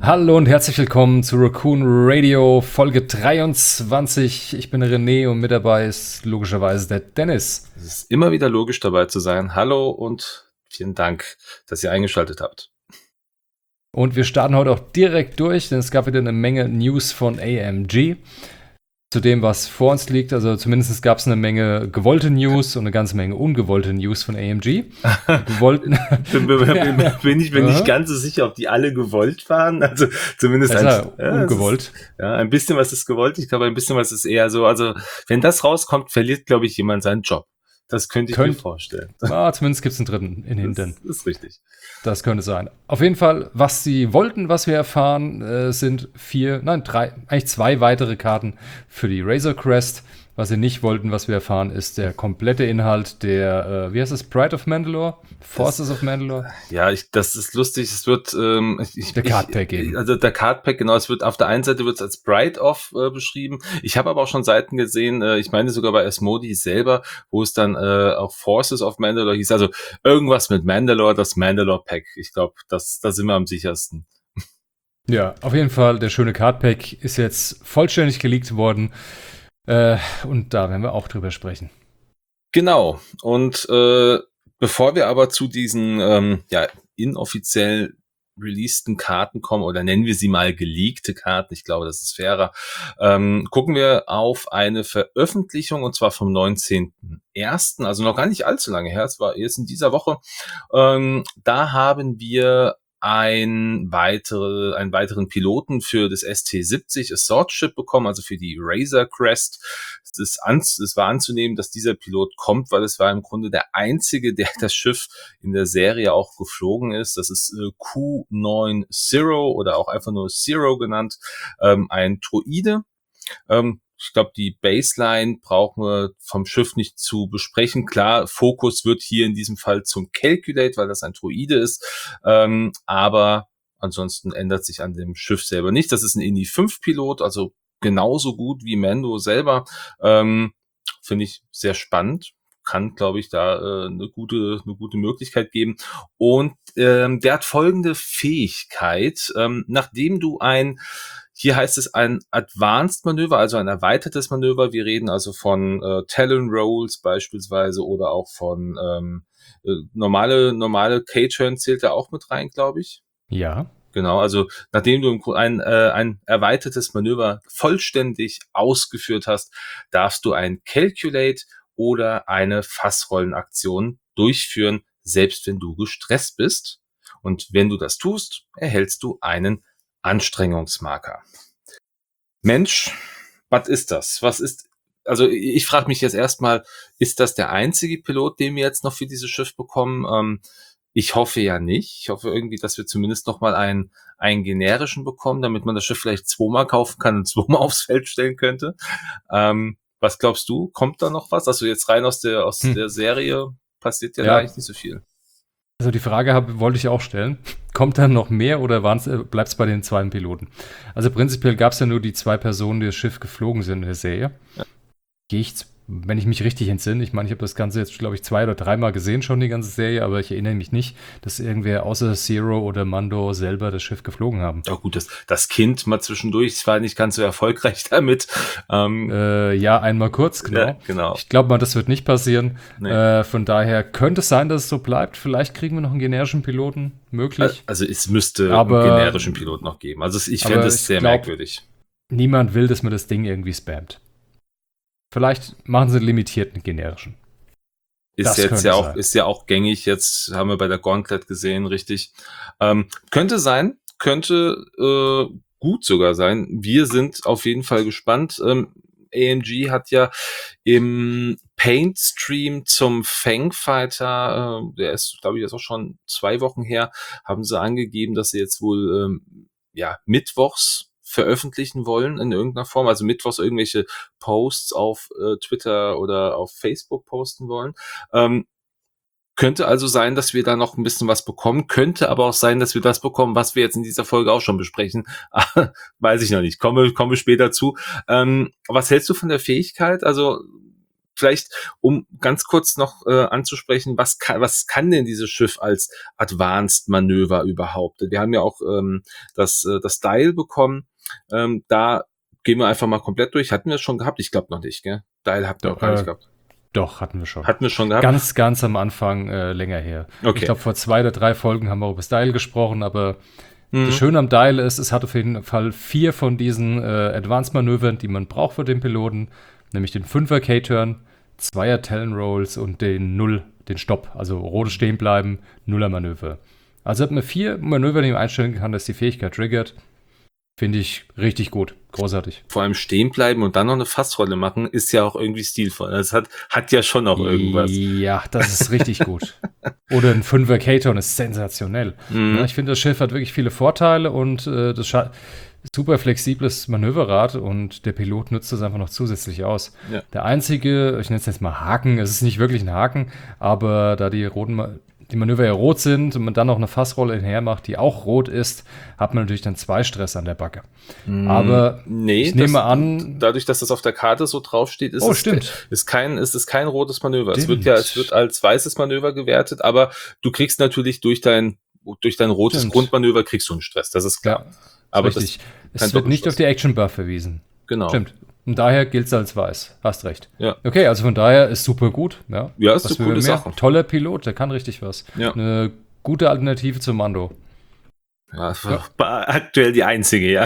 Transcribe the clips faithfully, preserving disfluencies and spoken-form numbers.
Hallo und herzlich willkommen zu Raccoon Radio Folge dreiundzwanzig. Ich bin René und mit dabei ist logischerweise der Dennis. Es ist immer wieder logisch dabei zu sein. Hallo und vielen Dank, dass ihr eingeschaltet habt. Und wir starten heute auch direkt durch, denn es gab wieder eine Menge News von A M G. Zu dem, was vor uns liegt, also zumindest gab es eine Menge gewollte News und eine ganze Menge ungewollte News von A M G. Gewollt, bin, bin, bin, bin ich mir nicht ganz so sicher, ob die alle gewollt waren. Also zumindest ein, ja, ungewollt. Ist, ja, ein bisschen was ist gewollt. Ich glaube, ein bisschen was ist eher so. Also wenn das rauskommt, verliert, glaube ich, jemand seinen Job. Das könnte ich Könnt, mir vorstellen. Ah, zumindest gibt es einen dritten in Hintern. Das ist richtig. Das könnte sein. Auf jeden Fall, was sie wollten, was wir erfahren, äh, sind vier, nein, drei, eigentlich zwei weitere Karten für die Razor Crest. Was sie nicht wollten, was wir erfahren, ist der komplette Inhalt der, äh, wie heißt es, Pride of Mandalore? Forces das, of Mandalore? Ja, ich, das ist lustig. Es wird ähm, ich, der Cardpack eben. Also der Cardpack, genau. Es wird auf der einen Seite wird es als Pride of äh, beschrieben. Ich habe aber auch schon Seiten gesehen. Äh, ich meine sogar bei Asmodee selber, wo es dann äh, auch Forces of Mandalore hieß. Also irgendwas mit Mandalore, das Mandalore Pack. Ich glaube, das da sind wir am sichersten. Ja, auf jeden Fall. Der schöne Cardpack ist jetzt vollständig geleakt worden. Äh, und da werden wir auch drüber sprechen. Genau. Und äh, bevor wir aber zu diesen ähm, ja inoffiziell releaseden Karten kommen, oder nennen wir sie mal geleakte Karten, ich glaube, das ist fairer, ähm, gucken wir auf eine Veröffentlichung, und zwar vom neunzehnten ersten, also noch gar nicht allzu lange her, es war erst in dieser Woche. Ähm, da haben wir ein weitere, einen weiteren Piloten für das S T siebzig Assault Ship bekommen, also für die Razor Crest. Es, ist an, es war anzunehmen, dass dieser Pilot kommt, weil es war im Grunde der einzige, der das Schiff in der Serie auch geflogen ist. Das ist äh, Q neunzig oder auch einfach nur Zero genannt, ähm, ein Droide. Ähm, Ich glaube, die Baseline brauchen wir vom Schiff nicht zu besprechen. Klar, Fokus wird hier in diesem Fall zum Calculate, weil das ein Droide ist. Ähm, aber ansonsten ändert sich an dem Schiff selber nichts. Das ist ein Indy fünf Pilot, also genauso gut wie Mando selber. Ähm, Finde ich sehr spannend. Kann, glaube ich, da äh, eine gute eine gute Möglichkeit geben. Und ähm, der hat folgende Fähigkeit. Ähm, nachdem du ein Hier heißt es ein Advanced Manöver, also ein erweitertes Manöver. Wir reden also von äh, Talon Rolls beispielsweise oder auch von ähm, äh, normale normale K-Turn zählt da auch mit rein, glaube ich. Ja. Genau, also nachdem du ein, äh, ein erweitertes Manöver vollständig ausgeführt hast, darfst du ein Calculate oder eine Fassrollenaktion durchführen, selbst wenn du gestresst bist. Und wenn du das tust, erhältst du einen Anstrengungsmarker. Mensch, was ist das? Was ist, also ich frage mich jetzt erstmal, ist das der einzige Pilot, den wir jetzt noch für dieses Schiff bekommen? Ähm, ich hoffe ja nicht. Ich hoffe irgendwie, dass wir zumindest noch mal einen, einen generischen bekommen, damit man das Schiff vielleicht zweimal kaufen kann und zweimal aufs Feld stellen könnte. Ähm, was glaubst du? Kommt da noch was? Also jetzt rein aus der, aus hm. der Serie passiert ja, ja da eigentlich nicht so viel. Also die Frage hab, wollte ich auch stellen. Kommt da noch mehr oder bleibt es bei den zwei Piloten? Also prinzipiell gab es ja nur die zwei Personen, die das Schiff geflogen sind in der Serie. Ja. Gehe ich, wenn ich mich richtig entsinne, ich meine, ich habe das Ganze jetzt, glaube ich, zwei oder dreimal gesehen schon, die ganze Serie, aber ich erinnere mich nicht, dass irgendwer außer Zero oder Mando selber das Schiff geflogen haben. Ja gut, das, das Kind mal zwischendurch, es war nicht ganz so erfolgreich damit. Ähm, äh, ja, einmal kurz, genau. Ja, genau. Ich glaube mal, das wird nicht passieren. Nee. Äh, von daher könnte es sein, dass es so bleibt. Vielleicht kriegen wir noch einen generischen Piloten, möglich. Also es müsste aber, einen generischen Piloten noch geben. Also ich fände es sehr glaub, merkwürdig. Niemand will, dass man das Ding irgendwie spammt. Vielleicht machen sie einen limitierten generischen. Ist das jetzt ja auch, sein. ist ja auch gängig. Jetzt haben wir bei der Gauntlet gesehen, richtig. Ähm, könnte sein, könnte äh, gut sogar sein. Wir sind auf jeden Fall gespannt. Ähm, A M G hat ja im Paint-Stream zum Fangfighter, äh, der ist, glaube ich, jetzt auch schon zwei Wochen her, haben sie angegeben, dass sie jetzt wohl ähm, ja mittwochs veröffentlichen wollen in irgendeiner Form, also mittwochs irgendwelche Posts auf äh, Twitter oder auf Facebook posten wollen. Ähm, könnte also sein, dass wir da noch ein bisschen was bekommen, könnte aber auch sein, dass wir das bekommen, was wir jetzt in dieser Folge auch schon besprechen. Weiß ich noch nicht, komme, komme später zu. Ähm, was hältst du von der Fähigkeit? Also vielleicht, um ganz kurz noch äh, anzusprechen, was kann, was kann denn dieses Schiff als Advanced Manöver überhaupt? Wir haben ja auch ähm, das, äh, das Dial bekommen. Ähm, da gehen wir einfach mal komplett durch. Hatten wir es schon gehabt? Ich glaube noch nicht, gell? Dial habt ihr Doch, noch gar nicht äh, gehabt. Doch, hatten wir schon. Hatten wir schon gehabt? Ganz, ganz am Anfang äh, länger her. Okay. Ich glaube, vor zwei oder drei Folgen haben wir über das Dial gesprochen, aber Mhm. das Schöne am Dial ist, es hat auf jeden Fall vier von diesen äh, Advanced-Manövern, die man braucht für den Piloten, nämlich den Fünfer K-Turn, Zweier Talon Rolls und den Null, den Stopp, also rotes Stehenbleiben, Nuller Manöver. Also hat man vier Manöver, die man einstellen kann, dass die Fähigkeit triggert. Finde ich richtig gut. Großartig. Vor allem stehen bleiben und dann noch eine Fassrolle machen, ist ja auch irgendwie stilvoll. Das hat, hat ja schon noch irgendwas. Ja, das ist richtig gut. Oder ein Fünfer K-Turn ist sensationell. Mhm. Ja, ich finde, das Schiff hat wirklich viele Vorteile und äh, das Scha- super flexibles Manöverrad und der Pilot nutzt das einfach noch zusätzlich aus. Ja. Der einzige, ich nenne es jetzt mal Haken, es ist nicht wirklich ein Haken, aber da die roten Ma- die Manöver ja rot sind und man dann noch eine Fassrolle hinher macht, die auch rot ist, hat man natürlich dann zwei Stress an der Backe. Mhm. Aber nee, ich nehme das, an, dadurch, dass das auf der Karte so draufsteht, ist oh, es stimmt. ist kein, ist es kein rotes Manöver. Es Stimmt. wird ja, es wird als weißes Manöver gewertet, aber du kriegst natürlich durch dein, durch dein rotes Stimmt. Grundmanöver kriegst du einen Stress, das ist klar. Ja, aber richtig. das Es wird nicht auf die Action Buff verwiesen. Genau. Stimmt. Und daher gilt es als weiß. Hast recht. Ja. Okay, also von daher ist super gut. Ja, Ja, ist Was eine will coole man mehr? Sache. Toller Pilot, der kann richtig was. Ja. Eine gute Alternative zum Mando. Ja, das war aktuell die einzige, ja.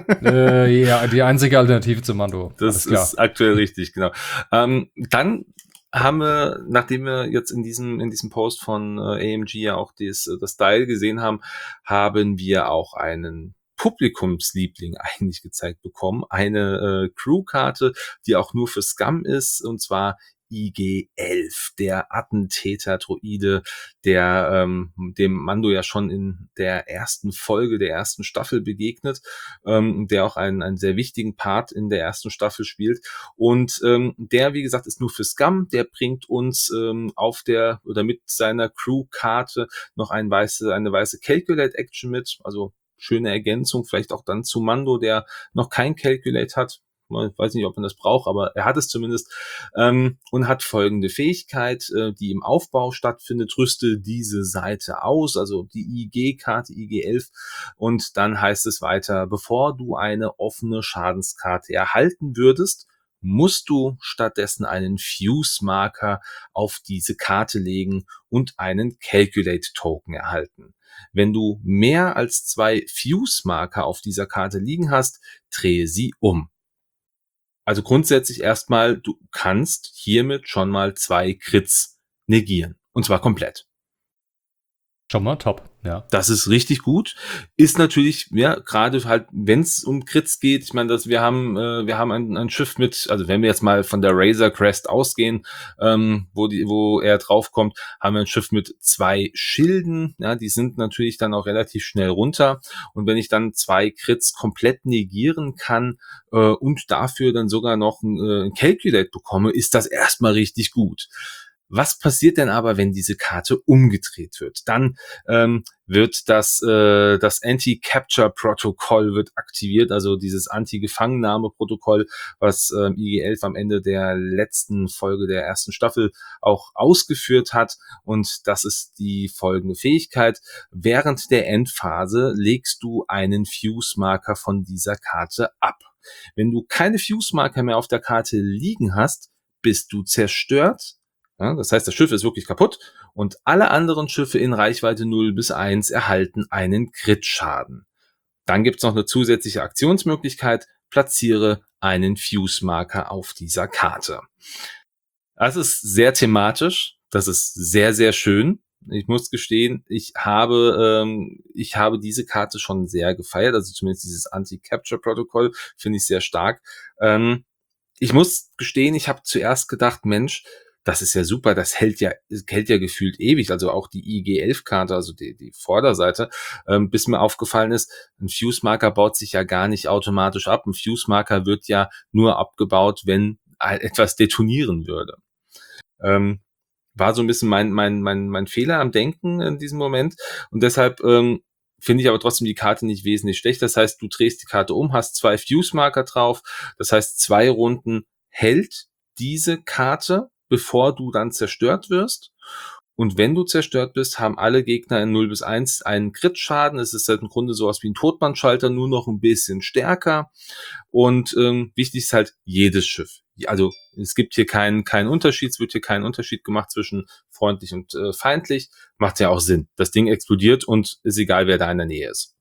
äh, ja, die einzige Alternative zum Mando. Das Alles klar. ist aktuell richtig, genau. Ähm, dann haben wir, nachdem wir jetzt in diesem in diesem Post von äh, A M G ja auch das, das Dial gesehen haben, haben wir auch einen Publikumsliebling eigentlich gezeigt bekommen. Eine äh, Crewkarte, die auch nur für Scum ist, und zwar I G elf, der Attentäter-Droide, der ähm, dem Mando ja schon in der ersten Folge der ersten Staffel begegnet, ähm, der auch einen, einen sehr wichtigen Part in der ersten Staffel spielt. Und ähm, der, wie gesagt, ist nur für Scum. Der bringt uns ähm, auf der oder mit seiner Crew-Karte noch ein weiße, eine weiße Calculate-Action mit, also schöne Ergänzung, vielleicht auch dann zu Mando, der noch kein Calculate hat. Ich weiß nicht, ob man das braucht, aber er hat es zumindest, ähm, und hat folgende Fähigkeit, äh, die im Aufbau stattfindet: rüste diese Seite aus, also die I G-Karte, I G elf, und dann heißt es weiter: bevor du eine offene Schadenskarte erhalten würdest, musst du stattdessen einen Fuse-Marker auf diese Karte legen und einen Calculate-Token erhalten. Wenn du mehr als zwei Fuse-Marker auf dieser Karte liegen hast, drehe sie um. Also grundsätzlich erstmal, du kannst hiermit schon mal zwei Crits negieren. Und zwar komplett. Schon mal top, ja. Das ist richtig gut. Ist natürlich, ja, gerade halt, wenn es um Crits geht, ich meine, dass wir haben, äh, wir haben ein, ein Schiff mit, also wenn wir jetzt mal von der Razor Crest ausgehen, ähm, wo die, wo er draufkommt, haben wir ein Schiff mit zwei Schilden, ja, die sind natürlich dann auch relativ schnell runter. Und wenn ich dann zwei Crits komplett negieren kann äh, und dafür dann sogar noch ein, äh, ein Calculate bekomme, ist das erstmal richtig gut. Was passiert denn aber, wenn diese Karte umgedreht wird? Dann ähm, wird das äh, das Anti-Capture-Protokoll wird aktiviert, also dieses Anti-Gefangennahme-Protokoll, was ähm, I G elf am Ende der letzten Folge der ersten Staffel auch ausgeführt hat. Und das ist die folgende Fähigkeit: Während der Endphase legst du einen Fuse-Marker von dieser Karte ab. Wenn du keine Fuse-Marker mehr auf der Karte liegen hast, bist du zerstört. Ja, das heißt, das Schiff ist wirklich kaputt und alle anderen Schiffe in Reichweite null bis eins erhalten einen Crit-Schaden. Dann gibt's noch eine zusätzliche Aktionsmöglichkeit: platziere einen Fuse-Marker auf dieser Karte. Das ist sehr thematisch, das ist sehr, sehr schön. Ich muss gestehen, ich habe ähm, ich habe diese Karte schon sehr gefeiert, also zumindest dieses Anti-Capture-Protokoll finde ich sehr stark. Ähm, ich muss gestehen, ich habe zuerst gedacht, Mensch, das ist ja super, das hält ja, hält ja gefühlt ewig, also auch die I G elf Karte, also die, die Vorderseite, ähm, bis mir aufgefallen ist, ein Fuse-Marker baut sich ja gar nicht automatisch ab. Ein Fuse-Marker wird ja nur abgebaut, wenn etwas detonieren würde. Ähm, war so ein bisschen mein, mein, mein, mein Fehler am Denken in diesem Moment, und deshalb ähm, finde ich aber trotzdem die Karte nicht wesentlich schlecht. Das heißt, du drehst die Karte um, hast zwei Fuse-Marker drauf, das heißt, zwei Runden hält diese Karte, bevor du dann zerstört wirst. Und wenn du zerstört bist, haben alle Gegner in null bis eins einen Crit-Schaden. Es ist halt im Grunde sowas wie ein Todmannschalter, nur noch ein bisschen stärker. Und ähm, wichtig ist halt jedes Schiff. Also es gibt hier keinen keinen Unterschied, es wird hier keinen Unterschied gemacht zwischen freundlich und äh, feindlich. Macht ja auch Sinn. Das Ding explodiert und ist egal, wer da in der Nähe ist.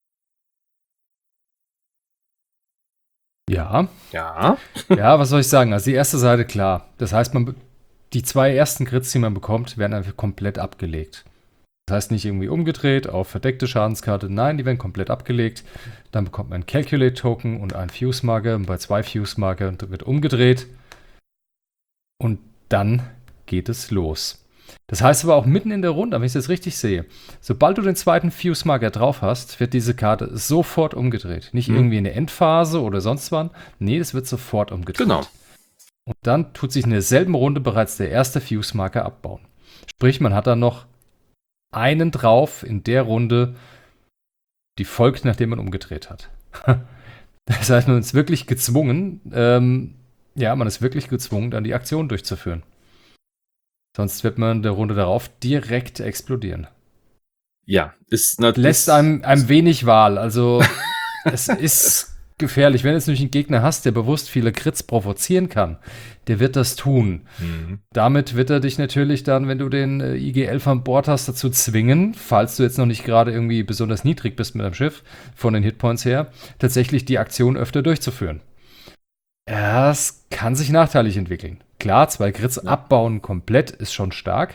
Ja. Ja. Ja, was soll ich sagen? Also die erste Seite, klar. Das heißt, man, die zwei ersten Crits, die man bekommt, werden einfach komplett abgelegt. Das heißt nicht irgendwie umgedreht auf verdeckte Schadenskarte. Nein, die werden komplett abgelegt. Dann bekommt man einen Calculate-Token und einen Fuse-Marker. Und bei zwei Fuse-Marker wird umgedreht. Und dann geht es los. Das heißt aber auch mitten in der Runde, wenn ich das richtig sehe, sobald du den zweiten Fuse-Marker drauf hast, wird diese Karte sofort umgedreht. Nicht Mhm. irgendwie in der Endphase oder sonst wann. Nee, das wird sofort umgedreht. Genau. Und dann tut sich in derselben Runde bereits der erste Fuse-Marker abbauen. Sprich, man hat dann noch einen drauf in der Runde, die folgt, nachdem man umgedreht hat. Das heißt, man ist wirklich gezwungen, ähm, ja, man ist wirklich gezwungen, dann die Aktion durchzuführen. Sonst wird man in der Runde darauf direkt explodieren. Ja, ist natürlich. Lässt einem, einem wenig Wahl. Also, es ist gefährlich. Wenn du jetzt nämlich einen Gegner hast, der bewusst viele Crits provozieren kann, der wird das tun. Mhm. Damit wird er dich natürlich dann, wenn du den äh, I G elf an Bord hast, dazu zwingen, falls du jetzt noch nicht gerade irgendwie besonders niedrig bist mit deinem Schiff, von den Hitpoints her, tatsächlich die Aktion öfter durchzuführen. Das kann sich nachteilig entwickeln. Klar, zwei Crits Ja. abbauen komplett ist schon stark.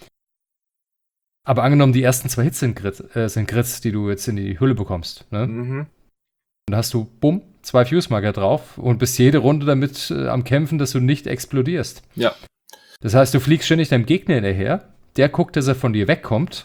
Aber angenommen, die ersten zwei Hits sind Crits, äh, sind Crits, die du jetzt in die Hülle bekommst. Ne? Mhm. Dann hast du, bumm, zwei Fuse-Marker drauf und bist jede Runde damit äh, am Kämpfen, dass du nicht explodierst. Ja. Das heißt, du fliegst ständig deinem Gegner hinterher, der guckt, dass er von dir wegkommt.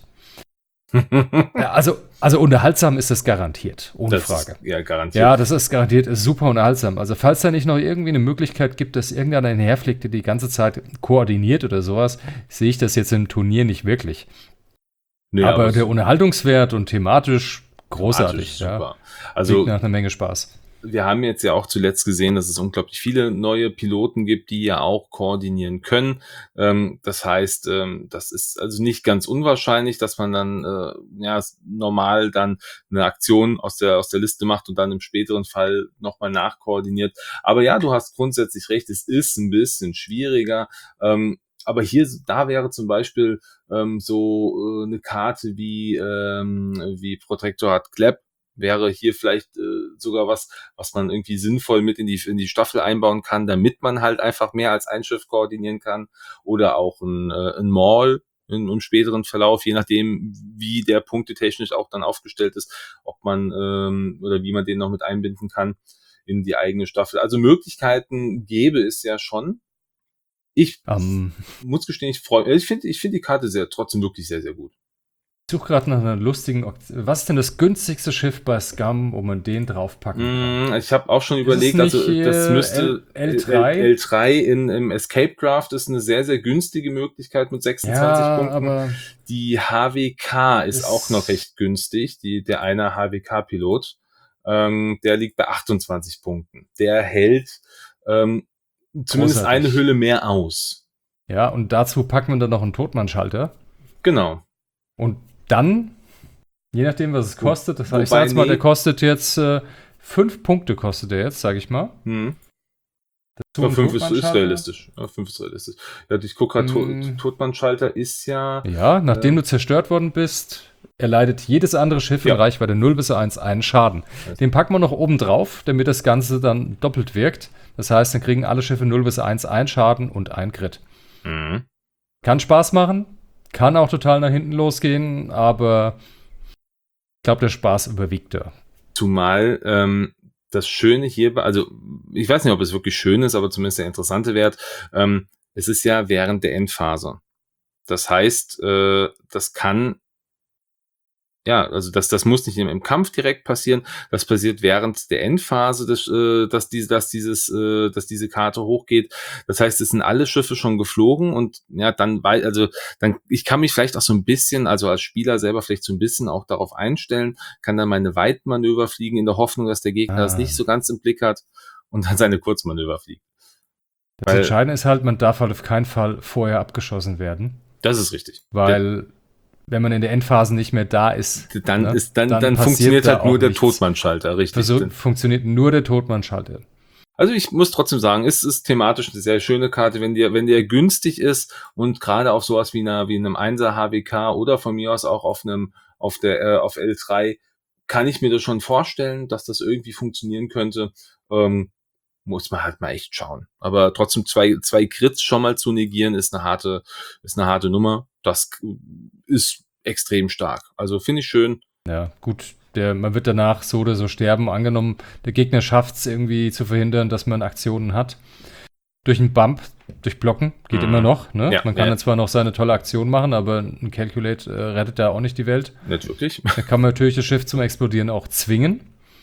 Ja, also, also unterhaltsam ist das garantiert, ohne Das Frage. ist, ja, garantiert. Ja, das ist garantiert ist super unterhaltsam. Also falls da nicht noch irgendwie eine Möglichkeit gibt, dass irgendeiner hinherfliegt, der die ganze Zeit koordiniert oder sowas, sehe ich das jetzt im Turnier nicht wirklich. Nee, aber es- der Unterhaltungswert und thematisch großartig. thematisch Ja. super. Also Also nach einer Menge Spaß. wir haben jetzt ja auch zuletzt gesehen, dass es unglaublich viele neue Piloten gibt, die ja auch koordinieren können. Ähm, das heißt, ähm, das ist also nicht ganz unwahrscheinlich, dass man dann äh, ja s- normal dann eine Aktion aus der aus der Liste macht und dann im späteren Fall nochmal nachkoordiniert. Aber ja, du hast grundsätzlich recht, es ist ein bisschen schwieriger. Ähm, aber hier, da wäre zum Beispiel ähm, so äh, eine Karte wie ähm, wie Protectorate Clap wäre hier vielleicht äh, sogar was, was man irgendwie sinnvoll mit in die in die Staffel einbauen kann, damit man halt einfach mehr als ein Schiff koordinieren kann oder auch ein, äh, ein Maul in, im späteren Verlauf, je nachdem, wie der punktetechnisch auch dann aufgestellt ist, ob man ähm, oder wie man den noch mit einbinden kann in die eigene Staffel. Also Möglichkeiten gäbe es ja schon. Ich Ähm, muss gestehen, ich freue ich finde ich finde die Karte sehr trotzdem wirklich sehr, sehr gut. ich suche gerade nach einer lustigen Option. Was ist denn das günstigste Schiff bei Scum, wo man den draufpacken kann? Mm, Ich habe auch schon Ist überlegt, es nicht also das hier müsste L- L3? L drei in im Escape Craft ist eine sehr, sehr günstige Möglichkeit mit sechsundzwanzig Ja, Punkten. aber Die H W K ist Ist- auch noch recht günstig, die, der eine H W K-Pilot. Ähm, der liegt bei achtundzwanzig Punkten. Der hält ähm, zumindest Großartig. eine Hülle mehr aus. ja, und dazu packen wir dann noch einen Totmannschalter. Genau. Und dann, je nachdem, was es Wo- kostet, das heißt, ich wobei, sag jetzt mal, nee. der kostet jetzt äh, fünf Punkte, kostet der jetzt, sag ich mal. Hm. Dazu Ja, ein fünf ist, ist Totmannschalter. realistisch. Ja, fünf ist realistisch. Ja, ich gucke gerade, Mm. Tot, Totmannschalter ist ja. Ja, nachdem du zerstört worden bist, erleidet jedes andere Schiff Ja. in Reichweite null bis eins einen Schaden. Den packen wir noch oben drauf, damit das Ganze dann doppelt wirkt. Das heißt, dann kriegen alle Schiffe null bis eins einen Schaden und ein Crit. Mhm. Kann Spaß machen, kann auch total nach hinten losgehen, aber ich glaube, der Spaß überwiegt da. Zumal ähm, das Schöne hierbei, also ich weiß nicht, ob es wirklich schön ist, aber zumindest der interessante Wert, ähm, es ist ja während der Endphase. Das heißt, äh, das kann, ja, also das, das muss nicht im, im Kampf direkt passieren, das passiert während der Endphase, des, äh, dass, diese, dass, dieses, äh, dass diese Karte hochgeht. Das heißt, es sind alle Schiffe schon geflogen und ja, dann, weil, also dann, ich kann mich vielleicht auch so ein bisschen, also als Spieler selber vielleicht so ein bisschen auch darauf einstellen, kann dann meine Weitmanöver fliegen, in der Hoffnung, dass der Gegner Ah. das nicht so ganz im Blick hat und dann seine Kurzmanöver fliegt. Das Entscheidende ist halt, man darf halt auf keinen Fall vorher abgeschossen werden. Das ist richtig. Weil, ja. wenn man in der Endphase nicht mehr da ist, dann, ne, ist, dann, dann, dann funktioniert halt nur der nichts. Totmannschalter, richtig. Versuch, funktioniert nur der Totmannschalter. Also ich muss trotzdem sagen, es ist thematisch eine sehr schöne Karte, wenn der, wenn der günstig ist und gerade auf sowas wie einer, wie einem Einser H W K oder von mir aus auch auf einem, auf der, äh, auf L drei, kann ich mir das schon vorstellen, dass das irgendwie funktionieren könnte. Ähm, muss man halt mal echt schauen. Aber trotzdem zwei, zwei Crits schon mal zu negieren, ist eine harte, ist eine harte Nummer. Das ist extrem stark. Also finde ich schön. Ja, gut. Der, man wird danach so oder so sterben. Angenommen, der Gegner schafft es irgendwie zu verhindern, dass man Aktionen hat. Durch einen Bump, durch Blocken, geht mhm. immer noch. Ne? Ja, man kann ja. dann zwar noch seine tolle Aktion machen, aber ein Calculate äh, rettet da auch nicht die Welt. Nicht wirklich. Da kann man natürlich das Schiff zum Explodieren auch zwingen.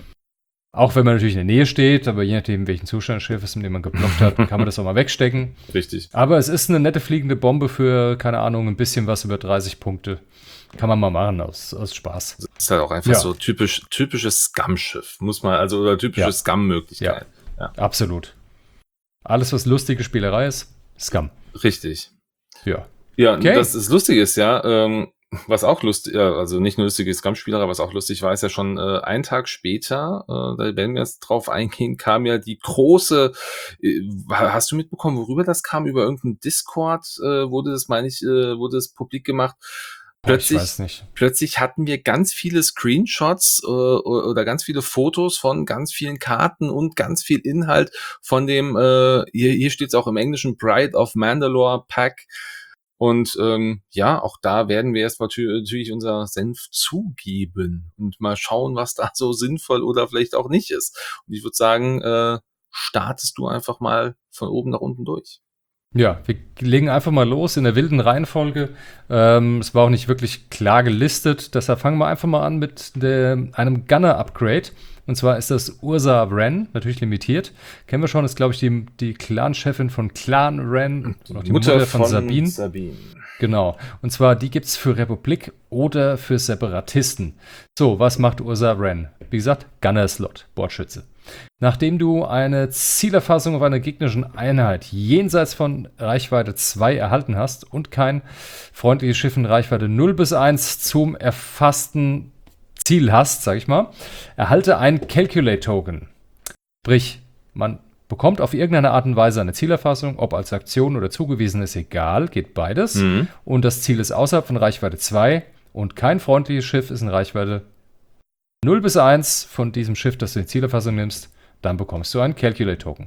Auch wenn man natürlich in der Nähe steht, aber je nachdem, welchen Zustand das Schiff ist, in dem man geblockt hat, kann man das auch mal wegstecken. Richtig. Aber es ist eine nette fliegende Bombe für, keine Ahnung, ein bisschen was über dreißig Punkte. Kann man mal machen, aus, aus Spaß. Das ist halt auch einfach ja. so typisch, typisches Scum-Schiff, muss man, also, oder typische ja. Scum-Möglichkeit. Ja. ja, absolut. Alles, was lustige Spielerei ist, Scum. Richtig. Ja. Ja, okay. Das ist lustig ist, ja, ähm, was auch lustig, ja, also nicht nur lustige Scum-Spielerei, was auch lustig war, ist ja schon äh, einen Tag später, äh, da werden wir jetzt drauf eingehen, kam ja die große, äh, hast du mitbekommen, worüber das kam? Über irgendeinen Discord äh, wurde das, meine ich, äh, wurde das publik gemacht. Plötzlich, ich weiß nicht. plötzlich hatten wir ganz viele Screenshots äh, oder ganz viele Fotos von ganz vielen Karten und ganz viel Inhalt von dem, äh, hier, hier steht es auch im Englischen, Bride of Mandalore Pack. Und ähm, ja, auch da werden wir erst natürlich unser Senf zugeben und mal schauen, was da so sinnvoll oder vielleicht auch nicht ist. Und ich würde sagen, äh, startest du einfach mal von oben nach unten durch. Ja, wir legen einfach mal los in der wilden Reihenfolge. Ähm, es war auch nicht wirklich klar gelistet, deshalb fangen wir einfach mal an mit der, einem Gunner-Upgrade. Und zwar ist das Ursa Wren, natürlich limitiert. Kennen wir schon, ist glaube ich die, die Clan-Chefin von Clan Wren. Die, die Mutter, Mutter von, von Sabine. Sabine. Genau. Und zwar, die gibt es für Republik oder für Separatisten. So, was macht Ursa Wren? Wie gesagt, Gunner-Slot, Bordschütze. Nachdem du eine Zielerfassung auf einer gegnerischen Einheit jenseits von Reichweite zwei erhalten hast und kein freundliches Schiff in Reichweite null bis eins zum erfassten Ziel hast, sag ich mal, erhalte ein Calculate-Token. Sprich, man bekommt auf irgendeine Art und Weise eine Zielerfassung, ob als Aktion oder zugewiesen ist egal, geht beides. Mhm. Und das Ziel ist außerhalb von Reichweite zwei und kein freundliches Schiff ist in Reichweite null bis eins von diesem Schiff, das du in Zielerfassung nimmst, dann bekommst du einen Calculate-Token.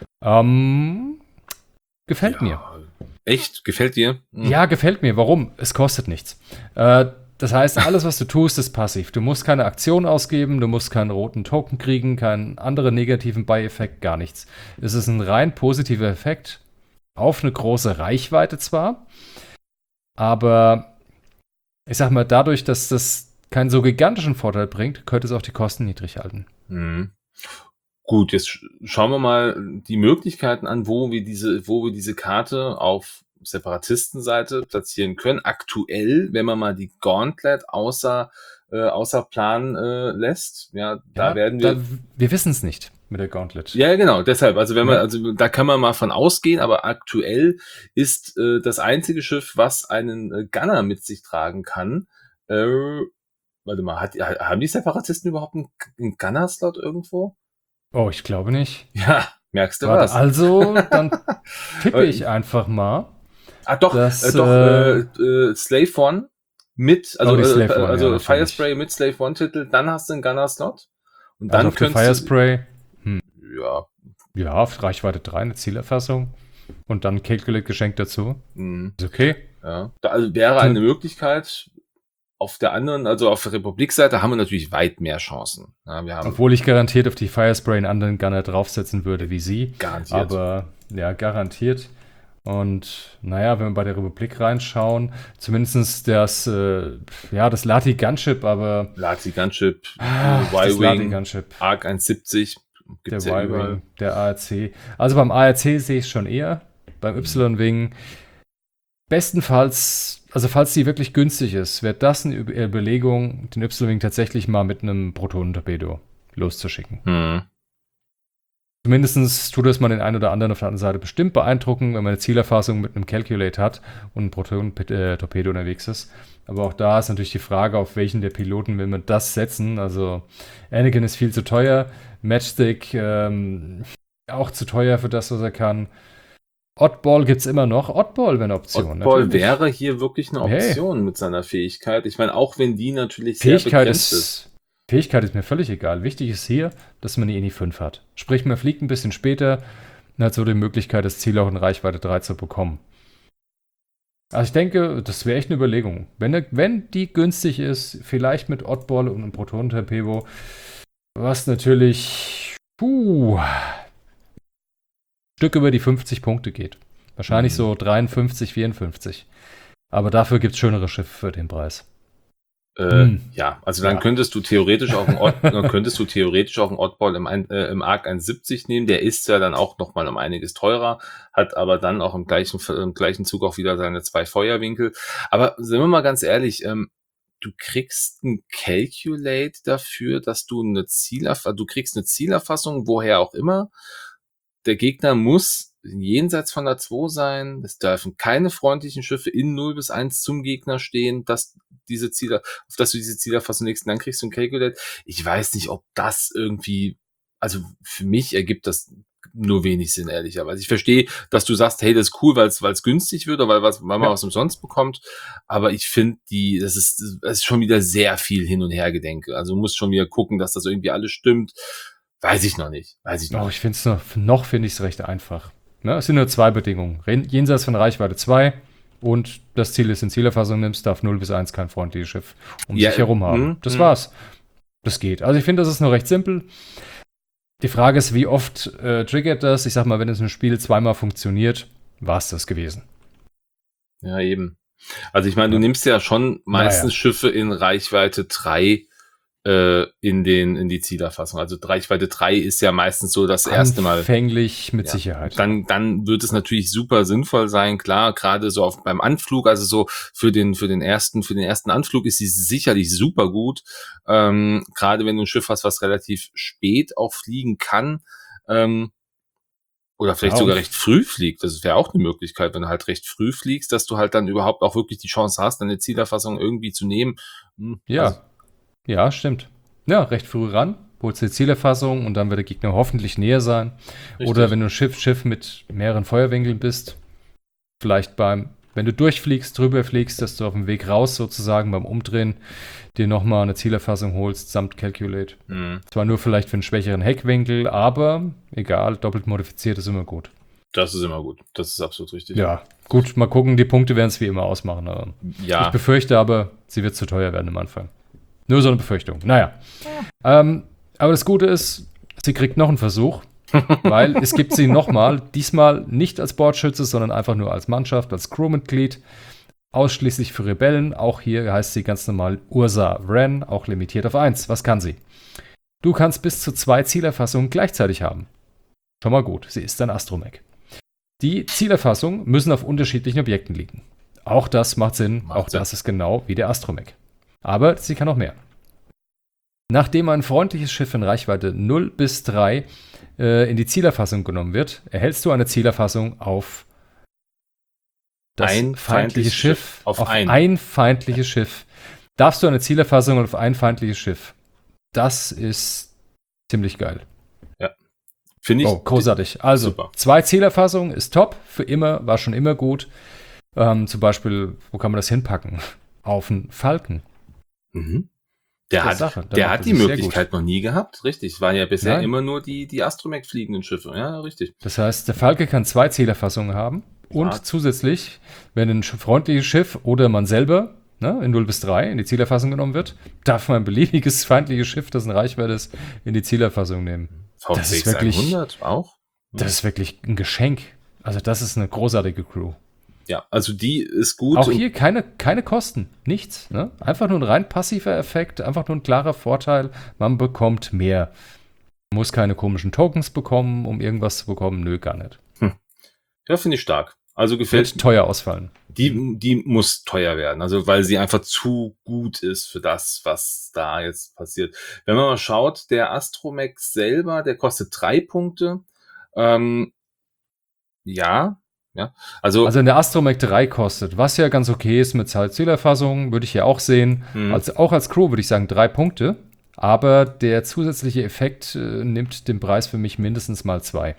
Ähm, gefällt ja, mir. Echt? Gefällt dir? Mhm. Ja, gefällt mir. Warum? Es kostet nichts. Äh, das heißt, alles, was du tust, ist passiv. Du musst keine Aktion ausgeben, du musst keinen roten Token kriegen, keinen anderen negativen Beieffekt, gar nichts. Es ist ein rein positiver Effekt auf eine große Reichweite zwar, aber ich sag mal, dadurch, dass das keinen so gigantischen Vorteil bringt, könnte es auch die Kosten niedrig halten. Mhm. Gut, jetzt sch- schauen wir mal die Möglichkeiten an, wo wir diese, wo wir diese Karte auf Separatistenseite platzieren können. Aktuell, wenn man mal die Gauntlet außer, äh, außer Plan äh, lässt, ja, da ja, werden wir. Da, wir wissen es nicht mit der Gauntlet. Ja, genau, deshalb, also wenn man, also da kann man mal von ausgehen, aber aktuell ist äh, das einzige Schiff, was einen äh, Gunner mit sich tragen kann, äh, warte mal, hat, haben die Separatisten überhaupt einen, einen Gunner-Slot irgendwo? Oh, ich glaube nicht. Ja, merkst du Warte, was? Also, dann tippe ich einfach mal. Ah, doch, dass, äh, doch, äh, äh, Slave One mit, also, oh, Slave One, äh, also ja, Firespray mit Slave One Titel, dann hast du einen Gunner-Slot. Und dann also für Firespray, hm. ja. Ja, auf Reichweite drei, eine Zielerfassung. Und dann Calculate geschenkt dazu. Hm. Ist okay. Ja, da also wäre eine Möglichkeit. Auf der anderen, also auf der Republik-Seite, haben wir natürlich weit mehr Chancen. Ja, wir haben Obwohl ich garantiert auf die Firespray einen anderen Gunner draufsetzen würde wie sie. Garantiert. Aber ja, garantiert. Und naja, wenn wir bei der Republik reinschauen, zumindest das, äh, ja, das Lati Gunship, aber Lati Gunship, ah, Y-Wing, Arc eins siebzig, der ja Y-Wing, der A R C. Also beim A R C sehe ich es schon eher, beim Y-Wing bestenfalls, also falls die wirklich günstig ist, wäre das eine Überlegung, den Y-Wing tatsächlich mal mit einem Protonentorpedo loszuschicken. Hm. Zumindest tut es mal den einen oder anderen auf der anderen Seite bestimmt beeindrucken, wenn man eine Zielerfassung mit einem Calculate hat und ein Proton-Torpedo unterwegs ist. Aber auch da ist natürlich die Frage, auf welchen der Piloten will man das setzen. Also Anakin ist viel zu teuer, Matchstick ähm, auch zu teuer für das, was er kann. Oddball gibt es immer noch. Oddball wäre eine Option. Oddball natürlich. wäre hier wirklich eine Hey. Option mit seiner Fähigkeit. Ich meine, auch wenn die natürlich Fähigkeit sehr begrenzt ist, ist. Fähigkeit ist mir völlig egal. Wichtig ist hier, dass man die I N I fünf hat. Sprich, man fliegt ein bisschen später und hat so die Möglichkeit, das Ziel auch in Reichweite drei zu bekommen. Also ich denke, das wäre echt eine Überlegung. Wenn, wenn die günstig ist, vielleicht mit Oddball und einem Proton-Torpedo, was natürlich puh, ein Stück über die fünfzig Punkte geht. Wahrscheinlich Mhm. so dreiundfünfzig, vierundfünfzig. Aber dafür gibt es schönere Schiffe für den Preis. Äh, Hm. Ja, also dann Ja. könntest du theoretisch auch einen Odd, dann könntest du theoretisch auch einen Oddball im, ein- äh, im Arc eins siebzig nehmen. Der ist ja dann auch nochmal um einiges teurer, hat aber dann auch im gleichen, im gleichen Zug auch wieder seine zwei Feuerwinkel. Aber sind wir mal ganz ehrlich, ähm, du kriegst ein Calculate dafür, dass du eine Zielerfassung, du kriegst eine Zielerfassung, woher auch immer. Der Gegner muss jenseits von der zwei sein. Es dürfen keine freundlichen Schiffe in null bis eins zum Gegner stehen, dass diese Ziele, auf dass du diese Zielerfassung legst, und dann kriegst du ein Calculate. Ich weiß nicht, ob das irgendwie, also für mich ergibt das nur wenig Sinn, ehrlicherweise. Ich verstehe, dass du sagst, hey, das ist cool, weil es weil es günstig wird oder weil, was, weil man Ja. was umsonst bekommt. Aber ich finde, die, das ist, das ist schon wieder sehr viel hin und her Gedenke. Also du musst schon wieder gucken, dass das irgendwie alles stimmt. Weiß ich noch nicht. Weiß ich noch Oh, nicht. ich finde es noch, noch finde ich es recht einfach. Ne? Es sind nur zwei Bedingungen. Ren- Jenseits von Reichweite zwei und das Ziel ist, in Zielerfassung nimmst, darf null bis eins kein freundliches Schiff um Ja, sich herum haben. mm, Das mm. war's. Das geht. Also ich finde, das ist noch recht simpel. Die Frage ist, wie oft äh, triggert das? Ich sag mal, wenn es im Spiel zweimal funktioniert, war es das gewesen. Ja, eben. Also ich meine, du Ja. nimmst ja schon meistens Naja. Schiffe in Reichweite drei äh, in den in die Zielerfassung. Also Reichweite drei ist ja meistens so das erste Mal. Anfänglich mit Ja. Sicherheit. Dann, dann wird es natürlich super sinnvoll sein, klar, gerade so auf, beim Anflug, also so für den, für den ersten, für den ersten Anflug ist sie sicherlich super gut. Ähm, gerade wenn du ein Schiff hast, was relativ spät auch fliegen kann, ähm, oder vielleicht Ja, sogar und- recht früh fliegt. Das wäre auch eine Möglichkeit, wenn du halt recht früh fliegst, dass du halt dann überhaupt auch wirklich die Chance hast, deine Zielerfassung irgendwie zu nehmen. Hm, Ja. also, Ja, stimmt. Ja, recht früh ran, holst die Zielerfassung und dann wird der Gegner hoffentlich näher sein. richtig. Oder wenn du ein Schiff, Schiff mit mehreren Feuerwinkeln bist, vielleicht beim, wenn du durchfliegst, drüber fliegst, dass du auf dem Weg raus sozusagen beim Umdrehen dir nochmal eine Zielerfassung holst, samt Calculate. Hm, Zwar nur vielleicht für einen schwächeren Heckwinkel, aber egal, doppelt modifiziert ist immer gut. das ist immer gut. Das ist absolut richtig. Ja, gut, mal gucken, die Punkte werden es wie immer ausmachen. Aber Ich Ja, befürchte aber, sie wird zu teuer werden am Anfang. Nur so eine Befürchtung. Naja. Ähm, aber das Gute ist, sie kriegt noch einen Versuch, weil es gibt sie nochmal, diesmal nicht als Bordschütze, sondern einfach nur als Mannschaft, als Crewmitglied, ausschließlich für Rebellen. Auch hier heißt sie ganz normal Ursa Wren, auch limitiert auf eins. Was kann sie? Du kannst bis zu zwei Zielerfassungen gleichzeitig haben. Schon mal gut, sie ist ein Astromech. Die Zielerfassungen müssen auf unterschiedlichen Objekten liegen. Auch das macht Sinn, Macht auch Sinn. das ist genau wie der Astromech. Aber sie kann auch mehr. Nachdem ein freundliches Schiff in Reichweite null bis drei äh, in die Zielerfassung genommen wird, erhältst du eine Zielerfassung auf das Ein feindliche feindliches Schiff. Schiff. Auf ein. ein feindliches Schiff. Darfst du eine Zielerfassung auf ein feindliches Schiff? Das ist ziemlich geil. finde ich. Oh, großartig. Also, super. zwei Zielerfassungen ist top. Für immer, war schon immer gut. Ähm, zum Beispiel, wo kann man das hinpacken? Auf einen Falken. Mhm. Der Der hat, Sache. Da der macht hat er die sich sehr Möglichkeit noch nie gehabt, richtig. Es waren ja bisher Nein. immer nur die, die Astromech fliegenden Schiffe. Ja, richtig. Das heißt, der Falke kann zwei Zielerfassungen haben und Ja. zusätzlich, wenn ein sch- freundliches Schiff oder man selber ne, in null bis drei in die Zielerfassung genommen wird, darf man ein beliebiges feindliches Schiff, das in Reichweite ist, in die Zielerfassung nehmen. V Das ist sechs wirklich- hundert auch. Das ist wirklich ein Geschenk. Also das ist eine großartige Crew. Ja, also die ist gut. Auch und- hier keine, keine Kosten, nichts. Ne? Einfach nur ein rein passiver Effekt, einfach nur ein klarer Vorteil. Man bekommt mehr. Man muss keine komischen Tokens bekommen, um irgendwas zu bekommen. Nö, gar nicht. Ja, finde ich stark. Also gefällt Wird teuer ausfallen. die, die muss teuer werden, also weil sie einfach zu gut ist für das, was da jetzt passiert. Wenn man mal schaut, der Astromech selber, der kostet drei Punkte. Ähm, ja, ja. Also, Also in der Astromech drei kostet, was ja ganz okay ist mit Zielerfassung, würde ich ja auch sehen. hm, Also auch als Crew würde ich sagen drei Punkte. Aber der zusätzliche Effekt äh, nimmt den Preis für mich mindestens mal zwei.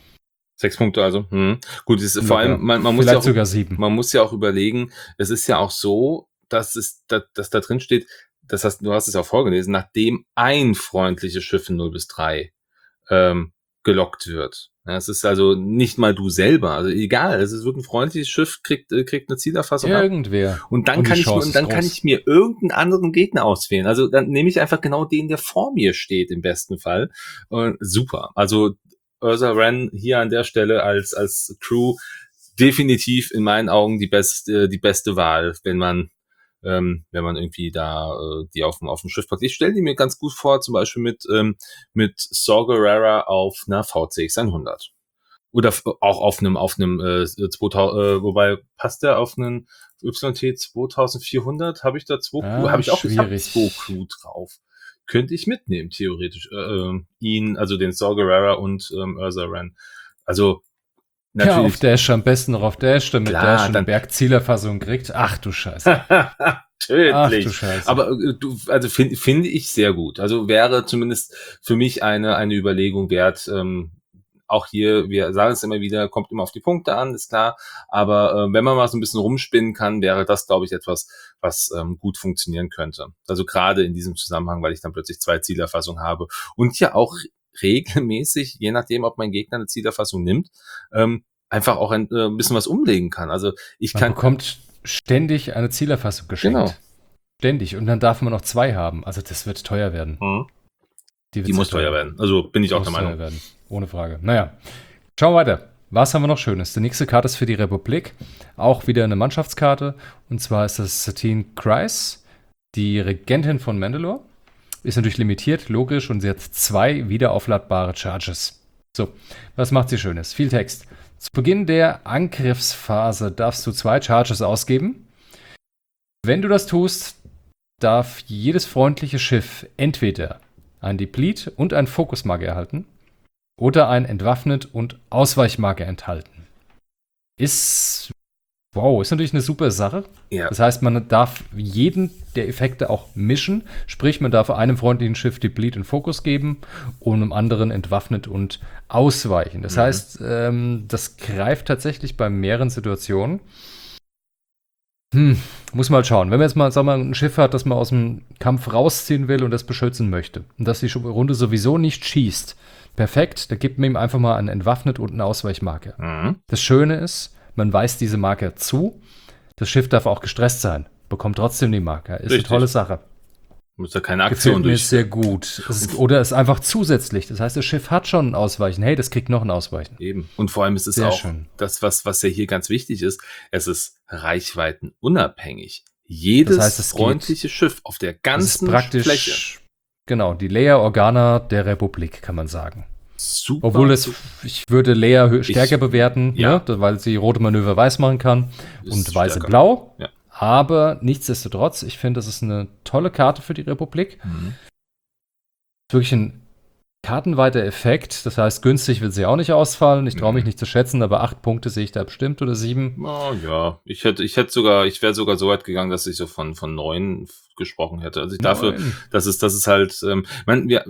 sechs Punkte also. Hm. Gut, es ist vor Locker. allem, man, man muss ja Vielleicht auch, sogar sieben. man muss ja auch überlegen, es ist ja auch so, dass es, dass, dass da drin steht, das hast, du hast es ja auch vorgelesen, nachdem ein freundliches Schiff in null bis drei ähm, gelockt wird. Ja, es ist also nicht mal du selber, also egal, es ist wirklich ein freundliches Schiff, kriegt, äh, kriegt eine Zielerfassung ab. Irgendwer. Und dann Und die kann ich, Chance und dann ist kann groß. ich mir irgendeinen anderen Gegner auswählen. Also dann nehme ich einfach genau den, der vor mir steht, im besten Fall. Und super. Also Ursa Wren hier an der Stelle als, als Crew definitiv in meinen Augen die beste, die beste Wahl, wenn man, ähm, wenn man irgendwie da äh, die auf dem, auf dem Schiff packt. Ich stelle die mir ganz gut vor, zum Beispiel mit, ähm, mit Saw Gerrera auf einer V C X hundert. Oder f- auch auf einem, auf einem, äh, zweitausend, äh, wobei passt der auf einen Y T zweitausendvierhundert? Habe ich da zwei Crew? Ah, Habe ich auch, ich habe schwierig. zwei Crew drauf. Könnte ich mitnehmen, theoretisch. Äh, ähm, ihn, also den Saw Gerrera und ähm, Ursa Wren. Also, Ja, auf natürlich. Dash, am besten noch auf Dash, damit Klar, Dash eine dann- Bergzielerfassung kriegt. Ach du Scheiße. Ach Tödlich. du Scheiße. Aber äh, du, also finde finde ich sehr gut. Also wäre zumindest für mich eine eine Überlegung wert. Ähm, auch hier, wir sagen es immer wieder, kommt immer auf die Punkte an, ist klar. Aber äh, wenn man mal so ein bisschen rumspinnen kann, wäre das, glaube ich, etwas, was ähm, gut funktionieren könnte. Also gerade in diesem Zusammenhang, weil ich dann plötzlich zwei Zielerfassungen habe und ja auch regelmäßig, je nachdem, ob mein Gegner eine Zielerfassung nimmt, ähm, einfach auch ein, äh, ein bisschen was umlegen kann. Also ich Man kann bekommt ständig eine Zielerfassung geschenkt. Genau. Ständig. Und dann darf man noch zwei haben. Also das wird teuer werden. Mhm. wird Die muss sehr teuer werden. Also bin ich auch Muss der teuer Meinung. werden. Ohne Frage. Naja. Schauen wir weiter. Was haben wir noch Schönes? Die nächste Karte ist für die Republik. Auch wieder eine Mannschaftskarte. Und zwar ist das Satine Kryze, die Regentin von Mandalore. Ist natürlich limitiert, logisch. Und sie hat zwei wiederaufladbare Charges. So, was macht sie Schönes? Viel Text. Zu Beginn der Angriffsphase darfst du zwei Charges ausgeben. Wenn du das tust, darf jedes freundliche Schiff entweder ein Deplete und ein Fokusmarke erhalten oder ein Entwaffnet und Ausweichmarke enthalten. Ist, wow, ist natürlich eine super Sache. Ja. Das heißt, man darf jeden der Effekte auch mischen. Sprich, man darf einem freundlichen Schiff Deplete und Fokus geben und einem anderen Entwaffnet und Ausweichen. Das Mhm. heißt, ähm, das greift tatsächlich bei mehreren Situationen. Hm, muss mal schauen. Wenn man jetzt mal, sagen wir mal, ein Schiff hat, das man aus dem Kampf rausziehen will und das beschützen möchte und dass die Runde sowieso nicht schießt, perfekt, da gibt man ihm einfach mal einen Entwaffnet und eine Ausweichmarke. Mhm. Das Schöne ist, man weist diese Marke zu. Das Schiff darf auch gestresst sein, bekommt trotzdem die Marke. Ist Richtig. eine tolle Sache. Muss da keine Gefällt Aktion mir durch. sehr gut. Es ist, oder ist einfach zusätzlich. Das heißt, das Schiff hat schon ein Ausweichen. Hey, das kriegt noch ein Ausweichen. Eben. Und vor allem ist es Sehr auch schön. das, was, was ja hier ganz wichtig ist. Es ist reichweitenunabhängig. Jedes Das heißt, es geht- freundliche Schiff auf der Das ist ganzen praktisch, Fläche. genau, die Leia Organa der Republik, kann man sagen. Super. Obwohl es, ich würde Leia hö- stärker Ich- bewerten, ja. ne, weil sie rote Manöver weiß machen kann Ist und weiße stärker. blau. Ja. Aber nichtsdestotrotz, ich finde, das ist eine tolle Karte für die Republik. Mhm. Wirklich ein kartenweiter Effekt. Das heißt, günstig wird sie auch nicht ausfallen. Ich traue mich Mhm. nicht zu schätzen, aber acht Punkte sehe ich da bestimmt oder sieben. Oh, ja, ich hätte, ich hätte sogar, ich wäre sogar so weit gegangen, dass ich so von, von neun gesprochen hätte. Also ich dafür, Neun. das ist, das ist halt, ähm, man, wir,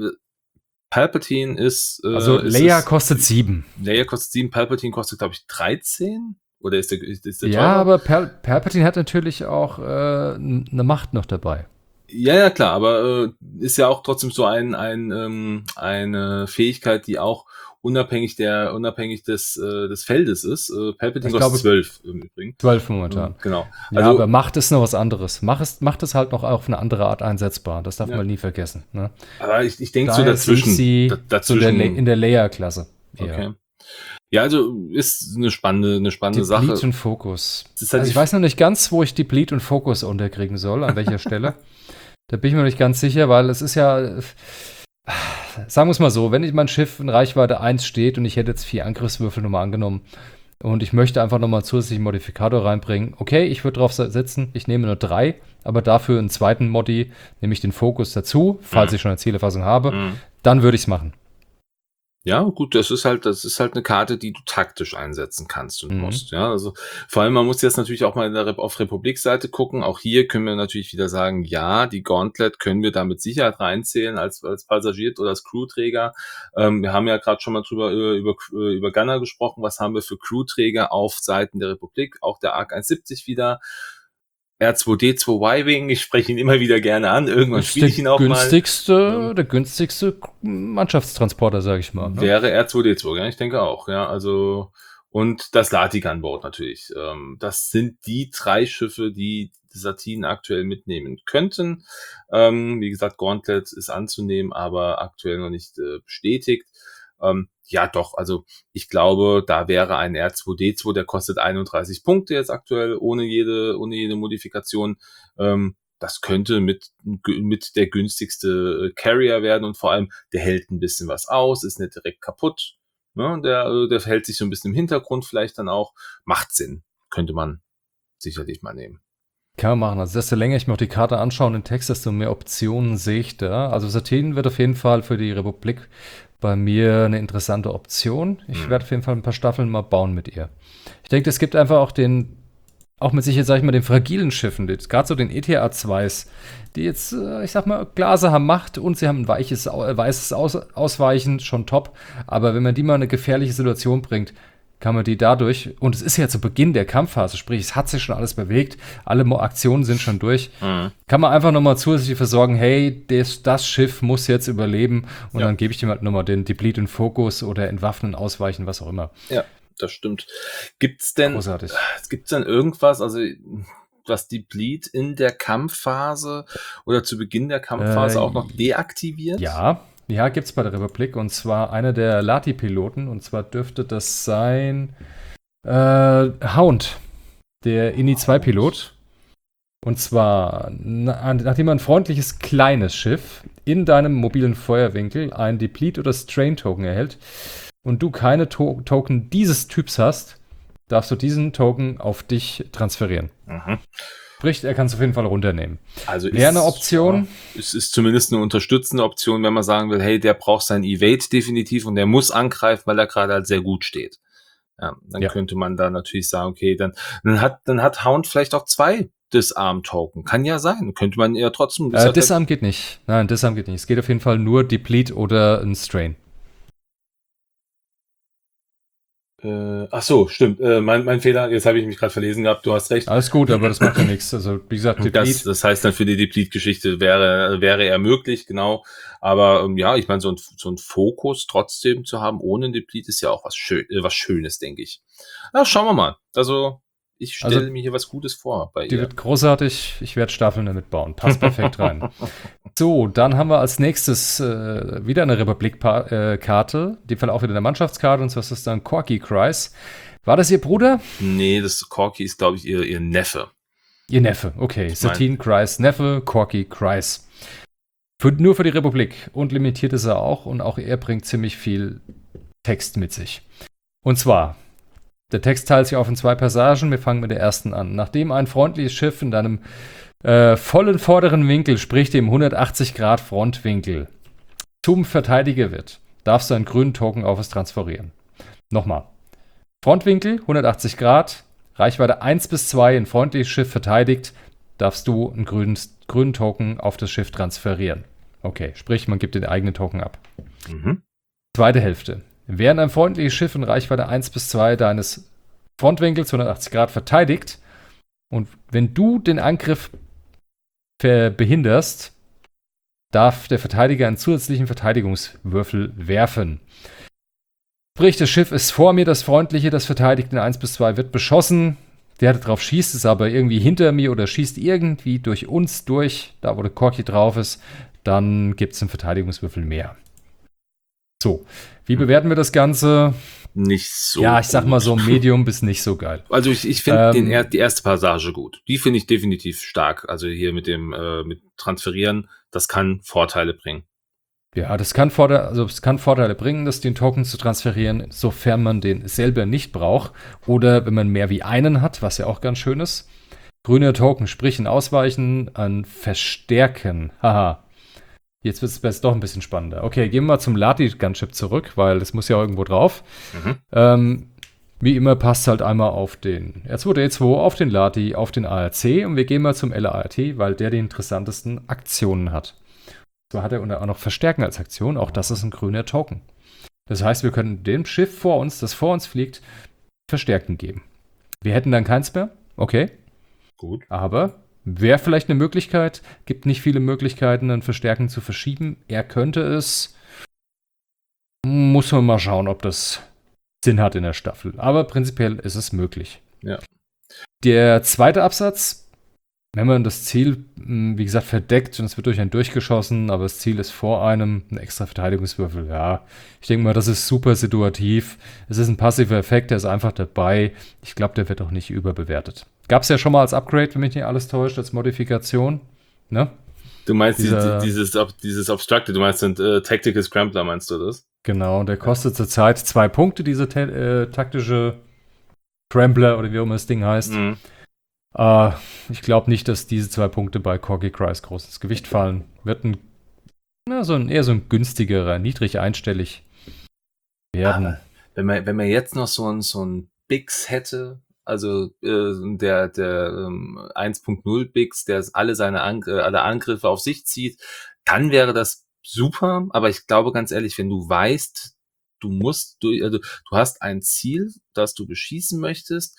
Palpatine ist, äh, Also ist, Leia ist, kostet sieben. Leia kostet sieben, Palpatine kostet, glaube ich, dreizehn? Oder ist der, ist, ist der Ja, teurer? aber Pal Palpatine hat natürlich auch äh, n- eine Macht noch dabei. Ja, ja, klar, aber äh, ist ja auch trotzdem so ein, ein, ähm, eine Fähigkeit, die auch unabhängig der, unabhängig des, äh, des Feldes ist. Äh, Palpatine Ich kostet glaube, zwölf im Übrigen. zwölf momentan. Genau. Ja, Also, aber Macht ist noch was anderes. Macht es, macht es halt noch auf eine andere Art einsetzbar. Das darf Ja. man nie vergessen. Ne? aber ich, ich denke so Daher dazwischen. sehe ich sie da, so der dazwischen. Le in der Leia-Klasse. eher. Okay. Ja, also ist eine spannende, eine spannende Deplete Sache. und Fokus. Es ist halt Also die- ich weiß noch nicht ganz, wo ich Deplete und Fokus unterkriegen soll, an welcher Stelle. Da bin ich mir noch nicht ganz sicher, weil es ist ja, äh, sagen wir es mal so, wenn ich mein Schiff in Reichweite eins steht und ich hätte jetzt vier Angriffswürfel nochmal angenommen und ich möchte einfach nochmal einen zusätzlichen Modifikator reinbringen, okay, ich würde drauf setzen, ich nehme nur drei, aber dafür einen zweiten Modi, nämlich den Fokus dazu, falls Mhm. ich schon eine Zielerfassung habe, Mhm. dann würde ich es machen. Ja, gut, das ist halt das ist halt eine Karte, die du taktisch einsetzen kannst und Mhm. musst, ja? Also, vor allem, man muss jetzt natürlich auch mal in der Rep auf Republik-Seite gucken. Auch hier können wir natürlich wieder sagen, ja, die Gauntlet können wir da mit Sicherheit reinzählen als als Passagier oder als Crewträger. Ähm, wir haben ja gerade schon mal drüber über über äh, über Gunner gesprochen. Was haben wir für Crewträger auf Seiten der Republik? Auch der A K eins siebzig wieder. R zwei D zwei Y-Wing, ich spreche ihn immer wieder gerne an. Irgendwann Ist spiele der ich ihn auch mal. günstigste, Ähm, der günstigste Mannschaftstransporter, sage ich mal. Ne? Wäre R zwei D zwei, ja, ich denke auch, ja, also, und das Latigan-Boot natürlich. Ähm, das sind die drei Schiffe, die Satin aktuell mitnehmen könnten. Ähm, wie gesagt, Gauntlet ist anzunehmen, aber aktuell noch nicht äh, bestätigt. Ähm, ja, doch, also ich glaube, da wäre ein R zwei D zwei, der kostet einunddreißig Punkte jetzt aktuell, ohne jede, ohne jede Modifikation. Ähm, das könnte mit, mit der günstigste äh, Carrier werden und vor allem, der hält ein bisschen was aus, ist nicht direkt kaputt. Ne? Der, äh, der hält sich so ein bisschen im Hintergrund vielleicht dann auch. Macht Sinn. Könnte man sicherlich mal nehmen. Kann man machen. Also desto länger ich mir auch die Karte anschaue und den Text, desto mehr Optionen sehe ich da. Also Satin wird auf jeden Fall für die Republik bei mir eine interessante Option. Ich Hm. werde auf jeden Fall ein paar Staffeln mal bauen mit ihr. Ich denke, es gibt einfach auch den, auch mit Sicherheit, sag ich mal, den fragilen Schiffen, gerade so den E T A zweis, die jetzt, äh, ich sag mal, klar, sie haben Macht und sie haben ein weiches, au- äh, weißes Aus Ausweichen, schon top. Aber wenn man die mal in eine gefährliche Situation bringt, kann man die dadurch, und es ist ja zu Beginn der Kampfphase, sprich, es hat sich schon alles bewegt, alle Mo- Aktionen sind schon durch, Hm. kann man einfach nochmal zusätzlich versorgen, hey, das, das Schiff muss jetzt überleben und Ja. dann gebe ich dem halt nochmal den Deplete in Fokus oder entwaffnen, ausweichen, was auch immer. Ja, das stimmt. Gibt's denn, Großartig. gibt's denn irgendwas, also was die Bleed in der Kampfphase oder zu Beginn der Kampfphase Äh, auch noch deaktiviert? Ja, ja, gibt's bei der Republik und zwar einer der Lati-Piloten und zwar dürfte das sein äh, Hound, der Ini zwei Pilot. Und zwar, na, nachdem ein freundliches kleines Schiff in deinem mobilen Feuerwinkel ein Deplete oder Strain Token erhält und du keine to Token dieses Typs hast, darfst du diesen Token auf dich transferieren. Mhm. Sprich, er kann es auf jeden Fall runternehmen. Also Wäre eine ist- Option. Ja, es ist zumindest eine unterstützende Option, wenn man sagen will, hey, der braucht sein Evade definitiv und der muss angreifen, weil er gerade halt sehr gut steht. Ja, dann Ja. könnte man da natürlich sagen, okay, dann, dann hat, dann hat Hound vielleicht auch zwei Disarm-Token. Kann ja sein. Könnte man ja trotzdem. Äh, Disarm geht nicht. Nein, Disarm geht nicht. Es geht auf jeden Fall nur Deplete oder ein Strain. Äh, ach so, stimmt. Äh, mein, mein Fehler. Jetzt habe ich mich gerade verlesen gehabt. Du hast recht. Alles gut, aber das macht ja nichts. Also, wie gesagt, Das, Deplete. das heißt dann für die Deplete-Geschichte wäre, wäre er möglich, genau. Aber ähm, ja, ich meine, so ein, so ein Fokus trotzdem zu haben ohne ein Deplete ist ja auch was, schön, äh, was Schönes, denke ich. Na, schauen wir mal. Also, ich stelle Also, mir hier was Gutes vor bei Die ihr. wird großartig. Ich werde Staffeln damit bauen. Passt perfekt rein. So, dann haben wir als nächstes äh, wieder eine Republik-Karte. In dem Fall auch wieder eine Mannschaftskarte. Und zwar ist das dann Corky Kreis. War das ihr Bruder? Nee, das Corky ist, glaube ich, ihr, ihr Neffe. Ihr Neffe. Okay. mein- Satine Kreis, Neffe, Corky Kreis. Für, nur für die Republik. Und limitiert ist er auch. Und auch er bringt ziemlich viel Text mit sich. Und zwar, der Text teilt sich auf in zwei Passagen. Wir fangen mit der ersten an. Nachdem ein freundliches Schiff in deinem äh, vollen vorderen Winkel, sprich dem hundertachtzig Grad Frontwinkel, zum Verteidiger wird, darfst du einen grünen Token auf es transferieren. Nochmal. Frontwinkel, hundertachtzig Grad, Reichweite eins bis zwei, ein freundliches Schiff verteidigt, darfst du einen grünen, grünen Token auf das Schiff transferieren. Okay, sprich, man gibt den eigenen Token ab. Mhm. Zweite Hälfte. Während ein freundliches Schiff in Reichweite eins bis zwei deines Frontwinkels hundertachtzig Grad verteidigt und wenn du den Angriff ver- behinderst, darf der Verteidiger einen zusätzlichen Verteidigungswürfel werfen. Sprich, das Schiff ist vor mir, das freundliche, das verteidigt in eins bis zwei, wird beschossen. Der drauf schießt, ist aber irgendwie hinter mir oder schießt irgendwie durch uns durch, da wo der Corky drauf ist, dann gibt es einen Verteidigungswürfel mehr. So, wie bewerten wir das Ganze? Nicht so. Ja, ich sag mal gut. so Medium bis nicht so geil. Also ich, ich finde Ähm, den er, die erste Passage gut. Die finde ich definitiv stark. Also hier mit dem äh, mit Transferieren, das kann Vorteile bringen. Ja, das kann, Vorteile, also es kann Vorteile bringen, das den Token zu transferieren, sofern man den selber nicht braucht oder wenn man mehr wie einen hat, was ja auch ganz schön ist. Grüne Token, sprich ein Ausweichen, ein Verstärken. Haha. Jetzt wird es doch ein bisschen spannender. Okay, gehen wir mal zum Lati-Gunship zurück, weil das muss ja irgendwo drauf. Mhm. Ähm, wie immer passt halt einmal auf den R zwei D zwei, auf den Lati, auf den A R C und wir gehen mal zum L A R T, weil der die interessantesten Aktionen hat. So hat er auch noch Verstärken als Aktion, auch das ist ein grüner Token. Das heißt, wir können dem Schiff vor uns, das vor uns fliegt, Verstärken geben. Wir hätten dann keins mehr, okay. Gut. Aber wäre vielleicht eine Möglichkeit, gibt nicht viele Möglichkeiten, dann Verstärken zu verschieben. Er könnte es. Muss man mal schauen, ob das Sinn hat in der Staffel. Aber prinzipiell ist es möglich. Ja. Der zweite Absatz, wenn man das Ziel, wie gesagt, verdeckt und es wird durch einen durchgeschossen, aber das Ziel ist vor einem, ein extra Verteidigungswürfel, ja. Ich denke mal, das ist super situativ. Es ist ein passiver Effekt, der ist einfach dabei. Ich glaube, der wird auch nicht überbewertet. Gab es ja schon mal als Upgrade, wenn mich nicht alles täuscht, als Modifikation. Ne? Du meinst Dieser, die, dieses, dieses Obstructed, du meinst den äh, Tactical Scrambler, meinst du das? Genau, der kostet zurzeit zwei Punkte, diese ta- äh, taktische Scrambler oder wie auch immer das Ding heißt. Mhm. Äh, ich glaube nicht, dass diese zwei Punkte bei Corgi Cries groß ins Gewicht fallen. Wird ein, na, so ein eher so ein günstigerer, niedrig einstellig werden. Aber wenn man, wenn man jetzt noch so ein, so ein Bix hätte, also äh, der, der ähm, eins Punkt null Bix, der alle seine Ang- äh, alle Angriffe auf sich zieht, dann wäre das super. Aber ich glaube ganz ehrlich, wenn du weißt, du musst, du, also du hast ein Ziel, das du beschießen möchtest,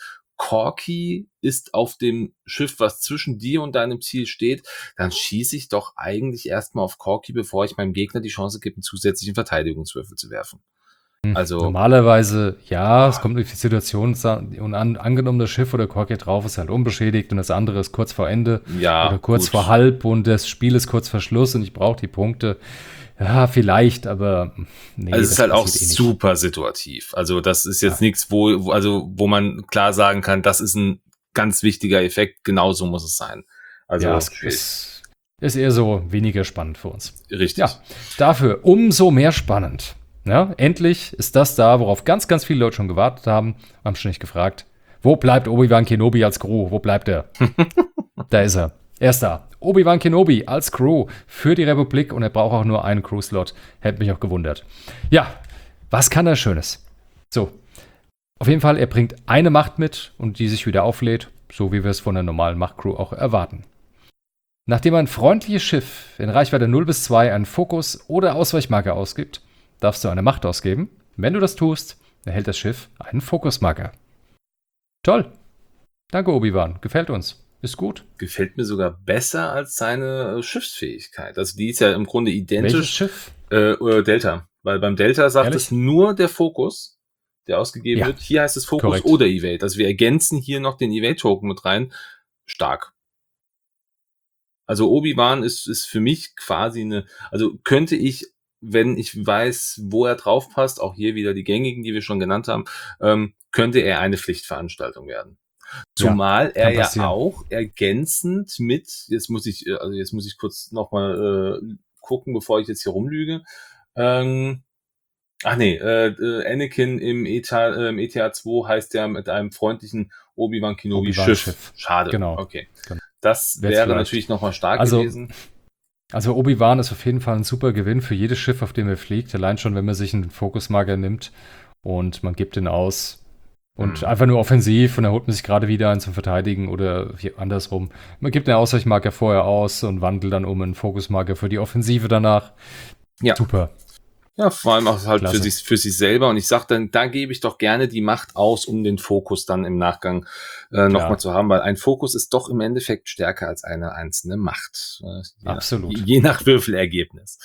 Corki ist auf dem Schiff, was zwischen dir und deinem Ziel steht, dann schieße ich doch eigentlich erstmal auf Corki, bevor ich meinem Gegner die Chance gebe, einen zusätzlichen Verteidigungswürfel zu werfen. Also normalerweise, ja, es kommt durch die Situation und an, angenommen, das Schiff oder Corki drauf ist halt unbeschädigt und das andere ist kurz vor Ende ja, oder kurz gut. vor halb und das Spiel ist kurz vor Schluss und ich brauche die Punkte. Ja, vielleicht, aber nee. Also es ist halt auch eh nicht. super situativ. Also das ist jetzt Ja. nichts, wo, wo, also wo man klar sagen kann, das ist ein ganz wichtiger Effekt, genauso muss es sein. Also ja, es ist, ist eher so weniger spannend für uns. Richtig. Ja, dafür umso mehr spannend. Ja, endlich ist das da, worauf ganz, ganz viele Leute schon gewartet haben. Haben schon nicht gefragt, wo bleibt Obi-Wan Kenobi als Crew? Wo bleibt er? Da ist er. Er ist da. Obi-Wan Kenobi als Crew für die Republik und er braucht auch nur einen Crew-Slot. Hätte mich auch gewundert. Ja, was kann er Schönes? So, auf jeden Fall, er bringt eine Macht mit und die sich wieder auflädt, so wie wir es von der normalen Macht-Crew auch erwarten. Nachdem ein freundliches Schiff in Reichweite null bis zwei einen Fokus oder Ausweichmarker ausgibt, darfst du eine Macht ausgeben. Wenn du das tust, erhält das Schiff einen Fokusmarker. Toll. Danke, Obi-Wan. Gefällt uns. Ist gut. Gefällt mir sogar besser als seine äh, Schiffsfähigkeit. Also die ist ja im Grunde identisch. Welches Schiff? Äh, oder Delta. Weil beim Delta sagt Ehrlich? es nur der Fokus, der ausgegeben Ja. wird. Hier heißt es Fokus Korrekt. oder Evade. Also wir ergänzen hier noch den Evade-Token mit rein. Stark. Also Obi-Wan ist, ist für mich quasi eine, also könnte ich, wenn ich weiß, wo er drauf passt, auch hier wieder die gängigen, die wir schon genannt haben, ähm, könnte er eine Pflichtveranstaltung werden. Zumal Ja, er ja passieren. auch ergänzend mit, jetzt muss ich, also jetzt muss ich kurz nochmal äh, gucken, bevor ich jetzt hier rumlüge. Ähm, ach nee, äh, äh, Anakin im E T A, äh, im E T A zwei heißt ja mit einem freundlichen Obi-Wan Kenobi Obi-Wan Schiff. Schiff. Schade. Genau. Okay. Genau. Das Wär's wäre vielleicht. natürlich nochmal stark Also, gewesen. Also Obi-Wan ist auf jeden Fall ein super Gewinn für jedes Schiff, auf dem er fliegt. Allein schon, wenn man sich einen Fokusmarker nimmt und man gibt den aus. Und Mhm. einfach nur offensiv und dann holt man sich gerade wieder einen zum Verteidigen oder hier andersrum. Man gibt den Ausweichmarker vorher aus und wandelt dann um einen Fokusmarker für die Offensive danach. Ja. Super. Ja, vor allem auch halt für Klasse. sich, für sich selber. Und ich sag dann, da gebe ich doch gerne die Macht aus, um den Fokus dann im Nachgang äh, nochmal zu haben, weil ein Fokus ist doch im Endeffekt stärker als eine einzelne Macht. Äh, je Absolut. Nach, je nach Würfelergebnis.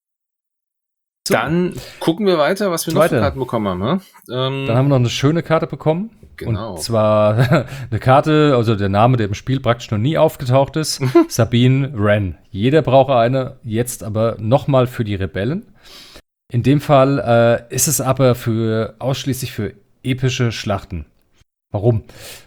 So. Dann gucken wir weiter, was wir noch Zweite. für Karten bekommen haben. Ne? Ähm, Dann haben wir noch eine schöne Karte bekommen. Genau. Und zwar eine Karte, also der Name, der im Spiel praktisch noch nie aufgetaucht ist. Sabine Wren. Jeder braucht eine, jetzt aber nochmal für die Rebellen. In dem Fall äh, ist es aber für ausschließlich für epische Schlachten. Warum?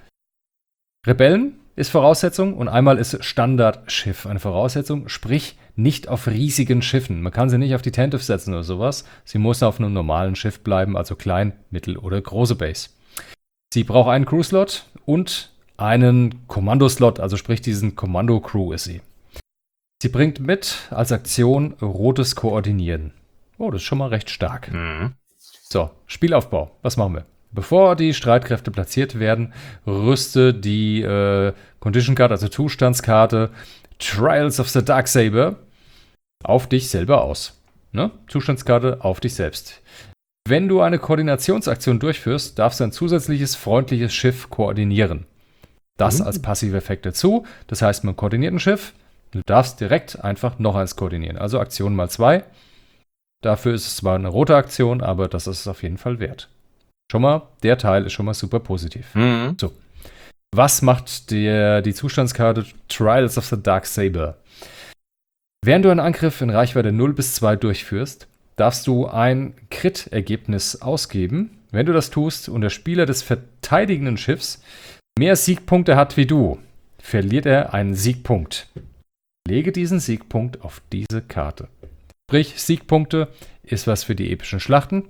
Rebellen ist Voraussetzung und einmal ist Standardschiff eine Voraussetzung, sprich nicht auf riesigen Schiffen. Man kann sie nicht auf die Tantive setzen oder sowas. Sie muss auf einem normalen Schiff bleiben, also klein, mittel oder große Base. Sie braucht einen Crew-Slot und einen Kommandoslot, also sprich diesen Kommando-Crew ist sie. Sie bringt mit als Aktion rotes Koordinieren. Oh, das ist schon mal recht stark. Mhm. So, Spielaufbau. Was machen wir? Bevor die Streitkräfte platziert werden, rüste die äh, Condition Card, also Zustandskarte Trials of the Darksaber auf dich selber aus. Ne? Zustandskarte auf dich selbst. Wenn du eine Koordinationsaktion durchführst, darfst du ein zusätzliches freundliches Schiff koordinieren. Das Mhm. als passive Effekt dazu. Das heißt, man koordiniert ein Schiff. Du darfst direkt einfach noch eins koordinieren. Also Aktion mal zwei. Dafür ist es zwar eine rote Aktion, aber das ist es auf jeden Fall wert. Schon mal, der Teil ist schon mal super positiv. Mhm. So. Was macht der, die Zustandskarte Trials of the Darksaber? Während du einen Angriff in Reichweite null bis zwei durchführst, darfst du ein Crit-Ergebnis ausgeben. Wenn du das tust und der Spieler des verteidigenden Schiffs mehr Siegpunkte hat wie du, verliert er einen Siegpunkt. Lege diesen Siegpunkt auf diese Karte. Sprich, Siegpunkte ist was für die epischen Schlachten.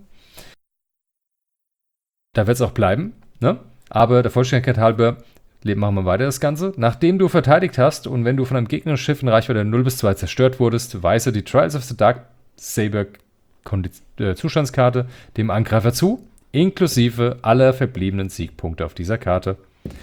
Da wird es auch bleiben, ne? Aber der Vollständigkeit halber machen wir weiter das Ganze. Nachdem du verteidigt hast und wenn du von einem gegnerischen Schiff in Reichweite null bis zwei zerstört wurdest, weise die Trials of the Darksaber äh, Zustandskarte dem Angreifer zu, inklusive aller verbliebenen Siegpunkte auf dieser Karte.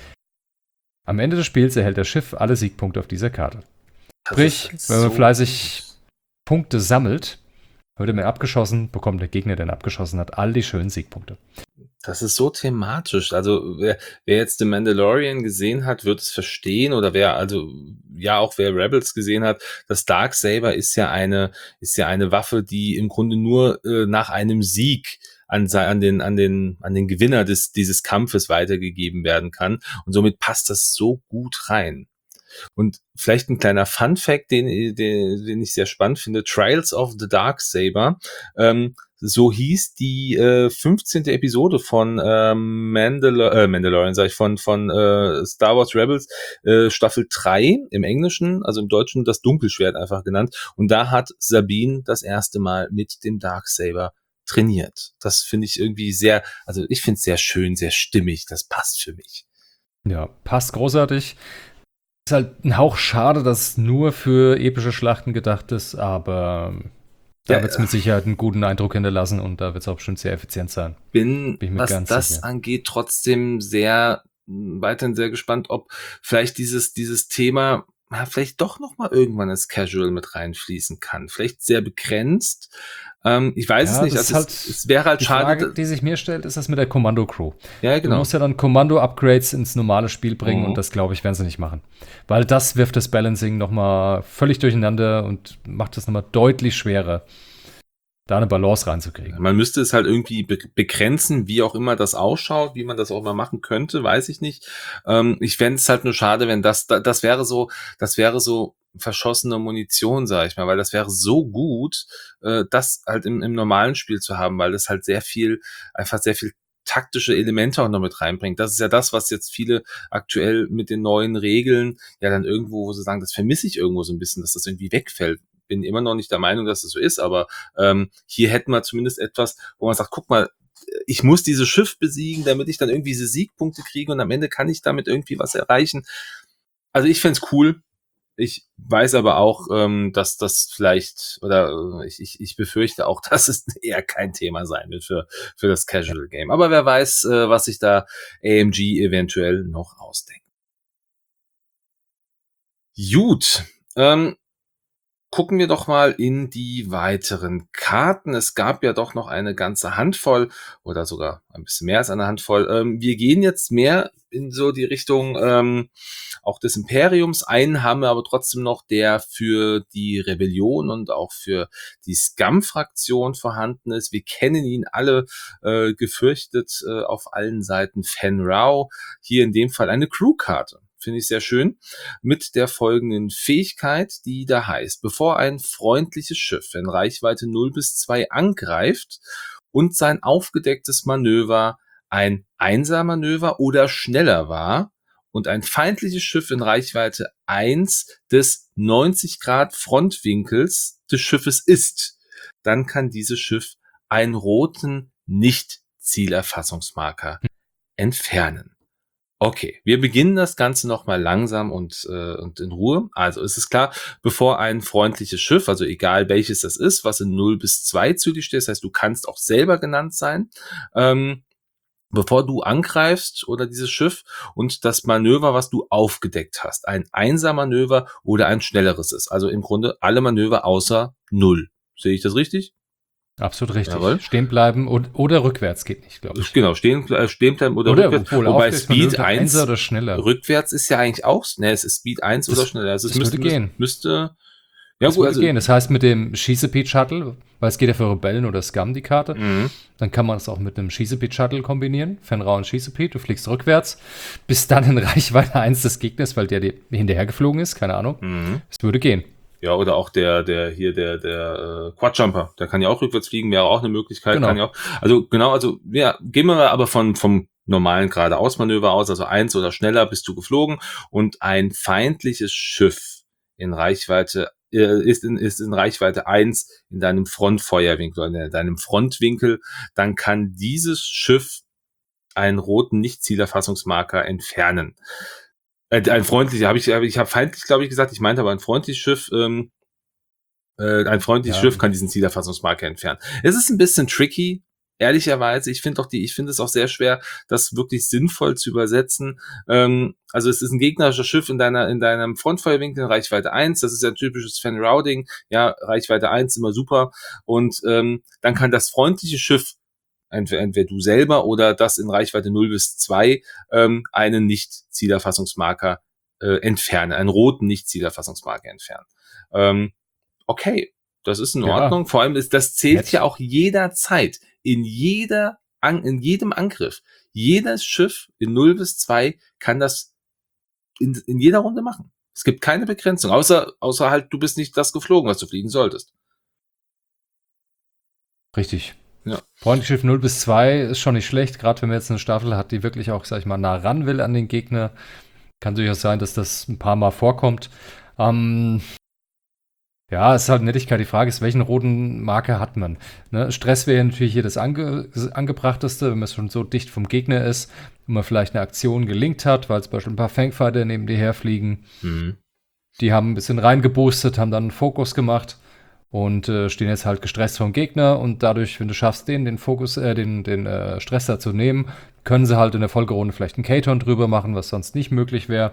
Am Ende des Spiels erhält das Schiff alle Siegpunkte auf dieser Karte. Sprich, wenn man so fleißig Punkte sammelt, wird er mehr abgeschossen, bekommt der Gegner, der ihn abgeschossen hat, all die schönen Siegpunkte. Das ist so thematisch. Also wer, wer jetzt The Mandalorian gesehen hat, wird es verstehen. Oder wer, also ja auch wer Rebels gesehen hat, das Darksaber ist ja eine, ist ja eine Waffe, die im Grunde nur äh, nach einem Sieg an, an den, an den, an den Gewinner des, dieses Kampfes weitergegeben werden kann. Und somit passt das so gut rein. Und vielleicht ein kleiner Fun-Fact, den, den, den ich sehr spannend finde. Trials of the Darksaber. Ähm, so hieß die äh, fünfzehnte Episode von ähm, Mandal- äh, Mandalorian, sag ich, von, von äh, Star Wars Rebels, äh, Staffel drei im Englischen, also im Deutschen das Dunkelschwert einfach genannt. Und da hat Sabine das erste Mal mit dem Darksaber trainiert. Das finde ich irgendwie sehr, also ich finde es sehr schön, sehr stimmig. Das passt für mich. Ja, passt großartig. Ist halt ein Hauch schade, dass es nur für epische Schlachten gedacht ist, aber da Ja, wird es mit Sicherheit einen guten Eindruck hinterlassen und da wird es auch bestimmt sehr effizient sein. Bin, Bin ich mir was ganz das sicher. angeht, trotzdem sehr, mh, weiterhin sehr gespannt, ob vielleicht dieses, dieses Thema ja, vielleicht doch noch mal irgendwann ins Casual mit reinfließen kann. Vielleicht sehr begrenzt. Ähm, ich weiß es Ja, nicht. das ist Also halt es, es wäre halt die schade. Frage, da- die sich mir stellt, ist das mit der Kommando-Crew. Ja, Du genau. musst ja dann Kommando-Upgrades ins normale Spiel bringen Mhm. und das, glaube ich, werden sie nicht machen. Weil das wirft das Balancing noch mal völlig durcheinander und macht es noch mal deutlich schwerer, da eine Balance reinzukriegen. Man müsste es halt irgendwie be begrenzen, wie auch immer das ausschaut, wie man das auch mal machen könnte, weiß ich nicht. Ähm, ich fände es halt nur schade, wenn das, da- das wäre so, das wäre so verschossene Munition, sag ich mal, weil das wäre so gut, äh, das halt im, im normalen Spiel zu haben, weil das halt sehr viel, einfach sehr viel taktische Elemente auch noch mit reinbringt. Das ist ja das, was jetzt viele aktuell mit den neuen Regeln ja dann irgendwo, wo sie sagen, das vermisse ich irgendwo so ein bisschen, dass das irgendwie wegfällt. Bin immer noch nicht der Meinung, dass das so ist, aber ähm, hier hätten wir zumindest etwas, wo man sagt, guck mal, ich muss dieses Schiff besiegen, damit ich dann irgendwie diese Siegpunkte kriege und am Ende kann ich damit irgendwie was erreichen. Also ich find's cool. Ich weiß aber auch, ähm, dass das vielleicht, oder äh, ich, ich, ich befürchte auch, dass es eher kein Thema sein wird für, für das Casual Game. Aber wer weiß, äh, was sich da A M G eventuell noch ausdenkt. Gut, ähm, gucken wir doch mal in die weiteren Karten. Es gab ja doch noch eine ganze Handvoll oder sogar ein bisschen mehr als eine Handvoll. Ähm, wir gehen jetzt mehr in so die Richtung ähm, auch des Imperiums. Einen haben wir aber trotzdem noch, der für die Rebellion und auch für die Scum-Fraktion vorhanden ist. Wir kennen ihn alle äh, gefürchtet äh, auf allen Seiten. Fen Rao, hier in dem Fall eine Crew-Karte. Finde ich sehr schön. Mit der folgenden Fähigkeit, die da heißt, bevor ein freundliches Schiff in Reichweite null bis zwei angreift und sein aufgedecktes Manöver ein Einser-Manöver oder schneller war und ein feindliches Schiff in Reichweite eins des neunzig Grad Frontwinkels des Schiffes ist, dann kann dieses Schiff einen roten Nicht-Zielerfassungsmarker entfernen. Okay, wir beginnen das Ganze nochmal langsam und, äh, und in Ruhe. Also es ist klar, bevor ein freundliches Schiff, also egal welches das ist, was in null bis zwei zu dir steht, das heißt, du kannst auch selber genannt sein, ähm, bevor du angreifst oder dieses Schiff und das Manöver, was du aufgedeckt hast, ein Einser-Manöver oder ein schnelleres ist. Also im Grunde alle Manöver außer null. Sehe ich das richtig? Absolut richtig. Jawohl. Stehen bleiben und, oder rückwärts geht nicht, glaube ich. Genau, stehen, äh, stehen bleiben oder, Oder rückwärts. obwohl Wobei aufrecht Speed Manöver eins Einser oder schneller. rückwärts ist ja eigentlich auch, ne, es ist Speed eins Das- oder schneller. Also es das müsste, würde gehen. müsste, ja Das gut, würde also, gehen. Das heißt, mit dem Schießepeat-Shuttle, weil es geht ja für Rebellen oder Scum die Karte, mhm. dann kann man es auch mit einem Schießepeat-Shuttle kombinieren. Fenrau und Schießepeat, du fliegst rückwärts, bist dann in Reichweite eins des Gegners, weil der dir hinterhergeflogen ist, keine Ahnung. Mhm. Das würde gehen. Ja, oder auch der, der hier, der, der äh, Quadjumper, der kann ja auch rückwärts fliegen, wäre auch eine Möglichkeit, Genau. kann ja auch. Also genau, also ja, gehen wir aber von vom normalen Geradeausmanöver aus, also eins oder schneller bist du geflogen und ein feindliches Schiff in Reichweite äh, ist in ist in Reichweite eins in deinem Frontfeuerwinkel oder in deinem Frontwinkel, dann kann dieses Schiff einen roten Nicht-Zielerfassungsmarker entfernen. Äh, ein freundlicher, habe ich, ich habe feindlich, glaube ich, gesagt, ich meinte aber ein freundliches Schiff, ähm, äh, ein freundliches Ja. Schiff kann diesen Zielerfassungsmarker entfernen. Es ist ein bisschen tricky, ehrlicherweise. Ich finde auch die, ich finde es auch sehr schwer, das wirklich sinnvoll zu übersetzen. Ähm, also es ist ein gegnerisches Schiff in deiner, in deinem Frontfeuerwinkel, Reichweite eins. Das ist ja ein typisches Fan-Routing. Ja, Reichweite eins immer super. Und ähm, dann kann das freundliche Schiff entweder, entweder du selber oder das in Reichweite null bis zwei ähm, einen Nicht-Zielerfassungsmarker äh, entfernen, einen roten Nicht-Zielerfassungsmarker entfernen. Ähm, okay, das ist in Ja. Ordnung. Vor allem ist, das zählt Nett. ja auch jederzeit, in jeder, An in jedem Angriff. Jedes Schiff in null bis zwei kann das in, in jeder Runde machen. Es gibt keine Begrenzung, außer, außer halt, du bist nicht das geflogen, was du fliegen solltest. Richtig. Ja. Freundliches Schiff null bis zwei ist schon nicht schlecht, gerade wenn man jetzt eine Staffel hat, die wirklich auch, sag ich mal, nah ran will an den Gegner. Kann durchaus sein, dass das ein paar Mal vorkommt. Ähm, ja, es ist halt Nettigkeit. Die Frage ist, welchen roten Marker hat man? Ne? Stress wäre natürlich hier das ange angebrachteste, wenn man schon so dicht vom Gegner ist und man vielleicht eine Aktion gelinkt hat, weil zum Beispiel ein paar Fangfighter neben dir herfliegen. Mhm. Die haben ein bisschen reingeboostet, haben dann einen Fokus gemacht und äh, stehen jetzt halt gestresst vom Gegner und dadurch, wenn du schaffst, den, den Fokus, äh, den, den äh, Stress da zu nehmen, können sie halt in der Folgerunde vielleicht einen K-Ton drüber machen, was sonst nicht möglich wäre.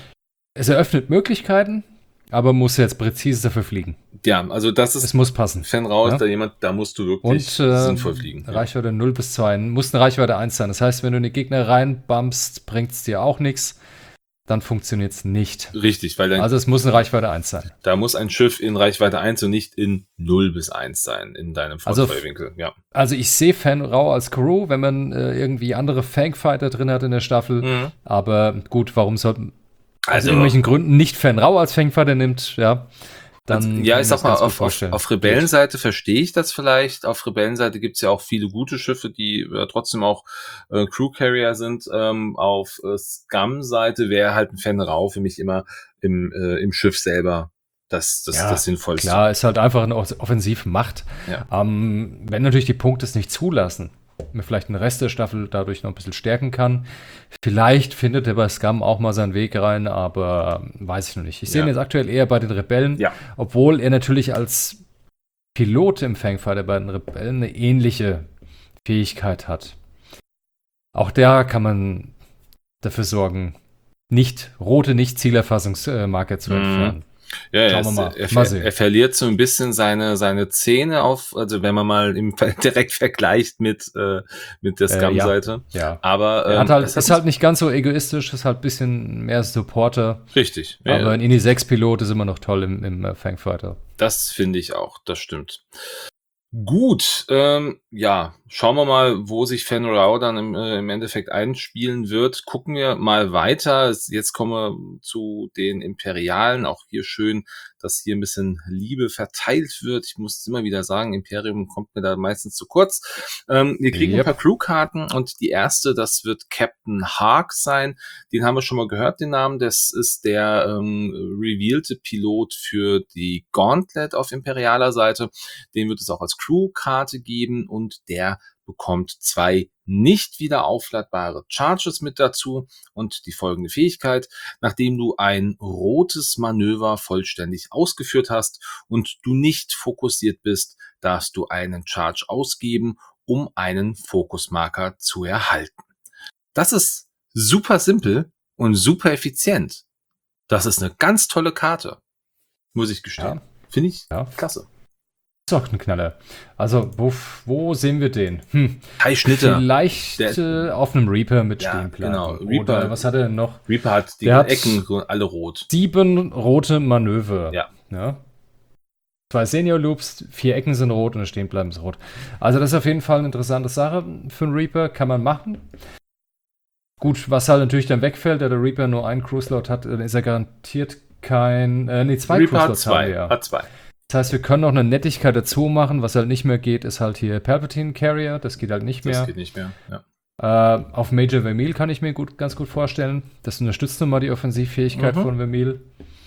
Es eröffnet Möglichkeiten, aber muss jetzt präzise dafür fliegen. Ja, also das ist, Es muss passen. Fan raus, Ja? da jemand, da musst du wirklich Und äh, sinnvoll fliegen. Ja. Reichweite null bis zwei, muss eine Reichweite eins sein. Das heißt, wenn du in die Gegner reinbumpst, bringt es dir auch nichts. Dann funktioniert es nicht. Richtig, weil dann, Also es muss eine Reichweite eins sein. da muss ein Schiff in Reichweite eins und nicht in null bis eins sein, in deinem Also- Frontfeuerwinkel. Ja. Also ich sehe Fanrau als Crew, wenn man äh, irgendwie andere Fangfighter drin hat in der Staffel. Mhm. Aber gut, warum sollten aus Also, irgendwelchen Gründen nicht Fanrau als Fangfighter nimmt, ja, dann Also, ja, kann ich mir sag das mal, ganz gut auf, auf, vorstellen. auf Rebellenseite verstehe ich das vielleicht. Auf Rebellenseite gibt's ja auch viele gute Schiffe, die äh, trotzdem auch äh, Crew Carrier sind. Ähm, auf äh, Scum-Seite wäre halt ein Fan Rau für mich immer im, äh, im Schiff selber das, das, Ja, das Sinnvollste. Klar, ist halt einfach eine Off- Offensivmacht. Ja. Ähm, wenn natürlich die Punkte es nicht zulassen, man vielleicht den Rest der Staffel dadurch noch ein bisschen stärken kann. Vielleicht findet er bei Scum auch mal seinen Weg rein, aber ähm, weiß ich noch nicht. Ich sehe Ja. ihn jetzt aktuell eher bei den Rebellen, Ja. obwohl er natürlich als Pilot im Fangfighter bei den Rebellen eine ähnliche Fähigkeit hat. Auch da kann man dafür sorgen, nicht rote Nicht-Zielerfassungsmarker zu Mhm. entfernen. Ja, ja, Schauen wir es, mal. er, Mal er, sehen. er verliert so ein bisschen seine seine Zähne auf, also wenn man mal im direkt vergleicht mit äh, mit der Äh, ja. Scum-Seite. Ja. Aber Er ähm, hat halt, es hat ist halt nicht ganz so egoistisch, ist halt ein bisschen mehr Supporter. richtig. Ja, Aber ein Indy sechs Pilot ist immer noch toll im, im äh, Fangfighter. das finde ich auch, das stimmt. Gut, ähm, ja, schauen wir mal, wo sich Fan Rao dann im, äh, im Endeffekt einspielen wird. Gucken wir mal weiter. Es- Jetzt kommen wir zu den Imperialen. Auch hier schön, dass hier ein bisschen Liebe verteilt wird. Ich muss immer wieder sagen, Imperium kommt mir da meistens zu kurz. Ähm, wir kriegen Yep. ein paar Crewkarten und die erste, das wird Captain Hark sein. Den haben wir schon mal gehört, den Namen. Das ist der ähm, revealte Pilot für die Gauntlet auf imperialer Seite. Den wird es auch als Crewkarte geben und der bekommt zwei nicht wieder aufladbare Charges mit dazu und die folgende Fähigkeit: Nachdem du ein rotes Manöver vollständig ausgeführt hast und du nicht fokussiert bist, darfst du einen Charge ausgeben, um einen Fokusmarker zu erhalten. Das ist super simpel und super effizient. Das ist eine ganz tolle Karte, muss ich gestehen. Ja. Finde ich Ja. klasse. Ist doch ein Knaller. Also, wo, wo sehen wir den? Hm. Drei Schnitte. Vielleicht Der- äh, auf einem Reaper mit Ja, stehen bleiben. genau. Oder Reaper- was hat er denn noch? Reaper hat die Der hat- Ecken alle rot. Sieben rote Manöver. Ja. ja. Zwei Senior Loops, vier Ecken sind rot und das Stehenbleiben ist rot. Also das ist auf jeden Fall eine interessante Sache für einen Reaper, kann man machen. Gut, was halt natürlich dann wegfällt, da der Reaper nur einen Crew-Slot hat, dann ist er garantiert kein, äh, nee, zwei Reaper hat Crew-Slots haben wir zwei. ja. Hat zwei. Das heißt, wir können noch eine Nettigkeit dazu machen, was halt nicht mehr geht, ist halt hier Palpatine Carrier, das geht halt nicht Das mehr. geht nicht mehr. Ja. Äh, auf Major Vermeil kann ich mir gut, ganz gut vorstellen. Das unterstützt nun mal die Offensivfähigkeit Mhm. von Vermeil.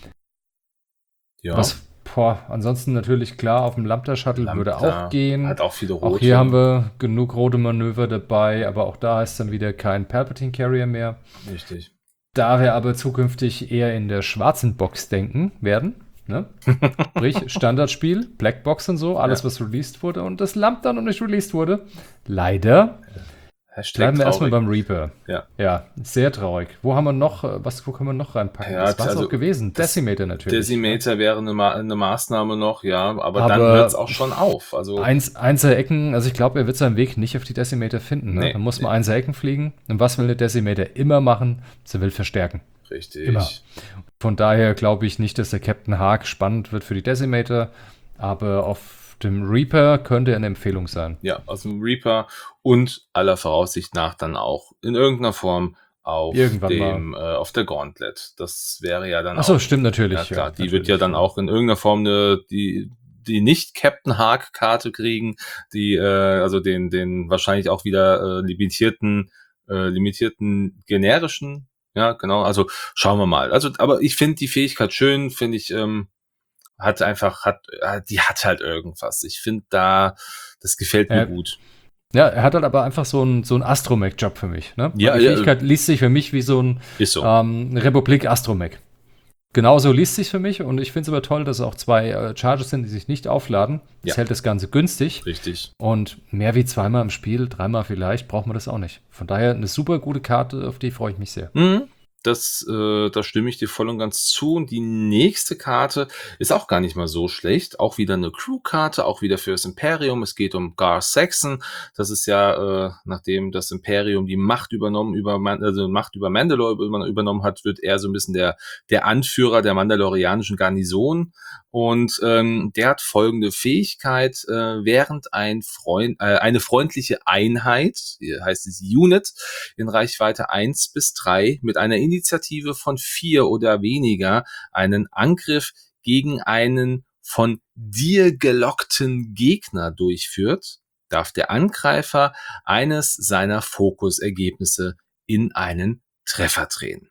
Ja. Was, boah, ansonsten natürlich klar, auf dem Lambda-Shuttle würde Lambda auch gehen. Hat auch viele rote. Auch hier haben wir genug rote Manöver dabei, aber auch da ist dann wieder kein Palpatine Carrier mehr. Richtig. Da wir aber zukünftig eher in der schwarzen Box denken werden, ne? Sprich Standardspiel, Blackbox und so, alles Ja. was released wurde und das Lamp noch nicht released wurde, leider Hashtag bleiben wir traurig. erstmal beim Reaper. Ja. Ja, sehr traurig. Wo haben wir noch, äh, was, wo können wir noch reinpacken? Ja, das war es also auch gewesen. das- Decimator natürlich. Decimator wäre eine, Ma eine Maßnahme noch, ja, aber, Aber dann hört es auch schon auf. Also Eins, einzelne Ecken, also ich glaube, er wird seinen Weg nicht auf die Decimator finden. Ne? Nee, Dann muss man nee. einzelne Ecken fliegen. Und was will der Decimator immer machen? Sie will verstärken. richtig. Immer. Von daher glaube ich nicht, dass der Captain Hark spannend wird für die Decimator. Aber auf dem Reaper könnte er eine Empfehlung sein. Ja, aus dem Reaper und aller Voraussicht nach dann auch in irgendeiner Form auf Irgendwann dem äh, auf der Gauntlet. Das wäre ja dann Achso, auch. stimmt natürlich. Ja, klar, ja, die natürlich, wird ja dann auch in irgendeiner Form eine, die, die nicht Captain Hark Karte kriegen, die, äh, also den, den wahrscheinlich auch wieder äh, limitierten, äh, limitierten generischen, ja, genau, also schauen wir mal. Also, aber ich finde die Fähigkeit schön, finde ich, ähm, hat einfach, hat, äh, die hat halt irgendwas. Ich finde da, das gefällt mir Äh, gut. Ja, er hat halt aber einfach so einen so Astromech-Job für mich. Ne? Ja, Und die ja, Fähigkeit liest sich für mich wie so ein Ist so. ähm, Republik-Astromech. Genauso liest sich für mich und ich finde es aber toll, dass es auch zwei äh, Charges sind, die sich nicht aufladen. Das Ja. hält das Ganze günstig. Richtig. Und mehr wie zweimal im Spiel, dreimal vielleicht, braucht man das auch nicht. Von daher eine super gute Karte, auf die freue ich mich sehr. Mhm. Das, äh, da stimme ich dir voll und ganz zu. Und die nächste Karte ist auch gar nicht mal so schlecht. Auch wieder eine Crew-Karte, auch wieder für das Imperium. Es geht um Gar Saxon. Das ist ja, äh, nachdem das Imperium die Macht übernommen, über Man also Macht über Mandalore über übernommen hat, wird er so ein bisschen der, der Anführer der mandalorianischen Garnison. Und ähm, der hat folgende Fähigkeit: äh, Während ein Freund, äh, eine freundliche Einheit, hier heißt es Unit, in Reichweite eins bis drei mit einer Initiative von vier oder weniger einen Angriff gegen einen von dir gelockten Gegner durchführt, darf der Angreifer eines seiner Fokusergebnisse in einen Treffer drehen.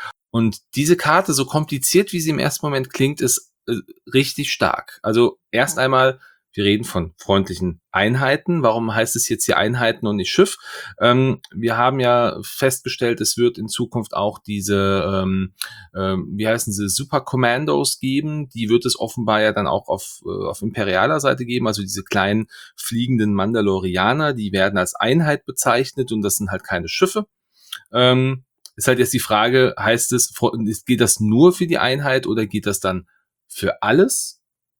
Und diese Karte, so kompliziert wie sie im ersten Moment klingt, ist äh, richtig stark. Also erst einmal, wir reden von freundlichen Einheiten. Warum heißt es jetzt hier Einheiten und nicht Schiff? Ähm, wir haben ja festgestellt, es wird in Zukunft auch diese, ähm, ähm, wie heißen sie, Super Commandos geben. Die wird es offenbar ja dann auch auf, äh, auf imperialer Seite geben. Also diese kleinen fliegenden Mandalorianer, die werden als Einheit bezeichnet und das sind halt keine Schiffe. Ähm, ist halt jetzt die Frage, heißt es, geht das nur für die Einheit oder geht das dann für alles?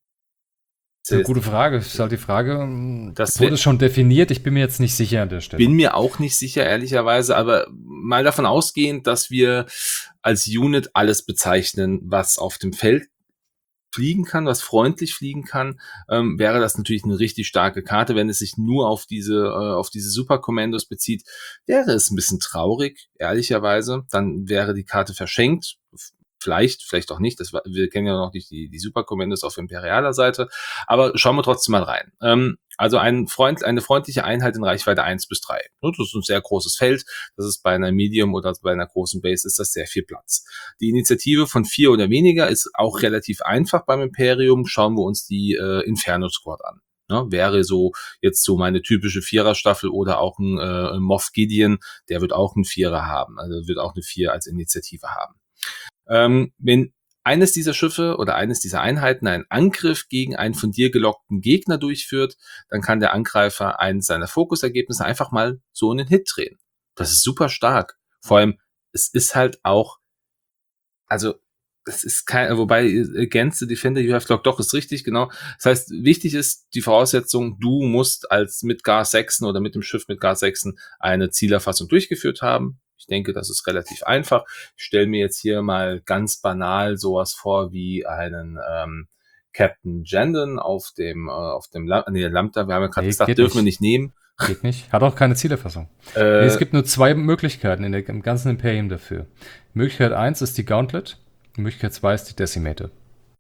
Das ist eine gute Frage. Das ist halt die Frage, Das wurde wär- es schon definiert? Ich bin mir jetzt nicht sicher an der Stelle. Bin mir auch nicht sicher, ehrlicherweise, aber mal davon ausgehend, dass wir als Unit alles bezeichnen, was auf dem Feld fliegen kann, was freundlich fliegen kann, ähm, wäre das natürlich eine richtig starke Karte. Wenn es sich nur auf diese, äh, auf diese Super-Kommandos bezieht, wäre es ein bisschen traurig, ehrlicherweise. Dann wäre die Karte verschenkt. Vielleicht, vielleicht auch nicht. Das, war- wir kennen ja noch nicht die, die Super-Kommandos auf imperialer Seite. Aber schauen wir trotzdem mal rein. Ähm, also ein Freund, eine freundliche Einheit in Reichweite eins bis drei. Das ist ein sehr großes Feld. Das ist bei einer Medium oder bei einer großen Base ist das sehr viel Platz. Die Initiative von vier oder weniger ist auch relativ einfach beim Imperium. Schauen wir uns die äh, Inferno Squad an. Ne? Wäre so jetzt so meine typische Viererstaffel oder auch ein äh, Moff Gideon, der wird auch einen Vierer haben, also wird auch eine Vier als Initiative haben. Ähm, wenn eines dieser Schiffe oder eines dieser Einheiten einen Angriff gegen einen von dir gelockten Gegner durchführt, dann kann der Angreifer eines seiner Fokusergebnisse einfach mal so einen Hit drehen. Das ist super stark. Vor allem, es ist halt auch, also es ist kein, wobei against the defender you have locked, doch, ist richtig, genau. Das heißt, wichtig ist die Voraussetzung, du musst als mit Gar sechs oder mit dem Schiff mit Gar sechs eine Zielerfassung durchgeführt haben. Ich denke, das ist relativ einfach. Ich stelle mir jetzt hier mal ganz banal sowas vor wie einen ähm, Captain Jandon auf dem äh, auf dem Lam- nee, Lambda. Wir haben ja gerade Nee, gesagt, geht dürfen wir nicht. nicht nehmen. Geht nicht. Hat auch keine Zielerfassung. Äh, Nee, es gibt nur zwei Möglichkeiten in der, im ganzen Imperium dafür. Möglichkeit eins ist die Gauntlet, Möglichkeit zwei ist die Decimator.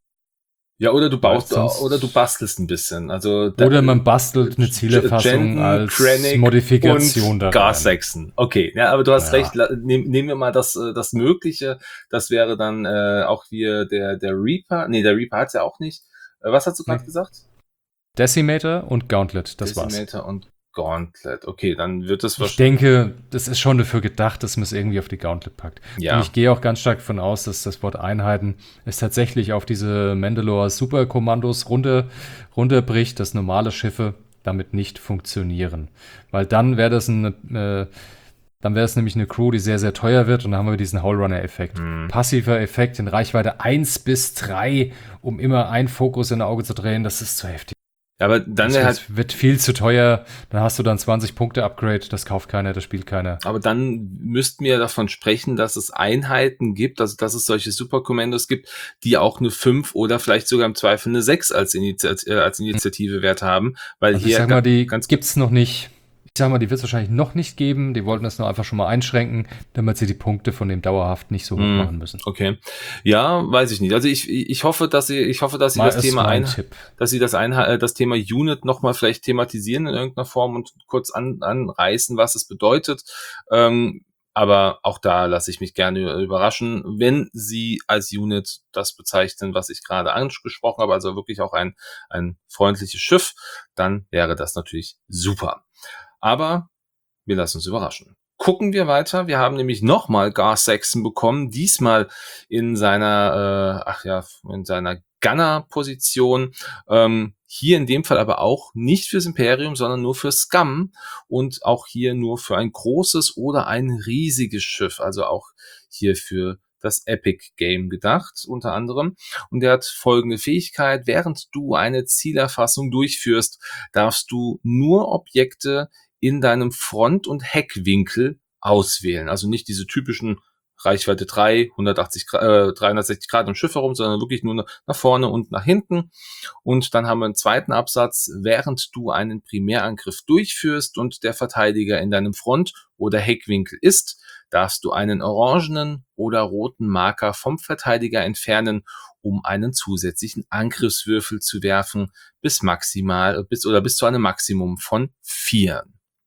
Ja, oder du baust, Weil sonst- oder du bastelst ein bisschen. Also Oder man bastelt eine Zielerfassung Jandon, als Krennic Modifikation und da Gar rein. sechs. Okay, ja, aber du hast Ja. recht. La- Nehm, nehmen wir mal das, äh, das Mögliche. Das wäre dann äh, auch hier der, der Reaper. Nee, der Reaper hat's ja auch nicht. Äh, was hast du gerade Nee. gesagt? Decimator und Gauntlet, das war's. Decimator und Gauntlet. Okay, dann wird es Ich denke, das ist schon dafür gedacht, dass man es irgendwie auf die Gauntlet packt. Ja. Und ich gehe auch ganz stark davon aus, dass das Wort Einheiten es tatsächlich auf diese Mandalore Superkommandos runter, runterbricht, dass normale Schiffe damit nicht funktionieren. Weil dann wäre das ein, äh, dann wäre es nämlich eine Crew, die sehr, sehr teuer wird und dann haben wir diesen Hole-Runner-Effekt. Hm. Passiver Effekt in Reichweite eins bis drei, um immer einen Fokus in ein Auge zu drehen, das ist zu heftig. Ja, aber dann Das wäre wird, halt, wird viel zu teuer. Dann hast du dann zwanzig Punkte Upgrade. Das kauft keiner, das spielt keiner. aber dann müssten wir davon sprechen, dass es Einheiten gibt, also dass es solche Superkommandos gibt, die auch eine fünf oder vielleicht sogar im Zweifel eine sechs als, Initiat äh, als Initiative-Wert haben, weil Also hier ich sag mal, die ganz gibt's noch nicht. Ich sag mal, die wird es wahrscheinlich noch nicht geben. Die wollten das nur einfach schon mal einschränken, damit sie die Punkte von dem dauerhaft nicht so hoch Hm. machen müssen. Okay. Ja, weiß ich nicht. Also ich, ich hoffe, dass sie, ich hoffe, dass sie Mal das ist Thema mein ein, Tipp. dass sie das ein, äh, das Thema Unit nochmal vielleicht thematisieren in irgendeiner Form und kurz an, anreißen, was es bedeutet. Ähm, aber auch da lasse ich mich gerne überraschen, wenn sie als Unit das bezeichnen, was ich gerade angesprochen habe, also wirklich auch ein, ein freundliches Schiff, dann wäre das natürlich super. Aber wir lassen uns überraschen. Gucken wir weiter. Wir haben nämlich nochmal Gar Saxon bekommen, diesmal in seiner, äh, ach ja, in seiner Gunner-Position. Ähm, hier in dem Fall aber auch nicht fürs Imperium, sondern nur für Scum und auch hier nur für ein großes oder ein riesiges Schiff. Also auch hier für das Epic Game gedacht, unter anderem. Und er hat folgende Fähigkeit: Während du eine Zielerfassung durchführst, darfst du nur Objekte in deinem Front- und Heckwinkel auswählen. Also nicht diese typischen Reichweite drei, hundertachtzig, äh, dreihundertsechzig Grad im Schiff herum, sondern wirklich nur nach vorne und nach hinten. Und dann haben wir einen zweiten Absatz: Während du einen Primärangriff durchführst und der Verteidiger in deinem Front- oder Heckwinkel ist, darfst du einen orangenen oder roten Marker vom Verteidiger entfernen, um einen zusätzlichen Angriffswürfel zu werfen, bis maximal, bis oder bis zu einem Maximum von vier.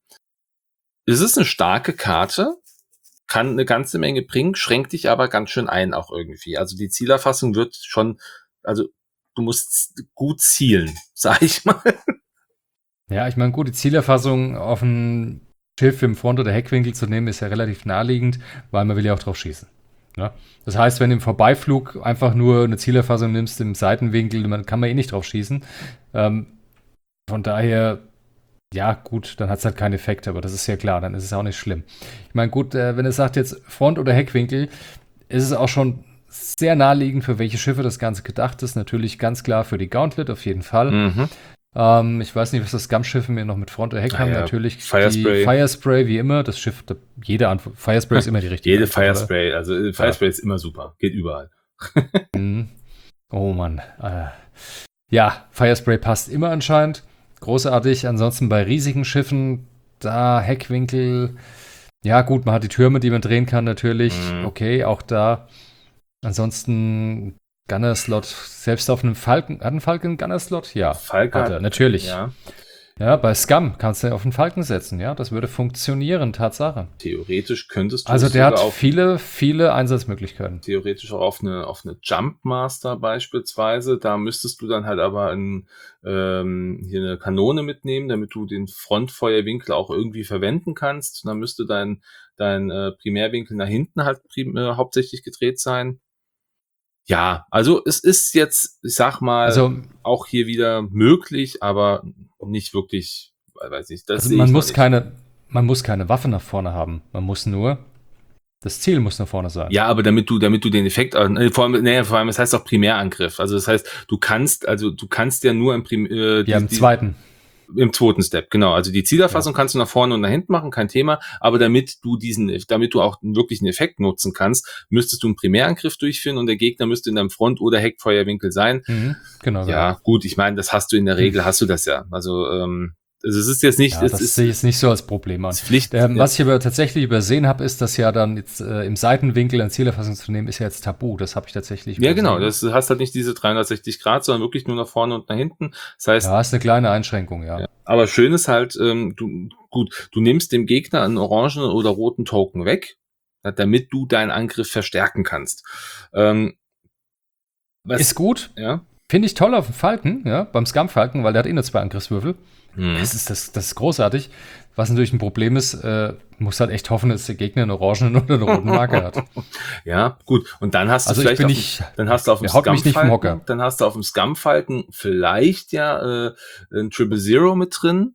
Es ist eine starke Karte, kann eine ganze Menge bringen, schränkt dich aber ganz schön ein auch irgendwie. Also die Zielerfassung wird schon, also du musst gut zielen, sag ich mal. Ja, ich meine, gut, die Zielerfassung auf ein Schiff im Front- oder Heckwinkel zu nehmen, ist ja relativ naheliegend, weil man will ja auch drauf schießen. Ja? Das heißt, wenn du im Vorbeiflug einfach nur eine Zielerfassung nimmst im Seitenwinkel, dann kann man eh nicht drauf schießen. Ähm, von daher, ja, gut, dann hat es halt keinen Effekt, aber das ist ja klar, dann ist es auch nicht schlimm. Ich meine, gut, äh, wenn es sagt jetzt Front- oder Heckwinkel, ist es auch schon sehr naheliegend, für welche Schiffe das Ganze gedacht ist. Natürlich ganz klar für die Gauntlet, auf jeden Fall. Mhm. Ähm, ich weiß nicht, was das Scum-Schiffe mir noch mit Front oder Heck Ah, haben. ja. Natürlich Firespray. die Firespray, wie immer. Das Schiff, da, jede Antwort. Firespray ist immer die richtige Jede Antwort, Firespray, also äh, Firespray ist immer super, geht überall. oder? Mhm. Oh Mann. Äh, ja, Firespray passt immer anscheinend. Großartig. Ansonsten bei riesigen Schiffen, da Heckwinkel. Ja, gut, man hat die Türme, die man drehen kann, natürlich. Mhm. Okay, auch da. Ansonsten Gunner-Slot, selbst auf einem Falcon. Hat ein Falcon Gunner-Slot? Ja. Falke hat er, natürlich. Ja. Ja, bei Scum kannst du auf den Falken setzen, ja, das würde funktionieren, Tatsache. Theoretisch könntest du Also es der hat sogar auf, viele, viele Einsatzmöglichkeiten. theoretisch auch auf eine, auf eine Jumpmaster beispielsweise. Da müsstest du dann halt aber ein, ähm, hier eine Kanone mitnehmen, damit du den Frontfeuerwinkel auch irgendwie verwenden kannst. Dann müsste dein, dein äh, Primärwinkel nach hinten halt prim äh, hauptsächlich gedreht sein. Ja, also es ist jetzt, ich sag mal, Also, auch hier wieder möglich, aber nicht wirklich, weiß ich, das also sehe man ich noch muss nicht. keine, man muss keine Waffe nach vorne haben. Man muss nur, das Ziel muss nach vorne sein. Ja, aber damit du, damit du den Effekt, äh, vor allem, nee, vor allem, das heißt auch Primärangriff. Also das heißt, du kannst, also du kannst ja nur im Prim, äh, Ja, im die, zweiten. im zweiten Step, genau. Also die Zielerfassung kannst du nach vorne und nach hinten machen, kein Thema. Aber damit du diesen, damit du auch wirklich einen Effekt nutzen kannst, müsstest du einen Primärangriff durchführen und der Gegner müsste in deinem Front- oder Heckfeuerwinkel sein. Mhm, genau, Ja, genau. gut, ich meine, das hast du in der Regel, hast du das ja. Also, ähm, also es ist jetzt nicht, Ja, es das ist, sehe ich jetzt nicht so als Problem an. ist Pflicht. Ähm, Ja. was ich aber tatsächlich übersehen habe, ist, dass ja dann jetzt äh, im Seitenwinkel eine Zielerfassung zu nehmen, ist ja jetzt tabu. Das habe ich tatsächlich Ja, übersehen. genau. Das du hast halt nicht diese dreihundertsechzig Grad, sondern wirklich nur nach vorne und nach hinten. Das heißt, Ja, ist eine kleine Einschränkung, ja. ja. Aber schön ist halt, ähm, du, gut, du nimmst dem Gegner einen orangen oder roten Token weg, damit du deinen Angriff verstärken kannst. Ähm, was, Ist gut. Ja. Finde ich toll auf dem Falken, ja, beim Scum-Falken, weil der hat eh nur zwei Angriffswürfel. Hm. Das ist, das, das ist großartig. Was natürlich ein Problem ist, äh, muss halt echt hoffen, dass der Gegner einen orangen oder einen roten Marker hat. Ja, gut. Und dann hast du Also ich vielleicht bin auf, nicht, dann hast du auf dem der haut mich nicht vom Hocker. Scum-Falken, dann hast du auf dem Scum-Falken vielleicht ja äh, ein Triple Zero mit drin.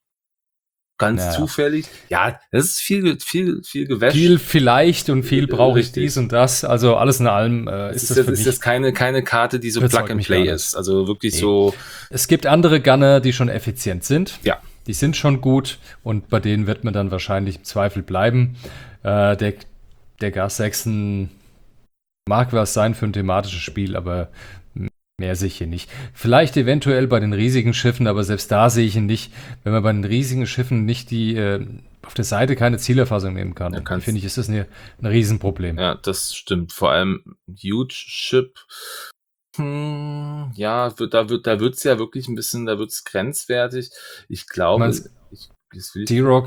Ganz Naja. zufällig. Ja, das ist viel, viel, viel Gewäsch. Viel vielleicht und viel brauche ich Richtig. dies und das. Also alles in allem äh, Es ist ist, das das, für ist mich. das keine, keine Karte, die so Überzeugt Plug and mich Play gar nicht. ist. Also wirklich Nee. so. Es gibt andere Gunner, die schon effizient sind. Ja. Die sind schon gut und bei denen wird man dann wahrscheinlich im Zweifel bleiben. Äh, der, der Gas Saxon mag was sein für ein thematisches Spiel, aber mehr sehe ich hier nicht. Vielleicht eventuell bei den riesigen Schiffen, aber selbst da sehe ich ihn nicht. Wenn man bei den riesigen Schiffen nicht die äh, auf der Seite keine Zielerfassung nehmen kann, Ja, dann kannst- finde ich, ist das eine, ein Riesenproblem. Ja, das stimmt. Vor allem Huge Ship. Hm, ja, wird, da wird, da wird's ja wirklich ein bisschen, da wird's grenzwertig. Ich glaube, Ich ich, das will ich, D-Rock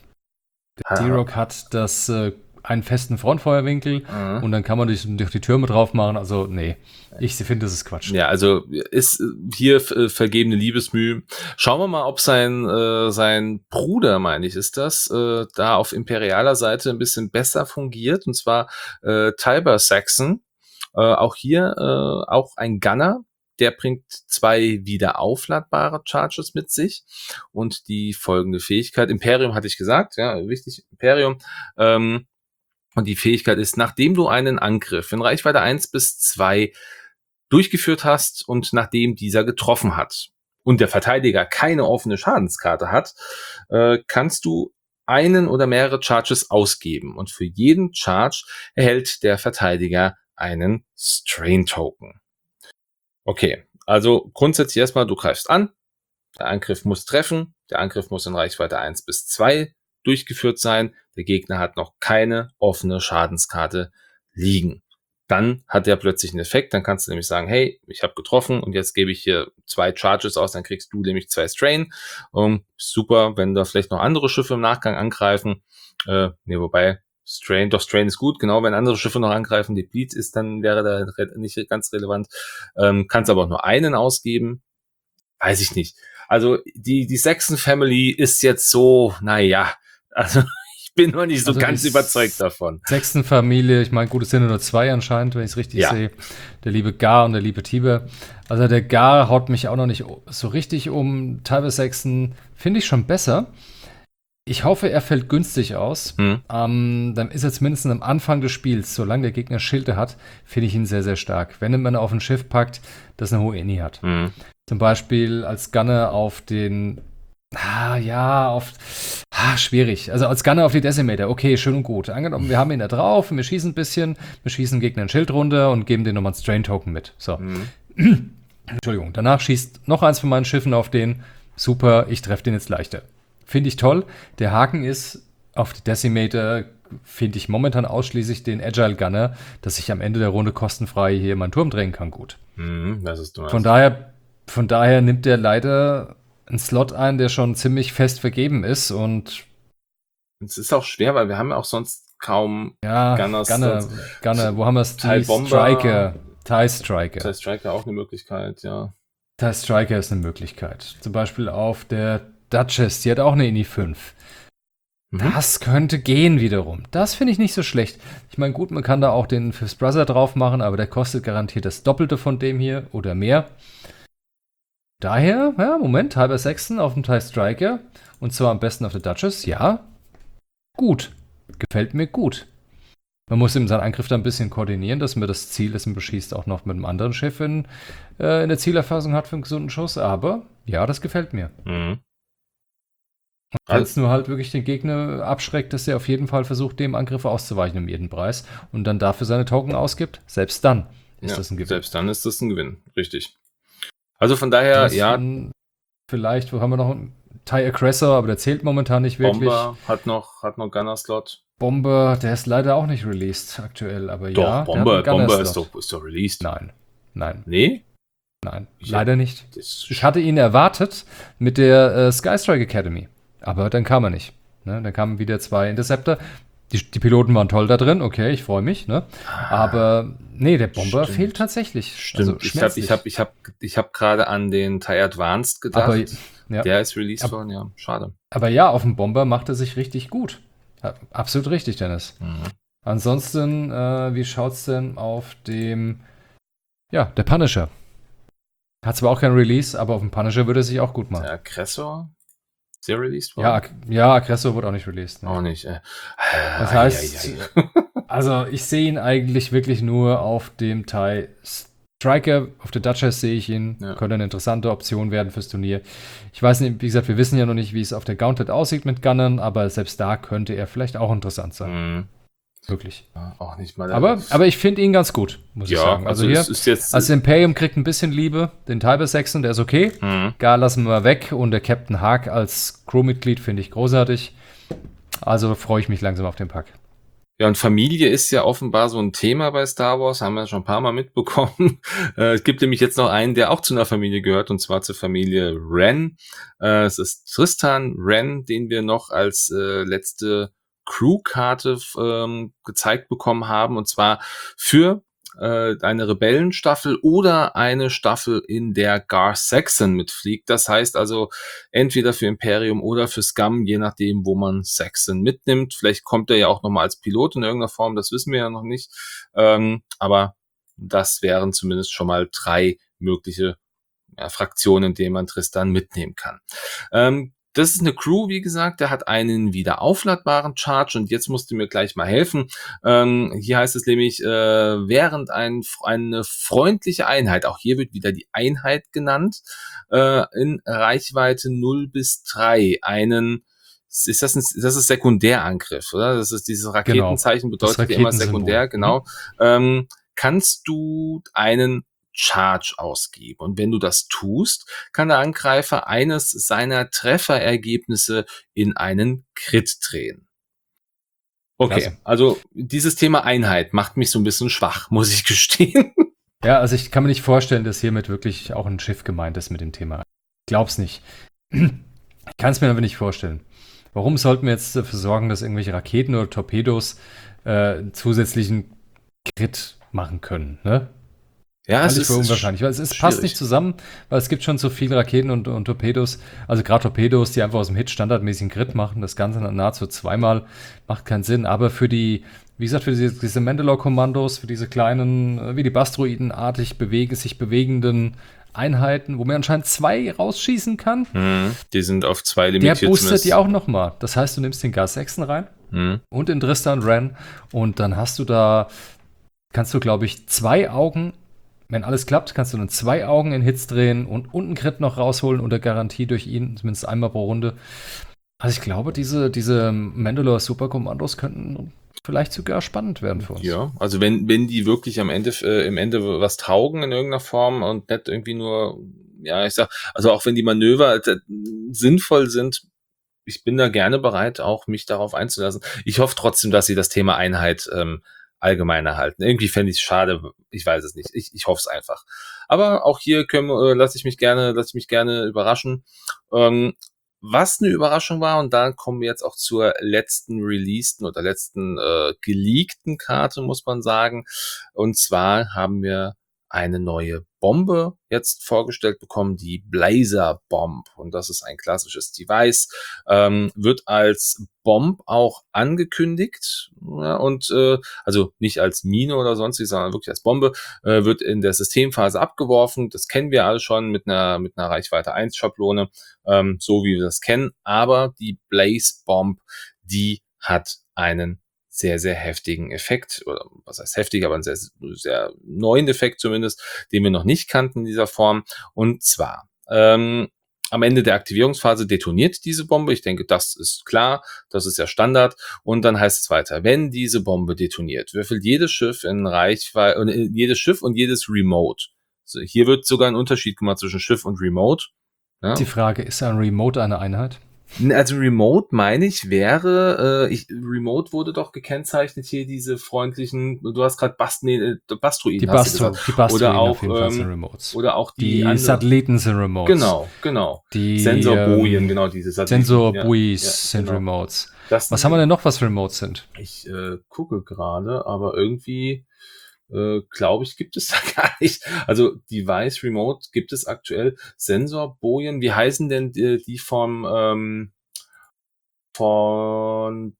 Ha- D-Rock hat das äh, einen festen Frontfeuerwinkel Mhm. und dann kann man durch, durch die Türme drauf machen. Also, nee, ich finde, das ist Quatsch. Ja, also ist hier äh, vergebene Liebesmüh. Schauen wir mal, ob sein äh, sein Bruder, meine ich, ist das, äh, da auf imperialer Seite ein bisschen besser fungiert. Und zwar äh, Tiber Saxon. Äh, auch hier äh, auch ein Gunner. Der bringt zwei wieder aufladbare Charges mit sich und die folgende Fähigkeit. Imperium hatte ich gesagt, ja, wichtig, Imperium. Ähm, und die Fähigkeit ist, nachdem du einen Angriff in Reichweite eins bis zwei durchgeführt hast und nachdem dieser getroffen hat und der Verteidiger keine offene Schadenskarte hat, äh, kannst du einen oder mehrere Charges ausgeben und für jeden Charge erhält der Verteidiger einen Strain-Token. Okay, also grundsätzlich erstmal, du greifst an, der Angriff muss treffen, der Angriff muss in Reichweite eins bis zwei durchgeführt sein, der Gegner hat noch keine offene Schadenskarte liegen. Dann hat er plötzlich einen Effekt, dann kannst du nämlich sagen, hey, ich habe getroffen und jetzt gebe ich hier zwei Charges aus, dann kriegst du nämlich zwei Strain. Um, super, wenn da vielleicht noch andere Schiffe im Nachgang angreifen. Äh, nee, wobei Strain, doch Strain ist gut, genau, wenn andere Schiffe noch angreifen, die Bleed ist, dann wäre da re- nicht ganz relevant. Ähm, kannst aber auch nur einen ausgeben. Weiß ich nicht. Also die, die Saxon Family ist jetzt so, naja, also ich bin noch nicht so Also ganz die überzeugt davon. Sechsten Familie, ich meine, gut, es sind nur zwei anscheinend, wenn ich es richtig Ja. sehe. Der liebe Gar und der liebe Tiber. Also der Gar haut mich auch noch nicht so richtig um. Tiber Sexton finde ich schon besser. Ich hoffe, er fällt günstig aus. Hm. Ähm, dann ist er zumindest am Anfang des Spiels, solange der Gegner Schilde hat, finde ich ihn sehr, sehr stark. Wenn man auf ein Schiff packt, das eine hohe Inni hat. Hm. Zum Beispiel als Gunner auf den, ah, ja, auf, ah, schwierig. Also als Gunner auf die Decimator, okay, schön und gut. Angenommen, wir haben ihn da drauf, wir schießen ein bisschen, wir schießen dem Gegner ein Schild runter und geben den nochmal einen Strain-Token mit. So. Hm. Entschuldigung. Danach schießt noch eins von meinen Schiffen auf den. Super, ich treffe den jetzt leichter. Finde ich toll. Der Haken ist, auf die Decimator finde ich momentan ausschließlich den Agile Gunner, dass ich am Ende der Runde kostenfrei hier meinen Turm drehen kann, gut. Hm. Das ist du Von daher, von daher nimmt der leider einen Slot ein, der schon ziemlich fest vergeben ist und es ist auch schwer, weil wir haben ja auch sonst kaum ja, Gunners. Gunner, Gunner, wo haben wir es? TIE Die Bomber. Striker, TIE Striker. TIE Striker auch eine Möglichkeit, ja. TIE Striker ist eine Möglichkeit. Zum Beispiel auf der Duchess, die hat auch eine I N I fünf. Mhm. Das könnte gehen wiederum. Das finde ich nicht so schlecht. Ich meine, gut, man kann da auch den Fifth Brother drauf machen, aber der kostet garantiert das Doppelte von dem hier oder mehr. Daher, ja, Moment, halber Sechsten auf dem TIE Striker und zwar am besten auf der Duchess, ja. Gut. Gefällt mir gut. Man muss eben seinen Angriff da ein bisschen koordinieren, dass man das Ziel, das man beschießt, auch noch mit einem anderen Schiff in, äh, in der Zielerfassung hat für einen gesunden Schuss. Aber ja, das gefällt mir. Mhm. Wenn es nur halt wirklich den Gegner abschreckt, dass er auf jeden Fall versucht, dem Angriff auszuweichen um jeden Preis und dann dafür seine Token ausgibt, selbst dann ist ja, das ein Gewinn. Selbst dann ist das ein Gewinn, richtig. Also von daher, das ja. Vielleicht, wo haben wir noch einen TIE Aggressor, aber der zählt momentan nicht wirklich. Bomber hat noch, hat noch Gunner-Slot. Bomber, der ist leider auch nicht released aktuell, aber doch, ja. Bomber, Bomber ist doch, ist doch released. Nein, nein. Nee? Nein, ich leider nicht. Ich hatte ihn erwartet mit der äh, Skystrike Academy, aber dann kam er nicht. Ne? Dann kamen wieder zwei Interceptor. Die, die Piloten waren toll da drin, okay, ich freue mich. Ne? Aber nee, der Bomber Stimmt. fehlt tatsächlich. Stimmt, also, ich habe ich hab, ich hab, ich hab gerade an den TIE Advanced gedacht. Aber, ja. Der ist released worden, ja, schade. Aber ja, auf dem Bomber macht er sich richtig gut. Absolut richtig, Dennis. Mhm. Ansonsten, äh, wie schaut's denn auf dem, ja, der Punisher? Hat zwar auch kein Release, aber auf dem Punisher würde er sich auch gut machen. Der Aggressor? Ist der released worden? Ja, Ag- ja, Aggressor wurde auch nicht released. Ne? Auch nicht. Äh. Das heißt, ai, ai, ai. Also ich sehe ihn eigentlich wirklich nur auf dem TIE Striker, auf der Duchess sehe ich ihn, ja. Könnte eine interessante Option werden fürs Turnier. Ich weiß nicht, wie gesagt, wir wissen ja noch nicht, wie es auf der Gauntlet aussieht mit Gunnern, aber selbst da könnte er vielleicht auch interessant sein. Mhm. Wirklich. Ja, auch nicht mal. Aber, aber ich finde ihn ganz gut, muss ja, ich sagen. Also, also hier, ist jetzt, also Imperium kriegt ein bisschen Liebe, den Tiber Sechsen, der ist okay. Mhm. Gar lassen wir weg und der Captain Haag als Crewmitglied finde ich großartig. Also freue ich mich langsam auf den Pack. Ja, und Familie ist ja offenbar so ein Thema bei Star Wars, haben wir schon ein paar Mal mitbekommen. Äh, es gibt nämlich jetzt noch einen, der auch zu einer Familie gehört, und zwar zur Familie Wren. Äh, es ist Tristan Wren, den wir noch als äh, letzte Crew-Karte ähm, gezeigt bekommen haben, und zwar für äh, eine Rebellenstaffel oder eine Staffel, in der Gar Saxon mitfliegt. Das heißt also entweder für Imperium oder für Scum, je nachdem, wo man Saxon mitnimmt. Vielleicht kommt er ja auch nochmal als Pilot in irgendeiner Form, das wissen wir ja noch nicht. Ähm, aber das wären zumindest schon mal drei mögliche ja, Fraktionen, in denen man Tristan mitnehmen kann. Ähm, Das ist eine Crew, wie gesagt, der hat einen wieder aufladbaren Charge, und jetzt musst du mir gleich mal helfen. Ähm, hier heißt es nämlich, äh, während ein, eine freundliche Einheit, auch hier wird wieder die Einheit genannt, äh, in Reichweite null bis drei einen, ist das ein, das ist Sekundärangriff, oder? Das ist dieses Raketenzeichen, genau. Bedeutet ja immer sekundär, genau. Mhm. Ähm, kannst du einen Charge ausgeben. Und wenn du das tust, kann der Angreifer eines seiner Trefferergebnisse in einen Crit drehen. Okay, Klasse. Also dieses Thema Einheit macht mich so ein bisschen schwach, muss ich gestehen. Ja, also ich kann mir nicht vorstellen, dass hiermit wirklich auch ein Schiff gemeint ist mit dem Thema. Ich glaub's nicht. Ich kann es mir aber nicht vorstellen. Warum sollten wir jetzt dafür sorgen, dass irgendwelche Raketen oder Torpedos äh, zusätzlichen Crit machen können, ne? Ja, es ist unwahrscheinlich, weil es ist, passt nicht zusammen, weil es gibt schon so viele Raketen und, und Torpedos, also gerade Torpedos, die einfach aus dem Hit standardmäßig einen Crit machen, das Ganze nahezu zweimal, macht keinen Sinn, aber für die, wie gesagt, für diese, diese Mandalore-Kommandos, für diese kleinen, wie die Bastroiden-artig bewege, sich bewegenden Einheiten, wo man anscheinend zwei rausschießen kann. Hm, die sind auf zwei limitiert. Der boostet die auch nochmal. Das heißt, du nimmst den Gar Saxon rein hm. und den Tristan Wren, und dann hast du da, kannst du, glaube ich, zwei Augen. Wenn alles klappt, kannst du dann zwei Augen in Hits drehen und unten Crit noch rausholen unter Garantie durch ihn, zumindest einmal pro Runde. Also ich glaube, diese, diese Mandalore Superkommandos könnten vielleicht sogar spannend werden für uns. Ja, also wenn, wenn die wirklich am Ende, äh, im Ende was taugen in irgendeiner Form und nicht irgendwie nur, ja, ich sag, also auch wenn die Manöver äh, sinnvoll sind, ich bin da gerne bereit, auch mich darauf einzulassen. Ich hoffe trotzdem, dass sie das Thema Einheit ähm, allgemein erhalten. Irgendwie fände ich es schade, ich weiß es nicht. Ich, ich hoffe es einfach. Aber auch hier können, äh, lasse ich mich gerne, lasse ich mich gerne überraschen. Ähm, was eine Überraschung war, und da kommen wir jetzt auch zur letzten releaseden oder letzten äh, geleakten Karte, muss man sagen. Und zwar haben wir eine neue Bombe jetzt vorgestellt bekommen, die Blazer Bomb. Und das ist ein klassisches Device, ähm, wird als Bomb auch angekündigt, ja, und äh, also nicht als Mine oder sonstiges, sondern wirklich als Bombe, äh, wird in der Systemphase abgeworfen. Das kennen wir alle schon mit einer mit einer Reichweite eins Schablone, ähm, so wie wir das kennen. Aber die Blaze Bomb, die hat einen sehr, sehr heftigen Effekt, oder was heißt heftig, aber einen sehr, sehr neuen Effekt zumindest, den wir noch nicht kannten in dieser Form. Und zwar, ähm, am Ende der Aktivierungsphase detoniert diese Bombe. Ich denke, das ist klar, das ist ja Standard. Und dann heißt es weiter, wenn diese Bombe detoniert, würfelt jedes Schiff in Reichweite, äh, jedes Schiff und jedes Remote. Also hier wird sogar ein Unterschied gemacht zwischen Schiff und Remote. Ja. Die Frage, ist ein Remote eine Einheit? Also Remote, meine ich, wäre, äh, ich, Remote wurde doch gekennzeichnet hier, diese freundlichen, du hast gerade Bast, nee, äh, Bastroiden, Die hast du Bastro, gesagt. die Bastroiden Oder auch, auf jeden Fall sind ähm, Remotes. oder auch die, Die andere- Satelliten sind Remotes. Genau, genau. Die Sensorbojen, ähm, genau, diese Satelliten. Sensorbuoys Ja, ja, sind genau. Remotes. Das Was sind- haben wir denn noch, was Remotes sind? Ich äh, gucke gerade, aber irgendwie äh, glaube ich, gibt es da gar nicht. Also Device Remote gibt es aktuell. Sensorbojen, wie heißen denn die, die vom ähm, von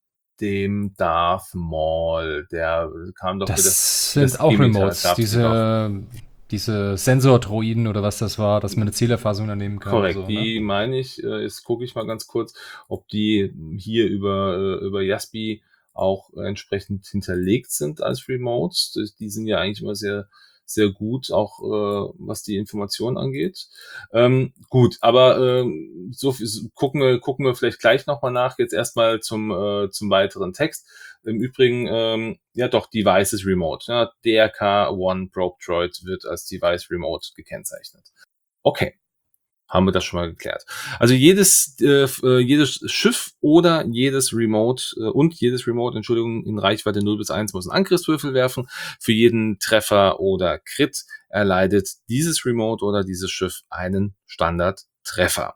dem Darth Maul? Der kam doch Das wieder. sind auch Skimitar Remotes. gab's Diese, diese Sensordroiden oder was das war, dass man eine Zielerfassung daneben kann. Korrekt, So, die ne? meine ich, äh, jetzt gucke ich mal ganz kurz, ob die hier über, äh, über Jaspi auch entsprechend hinterlegt sind als Remotes. Die- Die sind ja eigentlich immer sehr, sehr gut, auch äh, was die Informationen angeht. Ähm, gut, aber ähm, so viel, so- gucken wir, gucken wir vielleicht gleich nochmal nach. Jetzt erstmal zum, äh, zum weiteren Text. Im Übrigen, ähm, ja doch, Devices Remote. Ja, D R K One Probe Droid wird als Device Remote gekennzeichnet. Okay, haben wir das schon mal geklärt. Also jedes äh, äh, jedes Schiff oder jedes Remote äh, und jedes Remote, Entschuldigung, in Reichweite null bis eins muss einen Angriffswürfel werfen. Für jeden Treffer oder Crit erleidet dieses Remote oder dieses Schiff einen Standardtreffer.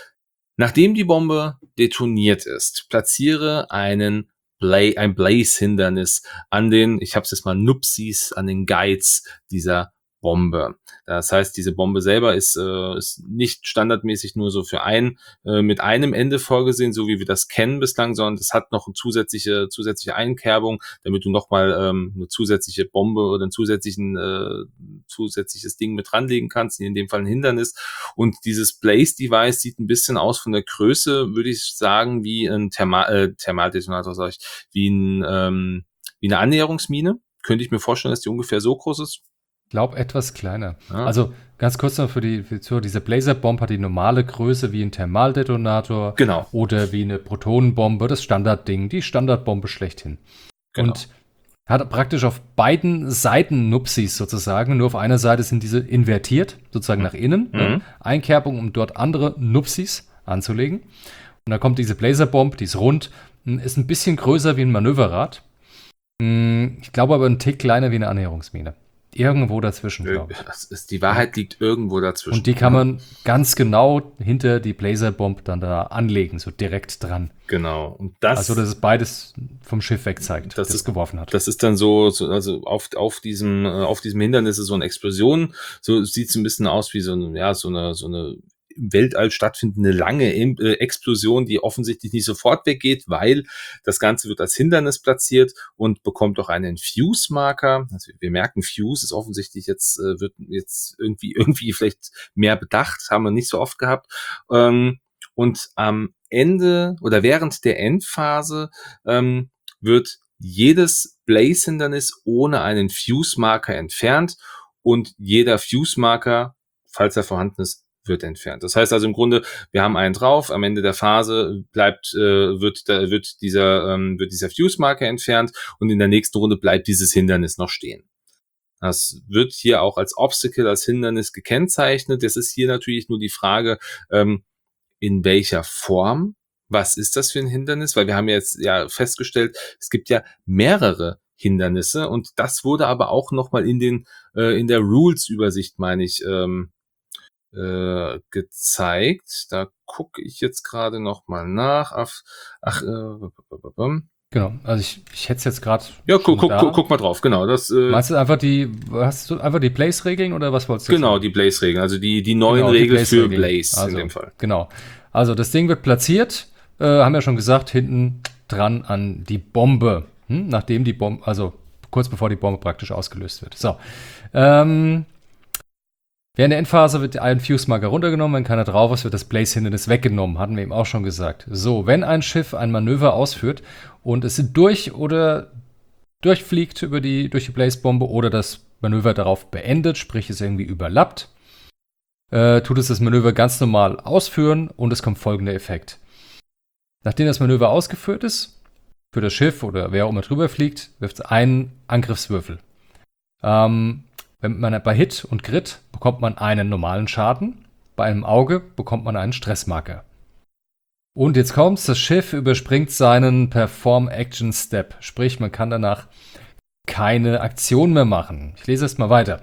Nachdem die Bombe detoniert ist, platziere einen Bla- ein Blaze-Hindernis an den, ich habe es jetzt mal Nupsis, an den Guides dieser Bombe. Das heißt, diese Bombe selber ist, äh, ist nicht standardmäßig nur so für ein, äh, mit einem Ende vorgesehen, so wie wir das kennen bislang, sondern es hat noch eine zusätzliche, zusätzliche Einkerbung, damit du nochmal ähm, eine zusätzliche Bombe oder ein zusätzlichen, äh, zusätzliches Ding mit dranlegen kannst, in dem Fall ein Hindernis. Und dieses Blaze-Device sieht ein bisschen aus von der Größe, würde ich sagen, wie ein Thermal, äh, Thermaldetonator, sag ich, wie, ein, ähm, wie eine Annäherungsmine. Könnte ich mir vorstellen, dass die ungefähr so groß ist. Ich glaube, etwas kleiner. Ja. Also ganz kurz noch für die, für die Zuhörer, diese Blazer Bomb hat die normale Größe wie ein Thermaldetonator Genau. oder wie eine Protonenbombe, das Standardding, die Standardbombe schlechthin. Genau. Und hat praktisch auf beiden Seiten Nupsis sozusagen, nur auf einer Seite sind diese invertiert, sozusagen nach innen, Mhm. ne? Einkerbung, um dort andere Nupsis anzulegen. Und dann kommt diese Blazer Bomb, die ist rund, ist ein bisschen größer wie ein Manöverrad. Ich glaube aber ein Tick kleiner wie eine Annäherungsmine. Irgendwo dazwischen, glaube ich. Das ist, die Wahrheit liegt irgendwo dazwischen. Und die kann man ganz genau hinter die Blazer-Bomb dann da anlegen, so direkt dran. Genau. Und das, Also, dass es beides vom Schiff weg zeigt, das das es ist- geworfen hat. das ist dann so, so also auf, auf diesem, äh, auf diesem Hindernis ist so eine Explosion. So sieht es ein bisschen aus wie so eine, ja, so eine, so eine im Weltall stattfindende lange Im- äh, Explosion, die offensichtlich nicht sofort weggeht, weil das Ganze wird als Hindernis platziert und bekommt auch einen Fuse-Marker. Also wir merken, Fuse ist offensichtlich jetzt, äh, wird jetzt irgendwie, irgendwie vielleicht mehr bedacht, haben wir nicht so oft gehabt. Ähm, und am Ende oder während der Endphase ähm, wird jedes Blaze-Hindernis ohne einen Fuse-Marker entfernt und jeder Fuse-Marker, falls er vorhanden ist, wird entfernt. Das heißt also im Grunde, wir haben einen drauf, am Ende der Phase bleibt, äh, wird, da, wird dieser, ähm, wird dieser Fuse-Marker entfernt und in der nächsten Runde bleibt dieses Hindernis noch stehen. Das wird hier auch als Obstacle, als Hindernis gekennzeichnet. Das ist hier natürlich nur die Frage, ähm, in welcher Form? Was ist das für ein Hindernis? Weil wir haben jetzt ja festgestellt, es gibt ja mehrere Hindernisse. Und das wurde aber auch nochmal in den äh, in der Rules-Übersicht, meine ich, ähm, äh, gezeigt. Da gucke ich jetzt gerade nochmal nach. Ach, ach äh, Genau, also ich, ich hätte es jetzt gerade. Ja, guck, guck, guck, guck mal drauf, genau. Das, äh, Meinst du einfach die, hast du einfach die Blaze-Regeln oder was wolltest du Genau, sagen? die Blaze-Regeln, also die, die neuen Genau, die Regeln für Blaze-Regeln. Blaze Also, in dem Fall. Genau. Also das Ding wird platziert, äh, haben wir schon gesagt, hinten dran an die Bombe. Hm? Nachdem die Bombe, also kurz bevor die Bombe praktisch ausgelöst wird. So. Ähm, während der Endphase wird ein Fuse-Marker runtergenommen, wenn keiner drauf ist, wird das Blaze-Hindernis weggenommen, hatten wir eben auch schon gesagt. So, wenn ein Schiff ein Manöver ausführt und es durch oder durchfliegt über die, durch die Blaze-Bombe oder das Manöver darauf beendet, sprich es irgendwie überlappt, äh, tut es das Manöver ganz normal ausführen und es kommt folgender Effekt. Nachdem das Manöver ausgeführt ist, für das Schiff oder wer auch immer drüber fliegt, wirft es einen Angriffswürfel. Ähm, wenn man bei Hit und Crit bekommt man einen normalen Schaden, bei einem Auge bekommt man einen Stressmarker. Und jetzt kommt's, das Schiff überspringt seinen Perform-Action-Step, sprich man kann danach keine Aktion mehr machen. Ich lese erst mal weiter.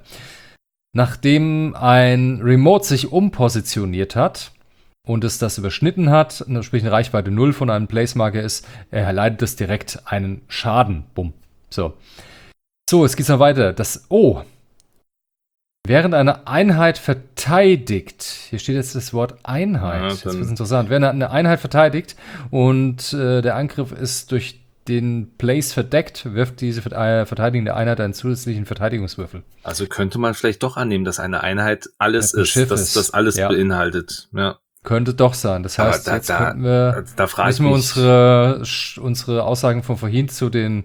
Nachdem ein Remote sich umpositioniert hat und es das überschnitten hat, sprich eine Reichweite null von einem Placemarker ist, erleidet es direkt einen Schaden. Bumm. So. So, jetzt geht's noch weiter. Das O. Während eine Einheit verteidigt, hier steht jetzt das Wort Einheit, Ja, das dann- ist interessant, während eine Einheit verteidigt und äh, der Angriff ist durch den Place verdeckt, wirft diese vert- äh, verteidigende Einheit einen zusätzlichen Verteidigungswürfel. Also könnte man vielleicht doch annehmen, dass eine Einheit alles Ein ist, Schiff dass ist. das alles Ja. beinhaltet. Ja. Könnte doch sein. Das heißt, Aber da- jetzt da- könnten wir, Da frage ich müssen wir mich. unsere, sch- unsere Aussagen von vorhin zu den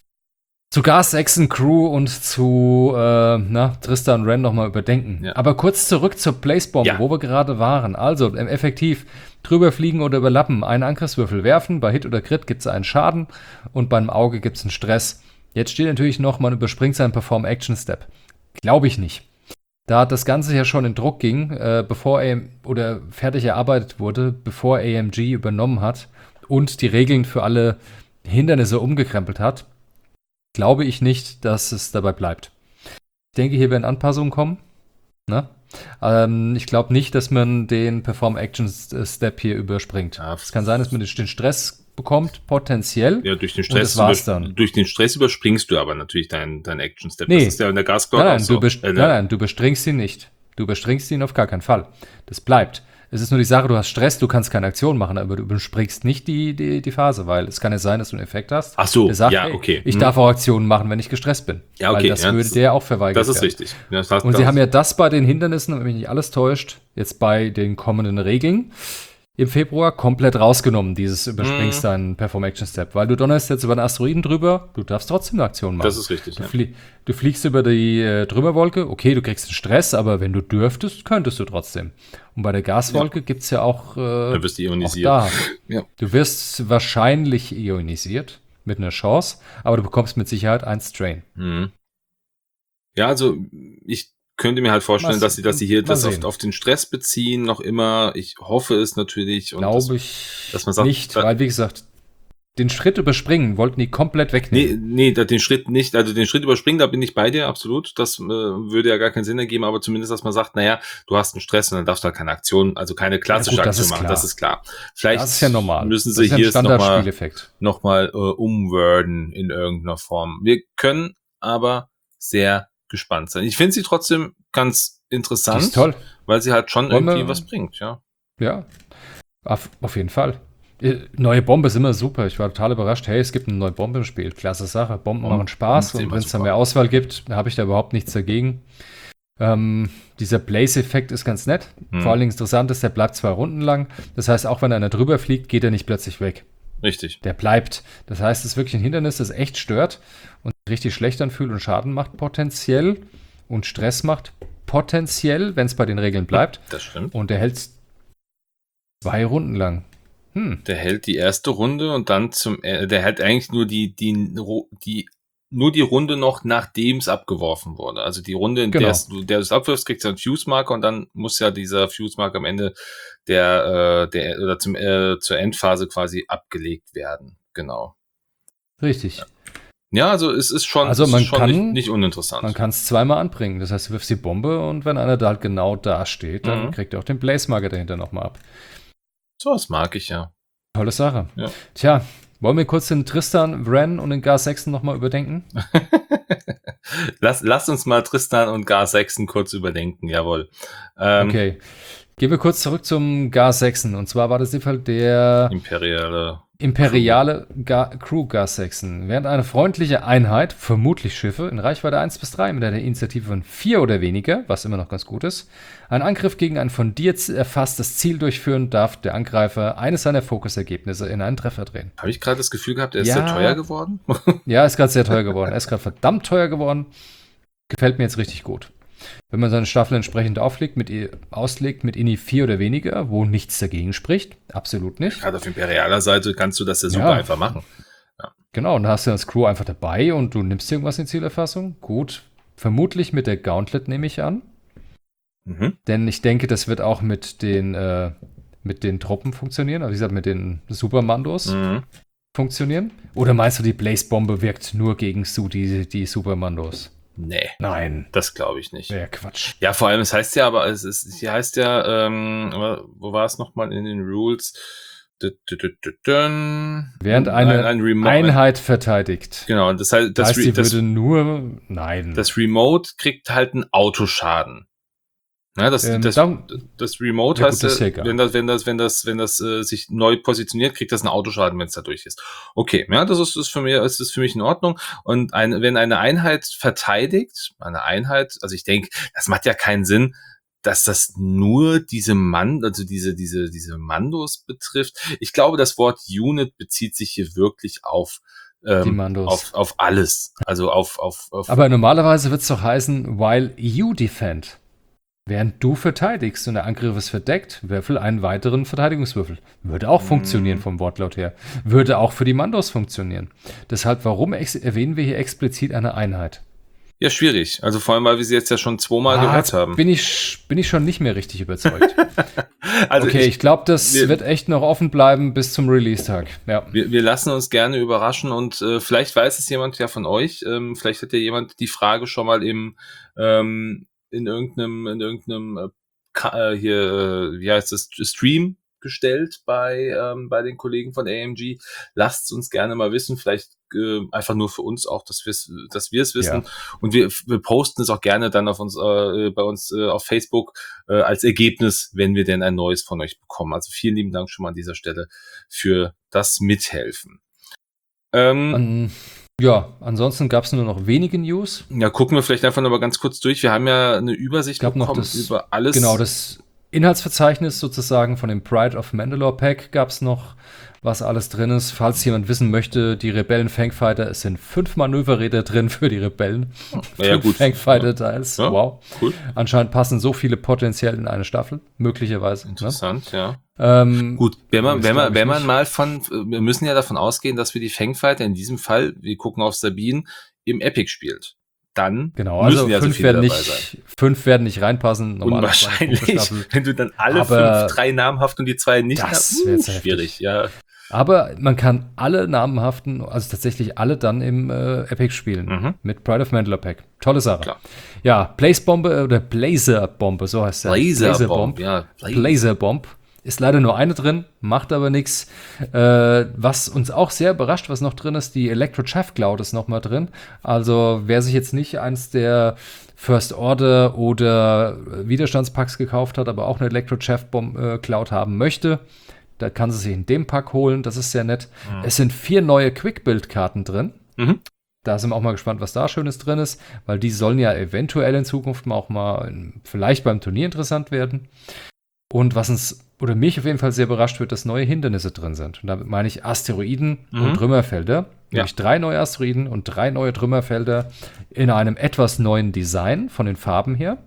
zu Gas, Exen, Crew und zu äh, na, Tristan und Ren nochmal überdenken. Ja. Aber kurz zurück zur Blaze-Bombe, Ja. wo wir gerade waren. Also, ähm, effektiv, drüber fliegen oder überlappen, einen Angriffswürfel werfen, bei Hit oder Crit gibt es einen Schaden und beim Auge gibt es einen Stress. Jetzt steht natürlich noch, man überspringt seinen Perform-Action-Step. Glaube ich nicht. Da das Ganze ja schon in Druck ging, äh, bevor er oder fertig erarbeitet wurde, bevor A M G übernommen hat und die Regeln für alle Hindernisse umgekrempelt hat, glaube ich nicht, dass es dabei bleibt. Ich denke, hier werden Anpassungen kommen. Ne? Ähm, ich glaube nicht, dass man den Perform-Action-Step hier überspringt. Ja, Es kann sein, dass man den Stress bekommt, potenziell. Ja, durch den Und Stress, das war's übers- dann. durch den Stress überspringst du aber natürlich deinen dein Action-Step. Nee. Das ist ja in der Gasglock Nein, auch nein, so. du best- Äh, nein, nein, du überspringst ihn nicht. Du überspringst ihn auf gar keinen Fall. Das bleibt. Es ist nur die Sache, du hast Stress, du kannst keine Aktion machen, aber du überspringst nicht die, die, die Phase, weil es kann ja sein, dass du einen Effekt hast. Ach so, der sagt, ja, ey, okay. ich Hm. darf auch Aktionen machen, wenn ich gestresst bin. Ja, okay, Weil das ja, würde das- der auch verweigert Das ist werden. richtig. Ja, das heißt, Und das sie haben ja das bei den Hindernissen, wenn mich nicht alles täuscht, jetzt bei den kommenden Regeln im Februar komplett rausgenommen, dieses überspringst Mhm. deinen Perform-Action-Step. Weil du donnerst jetzt über einen Asteroiden drüber, du darfst trotzdem eine Aktion machen. Das ist richtig, Du, ja. flie du fliegst über die äh, Trümmerwolke, okay, du kriegst einen Stress, aber wenn du dürftest, könntest du trotzdem. Und bei der Gaswolke gibt es ja auch, äh, Da wirst du auch ionisiert. da. Ja. Du wirst wahrscheinlich ionisiert, mit einer Chance, aber du bekommst mit Sicherheit einen Strain. Mhm. Ja, also ich könnte mir halt vorstellen, Mal dass sie, dass sie hier mal das auf, sehen. auf den Stress beziehen, noch immer. Ich hoffe es natürlich. Und das- Glaube ich dass man sagt, nicht, da- weil, wie gesagt, den Schritt überspringen wollten die komplett wegnehmen. Nee, nee, da- den Schritt nicht, also den Schritt überspringen, da bin ich bei dir, absolut. Das äh, würde ja gar keinen Sinn ergeben, aber zumindest, dass man sagt, naja, du hast einen Stress und dann darfst du halt keine Aktion, also keine klassische Ja, gut, das Aktion ist machen, klar. das ist klar. Vielleicht Das ist ja normal. müssen Das sie ist ja ein hier es nochmal Standardspieleffekt. noch mal, äh, umworden in irgendeiner Form. Wir können aber sehr gespannt sein. Ich finde sie trotzdem ganz Die interessant, ist toll. weil sie halt schon Wollen wir- irgendwie was bringt, ja. Ja, auf, auf jeden Fall. Äh, Neue Bombe ist immer super. Ich war total überrascht. Hey, es gibt eine neue Bombe im Spiel. Klasse Sache. Bomben Bomben machen Spaß. sind Und immer wenn es da super. mehr Auswahl gibt, habe ich da überhaupt nichts dagegen. Ähm, dieser Blaze-Effekt ist ganz nett. Hm. Vor allen Dingen interessant ist, der bleibt zwei Runden lang. Das heißt, auch wenn einer drüber fliegt, geht er nicht plötzlich weg. Richtig. Der bleibt. Das heißt, es ist wirklich ein Hindernis, das echt stört und richtig schlecht anfühlt und Schaden macht potenziell und Stress macht potenziell, wenn es bei den Regeln bleibt. Das stimmt. Und der hält zwei Runden lang. Hm. Der hält die erste Runde und dann zum, äh, der hält eigentlich nur die, die, die, nur die Runde noch, nachdem es abgeworfen wurde. Also die Runde, in Genau. der es- du der es abwirfst, kriegst du einen Fuse-Marker und dann muss ja dieser Fuse-Marker am Ende der, äh, der, oder zum, äh, zur Endphase quasi abgelegt werden. Genau. Richtig. Ja, also es ist schon, Also es man ist schon kann- nicht, nicht uninteressant. Man kann es zweimal anbringen. Das heißt, du wirfst die Bombe und wenn einer da halt genau da steht, dann Mhm. kriegt er auch den Blaze-Marker dahinter nochmal ab. So, das mag ich ja. Tolle Sache. Ja. Tja, wollen wir kurz den Tristan, Wren und den Gar Saxon nochmal überdenken? lass, lass uns mal Tristan und Gar Saxon kurz überdenken, jawohl. Ähm, Okay. Gehen wir kurz zurück zum Gar Saxon. Und zwar war das in dem Fall der Imperiale. imperiale Gar Crew Gar Saxon. Während eine freundliche Einheit, vermutlich Schiffe, in Reichweite eins bis drei mit einer Initiative von vier oder weniger, was immer noch ganz gut ist, einen Angriff gegen ein von dir erfasstes Ziel durchführen, darf der Angreifer eines seiner Fokusergebnisse in einen Treffer drehen. Habe ich gerade das Gefühl gehabt, er ist Ja. sehr teuer geworden? Ja, ist gerade sehr teuer geworden. Er ist gerade verdammt teuer geworden. Gefällt mir jetzt richtig gut. Wenn man seine Staffel entsprechend auflegt, mit, I- auslegt mit Ini vier oder weniger, wo nichts dagegen spricht, absolut nicht. Gerade auf imperialer Seite kannst du das ja super Ja. einfach machen. Genau, und dann hast du das Crew einfach dabei und du nimmst irgendwas in Zielerfassung. Gut, vermutlich mit der Gauntlet nehme ich an. Mhm. Denn ich denke, das wird auch mit den, äh, mit den Truppen funktionieren. Also wie gesagt, mit den Supermandos Mhm. funktionieren. Oder meinst du, die Blaze-Bombe wirkt nur gegen Su, die, die Supermandos? Nee, Nein. das glaube ich nicht. Ja, Quatsch. Ja, vor allem, es heißt ja, aber es ist, hier heißt ja, ähm, wo war es nochmal in den Rules? Dü- dü- dü- dü- dün. Während eine ein, ein Remo- Einheit verteidigt. Genau, das heißt, Das das, heißt, sie Re- das, würde nur. Nein. das Remote kriegt halt einen Autoschaden. Ja, das, Ähm, das, dann- das Remote Ja, gut, heißt, das ist ja ja, egal. wenn das, wenn das, wenn das, wenn das äh, sich neu positioniert, kriegt das einen Autoschaden, wenn es da durch ist. Okay, ja, das ist, ist für mich, ist, ist für mich in Ordnung. Und ein, wenn eine Einheit verteidigt, eine Einheit, also ich denke, das macht ja keinen Sinn, dass das nur diese Mann, also diese, diese, diese Mandos betrifft. Ich glaube, das Wort Unit bezieht sich hier wirklich auf, ähm, Die Mandos. auf, auf alles. Also auf, auf, auf Aber normalerweise wird es doch heißen, while you defend. Während du verteidigst und der Angriff ist verdeckt, würfel einen weiteren Verteidigungswürfel. Würde auch Mm. funktionieren vom Wortlaut her. Würde auch für die Mandos funktionieren. Deshalb, warum ex- erwähnen wir hier explizit eine Einheit? ja, schwierig. Also vor allem, weil wir sie jetzt ja schon zweimal Ah, gehört jetzt haben. Bin ich, bin ich schon nicht mehr richtig überzeugt. Also okay, ich, ich glaube, das wir- wird echt noch offen bleiben bis zum Release-Tag. Ja. wir, wir lassen uns gerne überraschen und äh, vielleicht weiß es jemand ja von euch. Ähm, vielleicht hat ja jemand die Frage schon mal im ähm, in irgendeinem in irgendeinem äh, Ka- äh, hier äh, wie heißt es Stream gestellt bei ähm, bei den Kollegen von A M G. Lasst uns gerne mal wissen. Vielleicht äh, einfach nur für uns auch, dass wir es dass wir es wissen. Und wir, wir posten es auch gerne dann auf uns äh, bei uns äh, auf Facebook äh, als Ergebnis, wenn wir denn ein neues von euch bekommen. Also vielen lieben Dank schon mal an dieser Stelle für das Mithelfen. Ähm, An, ja, ansonsten gab es nur noch wenige News. ja, gucken wir vielleicht einfach noch mal ganz kurz durch. Wir haben ja eine Übersicht gab noch bekommen das- über alles. Genau, das Inhaltsverzeichnis sozusagen von dem Pride of Mandalore Pack gab es noch, was alles drin ist. Falls jemand wissen möchte, die Rebellen Fangfighter, es sind fünf Manöverräder drin für die Rebellen. Ja, ja, Fünf gut. Fangfighter-Teils. Ja, Wow. cool. Anscheinend passen so viele potenziell in eine Staffel, möglicherweise. Ne? Interessant, ja. Ähm, Gut, wenn man, das wenn glaub man, ich wenn man nicht. mal von, wir müssen ja davon ausgehen, dass wir die Fangfighter in diesem Fall, wir gucken auf Sabine, im Epic spielt. Dann Genau, müssen also ja so fünf, viele werden dabei sein. nicht, fünf werden nicht reinpassen. Normalerweise eine Unwahrscheinlich, Punkte-Staffel. wenn du dann alle Aber fünf, drei namhaft und die zwei nicht das hast, wär uh, zu heftig. schwierig, ja. Aber man kann alle namenhaften, also tatsächlich alle dann im äh, Epic spielen. Mhm. Mit Pride of Mandalore Pack. Tolle Sache. Klar. Ja, Blazebombe oder Blazerbombe, so heißt der. Laserbomb, ja. Blazerbomb. Ist leider nur eine drin, macht aber nichts. Äh, was uns auch sehr überrascht, was noch drin ist, die Electro Chaff Cloud ist noch mal drin. Also wer sich jetzt nicht eins der First Order oder Widerstandspacks gekauft hat, aber auch eine Electro Chaff äh, Cloud haben möchte, da kann sie sich in dem Pack holen. Das ist sehr nett. Mhm. Es sind vier neue Quick-Build-Karten drin. Mhm. Da sind wir auch mal gespannt, was da Schönes drin ist, weil die sollen ja eventuell in Zukunft mal auch mal in, vielleicht beim Turnier interessant werden. Und was uns oder mich auf jeden Fall sehr überrascht wird, dass neue Hindernisse drin sind. Und damit meine ich Asteroiden Mhm. und Trümmerfelder. Ja. Nämlich drei neue Asteroiden und drei neue Trümmerfelder in einem etwas neuen Design von den Farben her.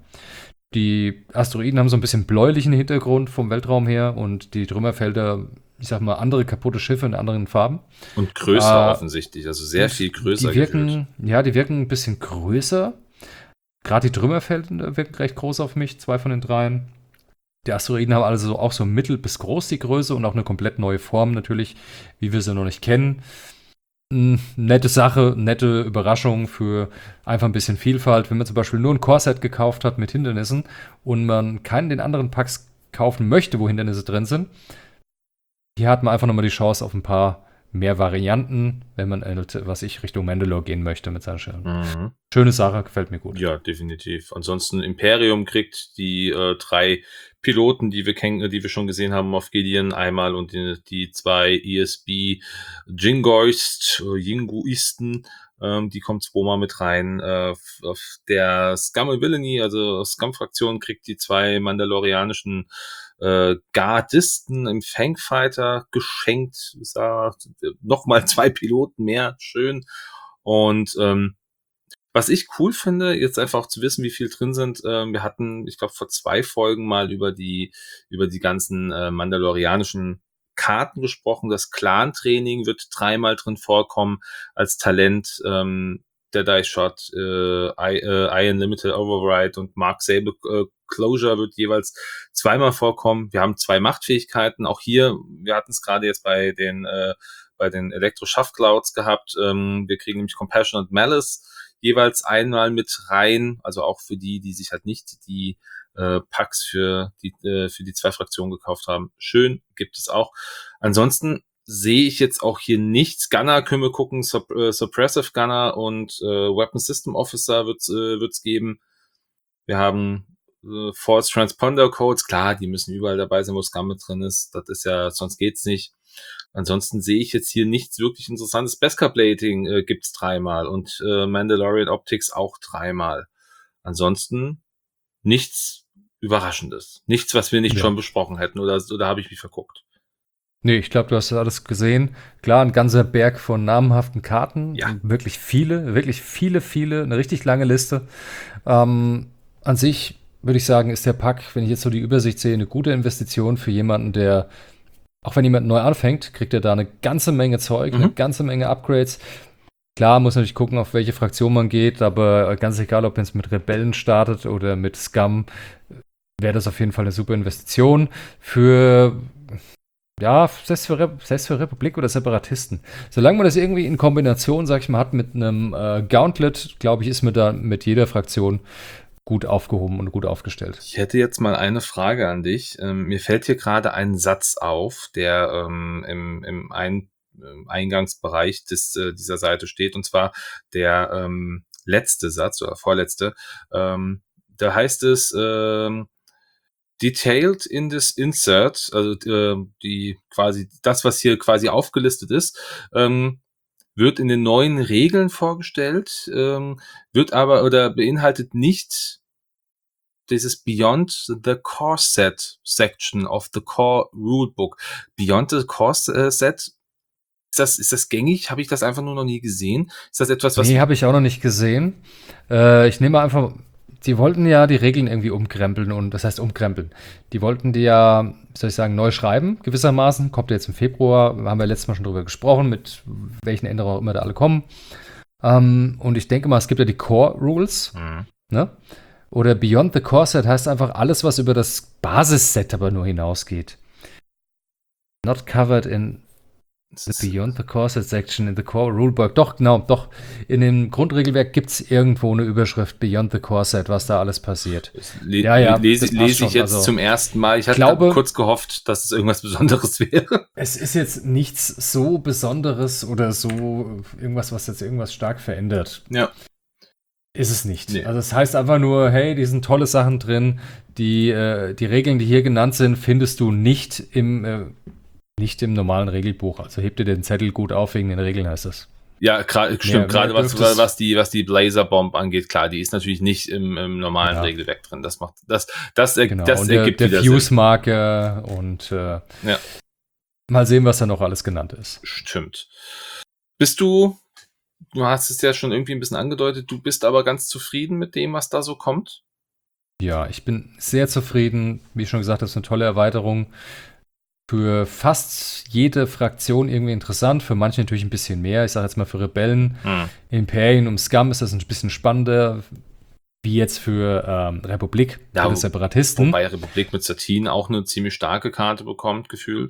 Die Asteroiden haben so ein bisschen bläulichen Hintergrund vom Weltraum her und die Trümmerfelder, ich sag mal, andere kaputte Schiffe in anderen Farben. Und größer Äh, offensichtlich, also sehr viel größer. Die wirken, gefühlt. ja, die wirken ein bisschen größer. Gerade die Trümmerfelder wirken recht groß auf mich, zwei von den dreien. Die Asteroiden haben also auch so mittel bis groß die Größe und auch eine komplett neue Form natürlich, wie wir sie noch nicht kennen. eine nette Sache, nette Überraschung für einfach ein bisschen Vielfalt. Wenn man zum Beispiel nur ein Core-Set gekauft hat mit Hindernissen und man keinen den anderen Packs kaufen möchte, wo Hindernisse drin sind, hier hat man einfach nochmal die Chance auf ein paar mehr Varianten, wenn man, was ich, Richtung Mandalore gehen möchte mit seinen Schirmen. Mhm. Schöne Sache, gefällt mir gut. Ja, definitiv. Ansonsten Imperium kriegt die äh, drei Piloten, die wir kennen, die wir schon gesehen haben auf Gideon einmal und die, die zwei E S B Jingoist, äh, Jinguisten, ähm, die kommt zweimal mit rein. Äh, auf der Scum and Villainy, also Scum-Fraktion, kriegt die zwei mandalorianischen äh, Gardisten im Fangfighter geschenkt. Ist da nochmal zwei Piloten mehr, schön. Und ähm, was ich cool finde, jetzt einfach zu wissen, wie viel drin sind, äh, wir hatten, ich glaube, vor zwei Folgen mal über die über die ganzen äh, mandalorianischen Karten gesprochen. Das Clan-Training wird dreimal drin vorkommen als Talent. Ähm, der Dice Shot, äh, I, äh, Iron Limited Override und Mark Sable äh, Closure wird jeweils zweimal vorkommen. Wir haben zwei Machtfähigkeiten. Auch hier, wir hatten es gerade jetzt bei den äh, bei den Elektro-Schaft-Clouds gehabt. Ähm, wir kriegen nämlich Compassion und Malice jeweils einmal mit rein, also auch für die, die sich halt nicht die äh, Packs für die äh, für die zwei Fraktionen gekauft haben. Schön, gibt es auch. Ansonsten sehe ich jetzt auch hier nichts. Gunner können wir gucken, Supp- äh, Suppressive Gunner und äh, Weapon System Officer wird's äh, wird's geben. Wir haben äh, False Transponder Codes, klar, die müssen überall dabei sein, wo Scum mit drin ist. Das ist ja, sonst geht's nicht. Ansonsten sehe ich jetzt hier nichts wirklich Interessantes. Beskar Plating äh, gibt's dreimal und äh, Mandalorian Optics auch dreimal. Ansonsten nichts Überraschendes. Nichts, was wir nicht Ja. schon besprochen hätten oder, oder habe ich mich verguckt? Nee, ich glaube, du hast das alles gesehen. Klar, ein ganzer Berg von namhaften Karten. Ja. Wirklich viele, wirklich viele, viele. Eine richtig lange Liste. Ähm, an sich würde ich sagen, ist der Pack, wenn ich jetzt so die Übersicht sehe, eine gute Investition für jemanden, der, auch wenn jemand neu anfängt, kriegt er da eine ganze Menge Zeug, Mhm. eine ganze Menge Upgrades. Klar, muss natürlich gucken, auf welche Fraktion man geht, aber ganz egal, ob man es mit Rebellen startet oder mit Scum, wäre das auf jeden Fall eine super Investition für, ja, selbst für, Re selbst für Republik oder Separatisten. Solange man das irgendwie in Kombination, sag ich mal, hat mit einem äh, Gauntlet, glaube ich, ist man da mit jeder Fraktion gut aufgehoben und gut aufgestellt. Ich hätte jetzt mal eine Frage an dich. Ähm, mir fällt hier gerade ein Satz auf, der ähm, im, im ein, im Eingangsbereich des, äh, dieser Seite steht, und zwar der ähm, letzte Satz oder vorletzte. Ähm, da heißt es, ähm, detailed in this insert, also äh, die quasi das, was hier quasi aufgelistet ist, ähm, wird in den neuen Regeln vorgestellt, ähm, wird aber oder beinhaltet nicht dieses Beyond the Core Set Section of the Core Rulebook. Beyond the Core Set, ist das, ist das gängig? Habe ich das einfach nur noch nie gesehen? Ist das etwas, was... Nee, habe ich auch noch nicht gesehen. Äh, ich nehme einfach, die wollten ja die Regeln irgendwie umkrempeln und das heißt umkrempeln. Die wollten die ja, wie soll ich sagen, neu schreiben, gewissermaßen. Kommt ja jetzt im Februar, haben wir letztes Mal schon drüber gesprochen, mit welchen Änderungen auch immer da alle kommen. Ähm, und ich denke mal, es gibt ja die Core Rules, Mhm. ne? Oder Beyond the Core Set heißt einfach alles, was über das Basisset aber nur hinausgeht. Not covered in the Beyond the Core Set Section in the Core Rulebook. Doch, genau, doch. In dem Grundregelwerk gibt es irgendwo eine Überschrift Beyond the Core Set, was da alles passiert. Le Ja, ja, lese, das passt lese schon. ich jetzt Also, zum ersten Mal. Ich hatte glaube- kurz gehofft, dass es irgendwas Besonderes wäre. Es ist jetzt nichts so Besonderes oder so irgendwas, was jetzt irgendwas stark verändert. Ja. Ist es nicht. Nee. Also es heißt einfach nur, hey, die sind tolle Sachen drin. Die, äh, die Regeln, die hier genannt sind, findest du nicht im, äh, nicht im normalen Regelbuch. Also heb dir den Zettel gut auf, wegen den Regeln heißt das. Ja, gra- stimmt, Mehr- gerade mehr was, dürfte es- was die, was die Blazer Bomb angeht, klar, die ist natürlich nicht im, im normalen Ja. Regelwerk drin. Das macht, das, das, er, Genau. das und der, ergibt der wieder Sinn. Fuse-Marker und äh, Ja. mal sehen, was da noch alles genannt ist. Stimmt. Bist du, du hast es ja schon irgendwie ein bisschen angedeutet, du bist aber ganz zufrieden mit dem, was da so kommt? Ja, ich bin sehr zufrieden. Wie schon gesagt, das ist eine tolle Erweiterung. Für fast jede Fraktion irgendwie interessant, für manche natürlich ein bisschen mehr. Ich sage jetzt mal für Rebellen, Hm. Imperien und Scum ist das ein bisschen spannender, wie jetzt für ähm, Republik, Ja, für die Separatisten. Wobei Republik mit Satine auch eine ziemlich starke Karte bekommt, gefühlt.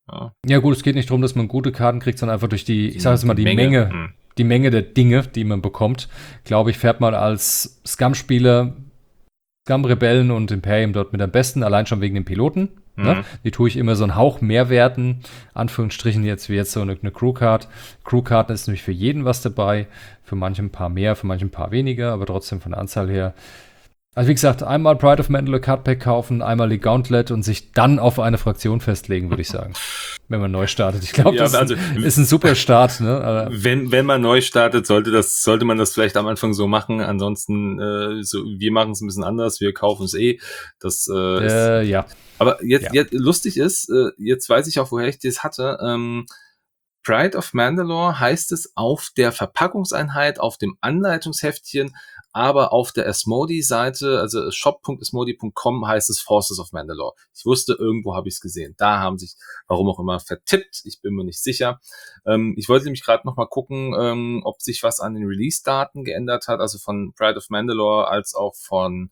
Ja. ja gut, es geht nicht darum, dass man gute Karten kriegt, sondern einfach durch die, die ich sage jetzt mal, die, die Menge, Menge hm. die Menge der Dinge, die man bekommt. Glaube ich, fährt man als Scum-Spieler, Scum-Rebellen und Imperium dort mit am besten, allein schon wegen den Piloten. Mhm. Ne? Die tue ich immer so einen Hauch mehr werten, Anführungsstrichen jetzt wie jetzt so eine, eine Crew-Card. Crew-Card ist nämlich für jeden was dabei, für manche ein paar mehr, für manche ein paar weniger, aber trotzdem von der Anzahl her. Also wie gesagt, einmal Pride of Mandalore Card Pack kaufen, einmal die Gauntlet und sich dann auf eine Fraktion festlegen, würde ich sagen. Wenn man neu startet. Ich glaube, ja, das also, ist ein super Start. Ne? Wenn, wenn man neu startet, sollte das, sollte man das vielleicht am Anfang so machen. Ansonsten, äh, so, wir machen es ein bisschen anders. Wir kaufen es eh. Das, äh, äh, ist, ja. Aber jetzt, ja. jetzt lustig ist, äh, jetzt weiß ich auch, woher ich das hatte. Ähm, Pride of Mandalore heißt es auf der Verpackungseinheit, auf dem Anleitungsheftchen, aber auf der Asmodee-Seite, also shop punkt asmodee punkt com heißt es Forces of Mandalore. Ich wusste, irgendwo habe ich es gesehen. Da haben sich, warum auch immer, vertippt. Ich bin mir nicht sicher. Ähm, ich wollte nämlich gerade noch mal gucken, ähm, ob sich was an den Release-Daten geändert hat, also von Pride of Mandalore als auch von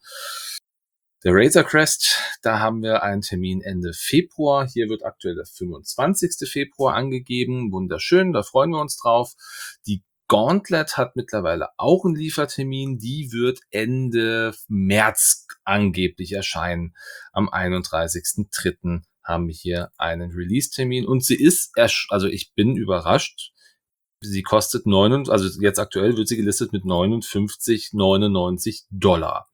der Razor Crest. Da haben wir einen Termin Ende Februar. Hier wird aktuell der fünfundzwanzigsten Februar angegeben. Wunderschön, da freuen wir uns drauf. Die Gauntlet hat mittlerweile auch einen Liefertermin. Die wird Ende März angeblich erscheinen. Am einunddreißigsten dritten haben wir hier einen Release-Termin. Und sie ist, ersch- also ich bin überrascht. Sie kostet neun, also jetzt aktuell wird sie gelistet mit neunundfünfzig neunundneunzig Dollar.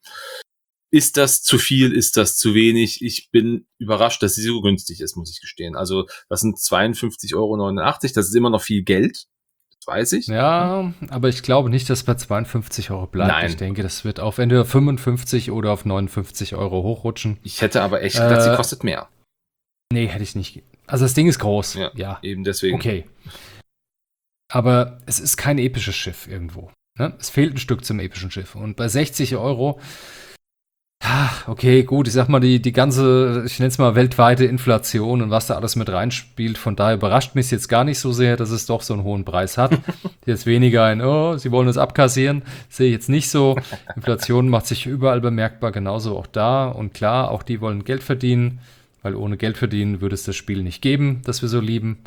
Ist das zu viel? Ist das zu wenig? Ich bin überrascht, dass sie so günstig ist, muss ich gestehen. Also das sind zweiundfünfzig Euro neunundachtzig. Das ist immer noch viel Geld. Das weiß ich. Ja, aber ich glaube nicht, dass es bei zweiundfünfzig Euro bleibt. Nein. Ich denke, das wird auf entweder fünfundfünfzig oder auf neunundfünfzig Euro hochrutschen. Ich hätte aber echt gedacht, äh, sie kostet mehr. Nee, hätte ich nicht. Also das Ding ist groß. Ja, ja. Eben deswegen. Okay. Aber es ist kein episches Schiff irgendwo. Ne? Es fehlt ein Stück zum epischen Schiff. Und bei sechzig Euro... Okay, gut, ich sag mal, die, die ganze, ich nenne es mal weltweite Inflation und was da alles mit reinspielt, von daher überrascht mich jetzt gar nicht so sehr, dass es doch so einen hohen Preis hat. Jetzt weniger ein, oh, sie wollen es abkassieren, sehe ich jetzt nicht so. Inflation macht sich überall bemerkbar, genauso auch da. Und klar, auch die wollen Geld verdienen, weil ohne Geld verdienen würde es das Spiel nicht geben, das wir so lieben.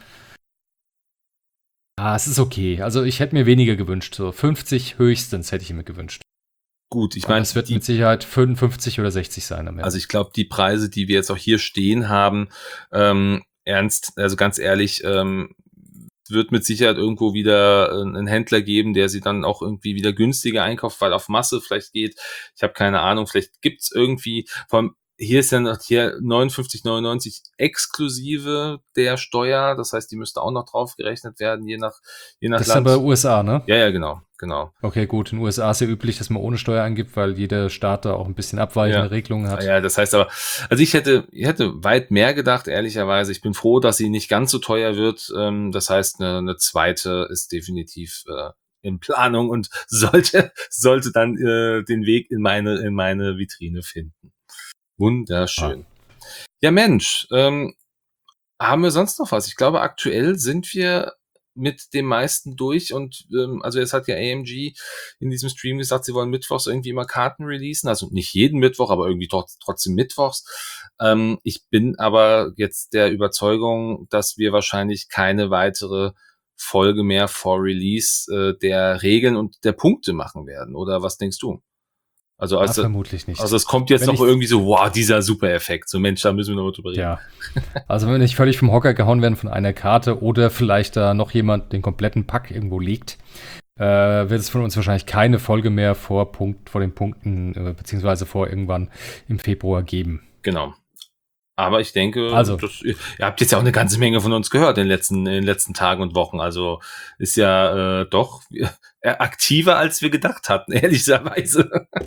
Ah, es ist okay. Also ich hätte mir weniger gewünscht, so fünfzig höchstens hätte ich mir gewünscht. Gut, ich meine, es wird die, mit Sicherheit fünfundfünfzig oder sechzig sein am Ende. Also ich glaube, die Preise, die wir jetzt auch hier stehen haben, ähm, ernst, also ganz ehrlich, ähm, wird mit Sicherheit irgendwo wieder äh, einen Händler geben, der sie dann auch irgendwie wieder günstiger einkauft, weil auf Masse vielleicht geht. Ich habe keine Ahnung, vielleicht gibt's irgendwie, vor allem hier ist ja noch hier neunundfünfzig neunundneunzig exklusive der Steuer, das heißt, die müsste auch noch drauf gerechnet werden, je nach, je nach das Land. Das ist aber U S A, ne? Ja, ja, genau, genau. Okay, gut, in den U S A ist ja üblich, dass man ohne Steuer angibt, weil jeder Staat da auch ein bisschen abweichende ja. Regelungen hat. Ja, das heißt aber, also ich hätte, ich hätte weit mehr gedacht, ehrlicherweise. Ich bin froh, dass sie nicht ganz so teuer wird. Das heißt, eine, eine zweite ist definitiv äh, in Planung und sollte, sollte dann äh, den Weg in meine, in meine Vitrine finden. Wunderschön. Ah. Ja, Mensch, ähm, haben wir sonst noch was? Ich glaube, aktuell sind wir mit dem meisten durch und ähm, also jetzt hat ja A M G in diesem Stream gesagt, sie wollen mittwochs irgendwie immer Karten releasen, also nicht jeden Mittwoch, aber irgendwie trotz, trotzdem mittwochs. Ähm, ich bin aber jetzt der Überzeugung, dass wir wahrscheinlich keine weitere Folge mehr vor Release äh, der Regeln und der Punkte machen werden, oder was denkst du? Also, also ja, vermutlich nicht. Also es kommt jetzt wenn noch irgendwie so, wow, dieser Super-Effekt. So, Mensch, da müssen wir noch drüber reden. Ja. Also wenn wir nicht völlig vom Hocker gehauen werden von einer Karte oder vielleicht da noch jemand den kompletten Pack irgendwo liegt, äh, wird es von uns wahrscheinlich keine Folge mehr vor Punkt, vor den Punkten, äh, beziehungsweise vor irgendwann im Februar geben. Genau. Aber ich denke, also, das, ihr habt jetzt ja auch eine ganze Menge von uns gehört in den letzten, in den letzten Tagen und Wochen. Also ist ja äh, doch äh, aktiver, als wir gedacht hatten, ehrlicherweise.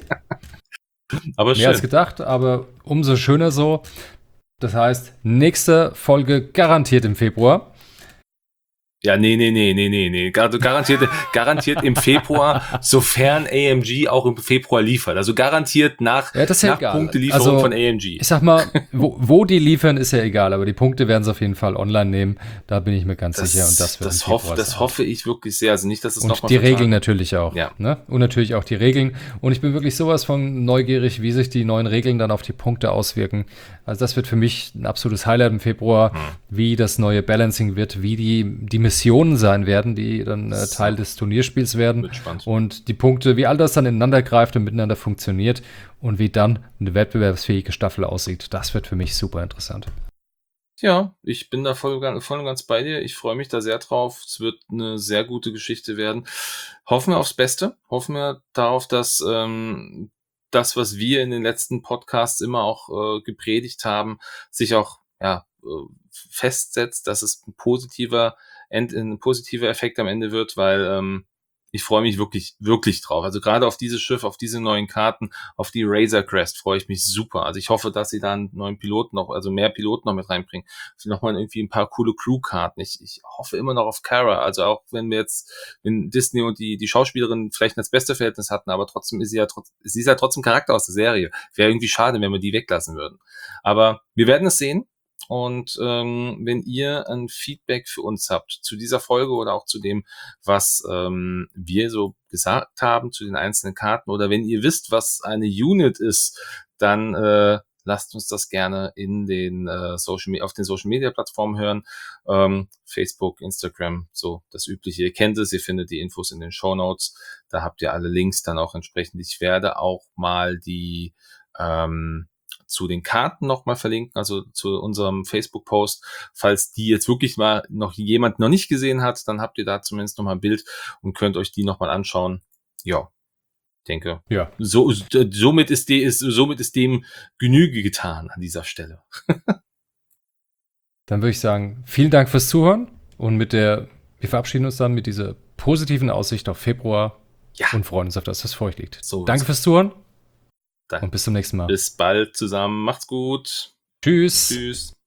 Aber mehr schön. als gedacht, aber umso schöner so. Das heißt, nächste Folge garantiert im Februar. Ja, nee, nee, nee, nee, nee, nee. Gar, garantiert, garantiert im Februar, sofern A M G auch im Februar liefert. Also garantiert nach, ja, das ist ja nach egal. Punktelieferung also, von A M G. Ich sag mal, wo, wo die liefern, ist ja egal, aber die Punkte werden sie auf jeden Fall online nehmen. Da bin ich mir ganz Das, sicher. Und das wird das, im hoff, Februar das sein. hoffe ich wirklich sehr. Also nicht, dass es Und nochmal die Regeln natürlich auch. Ja. Ne? Und natürlich auch die Regeln. Und ich bin wirklich sowas von neugierig, wie sich die neuen Regeln dann auf die Punkte auswirken. Also das wird für mich ein absolutes Highlight im Februar, hm. wie das neue Balancing wird, wie die, die Missionen sein werden, die dann äh, Teil des Turnierspiels werden. Und die Punkte, wie all das dann ineinander greift und miteinander funktioniert und wie dann eine wettbewerbsfähige Staffel aussieht. Das wird für mich super interessant. Ja, ich bin da voll, voll und ganz bei dir. Ich freue mich da sehr drauf. Es wird eine sehr gute Geschichte werden. Hoffen wir aufs Beste. Hoffen wir darauf, dass ähm, das, was wir in den letzten Podcasts immer auch äh, gepredigt haben, sich auch ja, äh, festsetzt, dass es ein positiver, End, ein positiver Effekt am Ende wird, weil ähm, ich freue mich wirklich, wirklich drauf. Also gerade auf dieses Schiff, auf diese neuen Karten, auf die Razor Crest freue ich mich super. Also ich hoffe, dass sie da einen neuen Piloten noch, also mehr Piloten noch mit reinbringen. Nochmal irgendwie ein paar coole Crew-Karten. Ich, ich hoffe immer noch auf Kara. Also auch wenn wir jetzt, wenn Disney und die, die Schauspielerin vielleicht das beste Verhältnis hatten, aber trotzdem ist sie ja trotzdem, sie ist ja trotzdem Charakter aus der Serie. Wäre irgendwie schade, wenn wir die weglassen würden. Aber wir werden es sehen. Und ähm, wenn ihr ein Feedback für uns habt zu dieser Folge oder auch zu dem, was ähm, wir so gesagt haben zu den einzelnen Karten, oder wenn ihr wisst, was eine Unit ist, dann äh, lasst uns das gerne in den äh, Social auf den Social Media Plattformen hören. Ähm, Facebook, Instagram, so das Übliche. Ihr kennt es, ihr findet die Infos in den Shownotes. Da habt ihr alle Links dann auch entsprechend. Ich werde auch mal die ähm, zu den Karten nochmal verlinken, also zu unserem Facebook-Post. Falls die jetzt wirklich mal noch jemand noch nicht gesehen hat, dann habt ihr da zumindest nochmal ein Bild und könnt euch die nochmal anschauen. Ja, denke. Ja. So, somit ist, die, ist, somit ist dem Genüge getan an dieser Stelle. Dann würde ich sagen, vielen Dank fürs Zuhören und mit der, wir verabschieden uns dann mit dieser positiven Aussicht auf Februar ja. und freuen uns auf das, was vor euch liegt. So Danke fürs Zuhören. Danke. Und bis zum nächsten Mal. Bis bald zusammen. Macht's gut. Tschüss. Tschüss.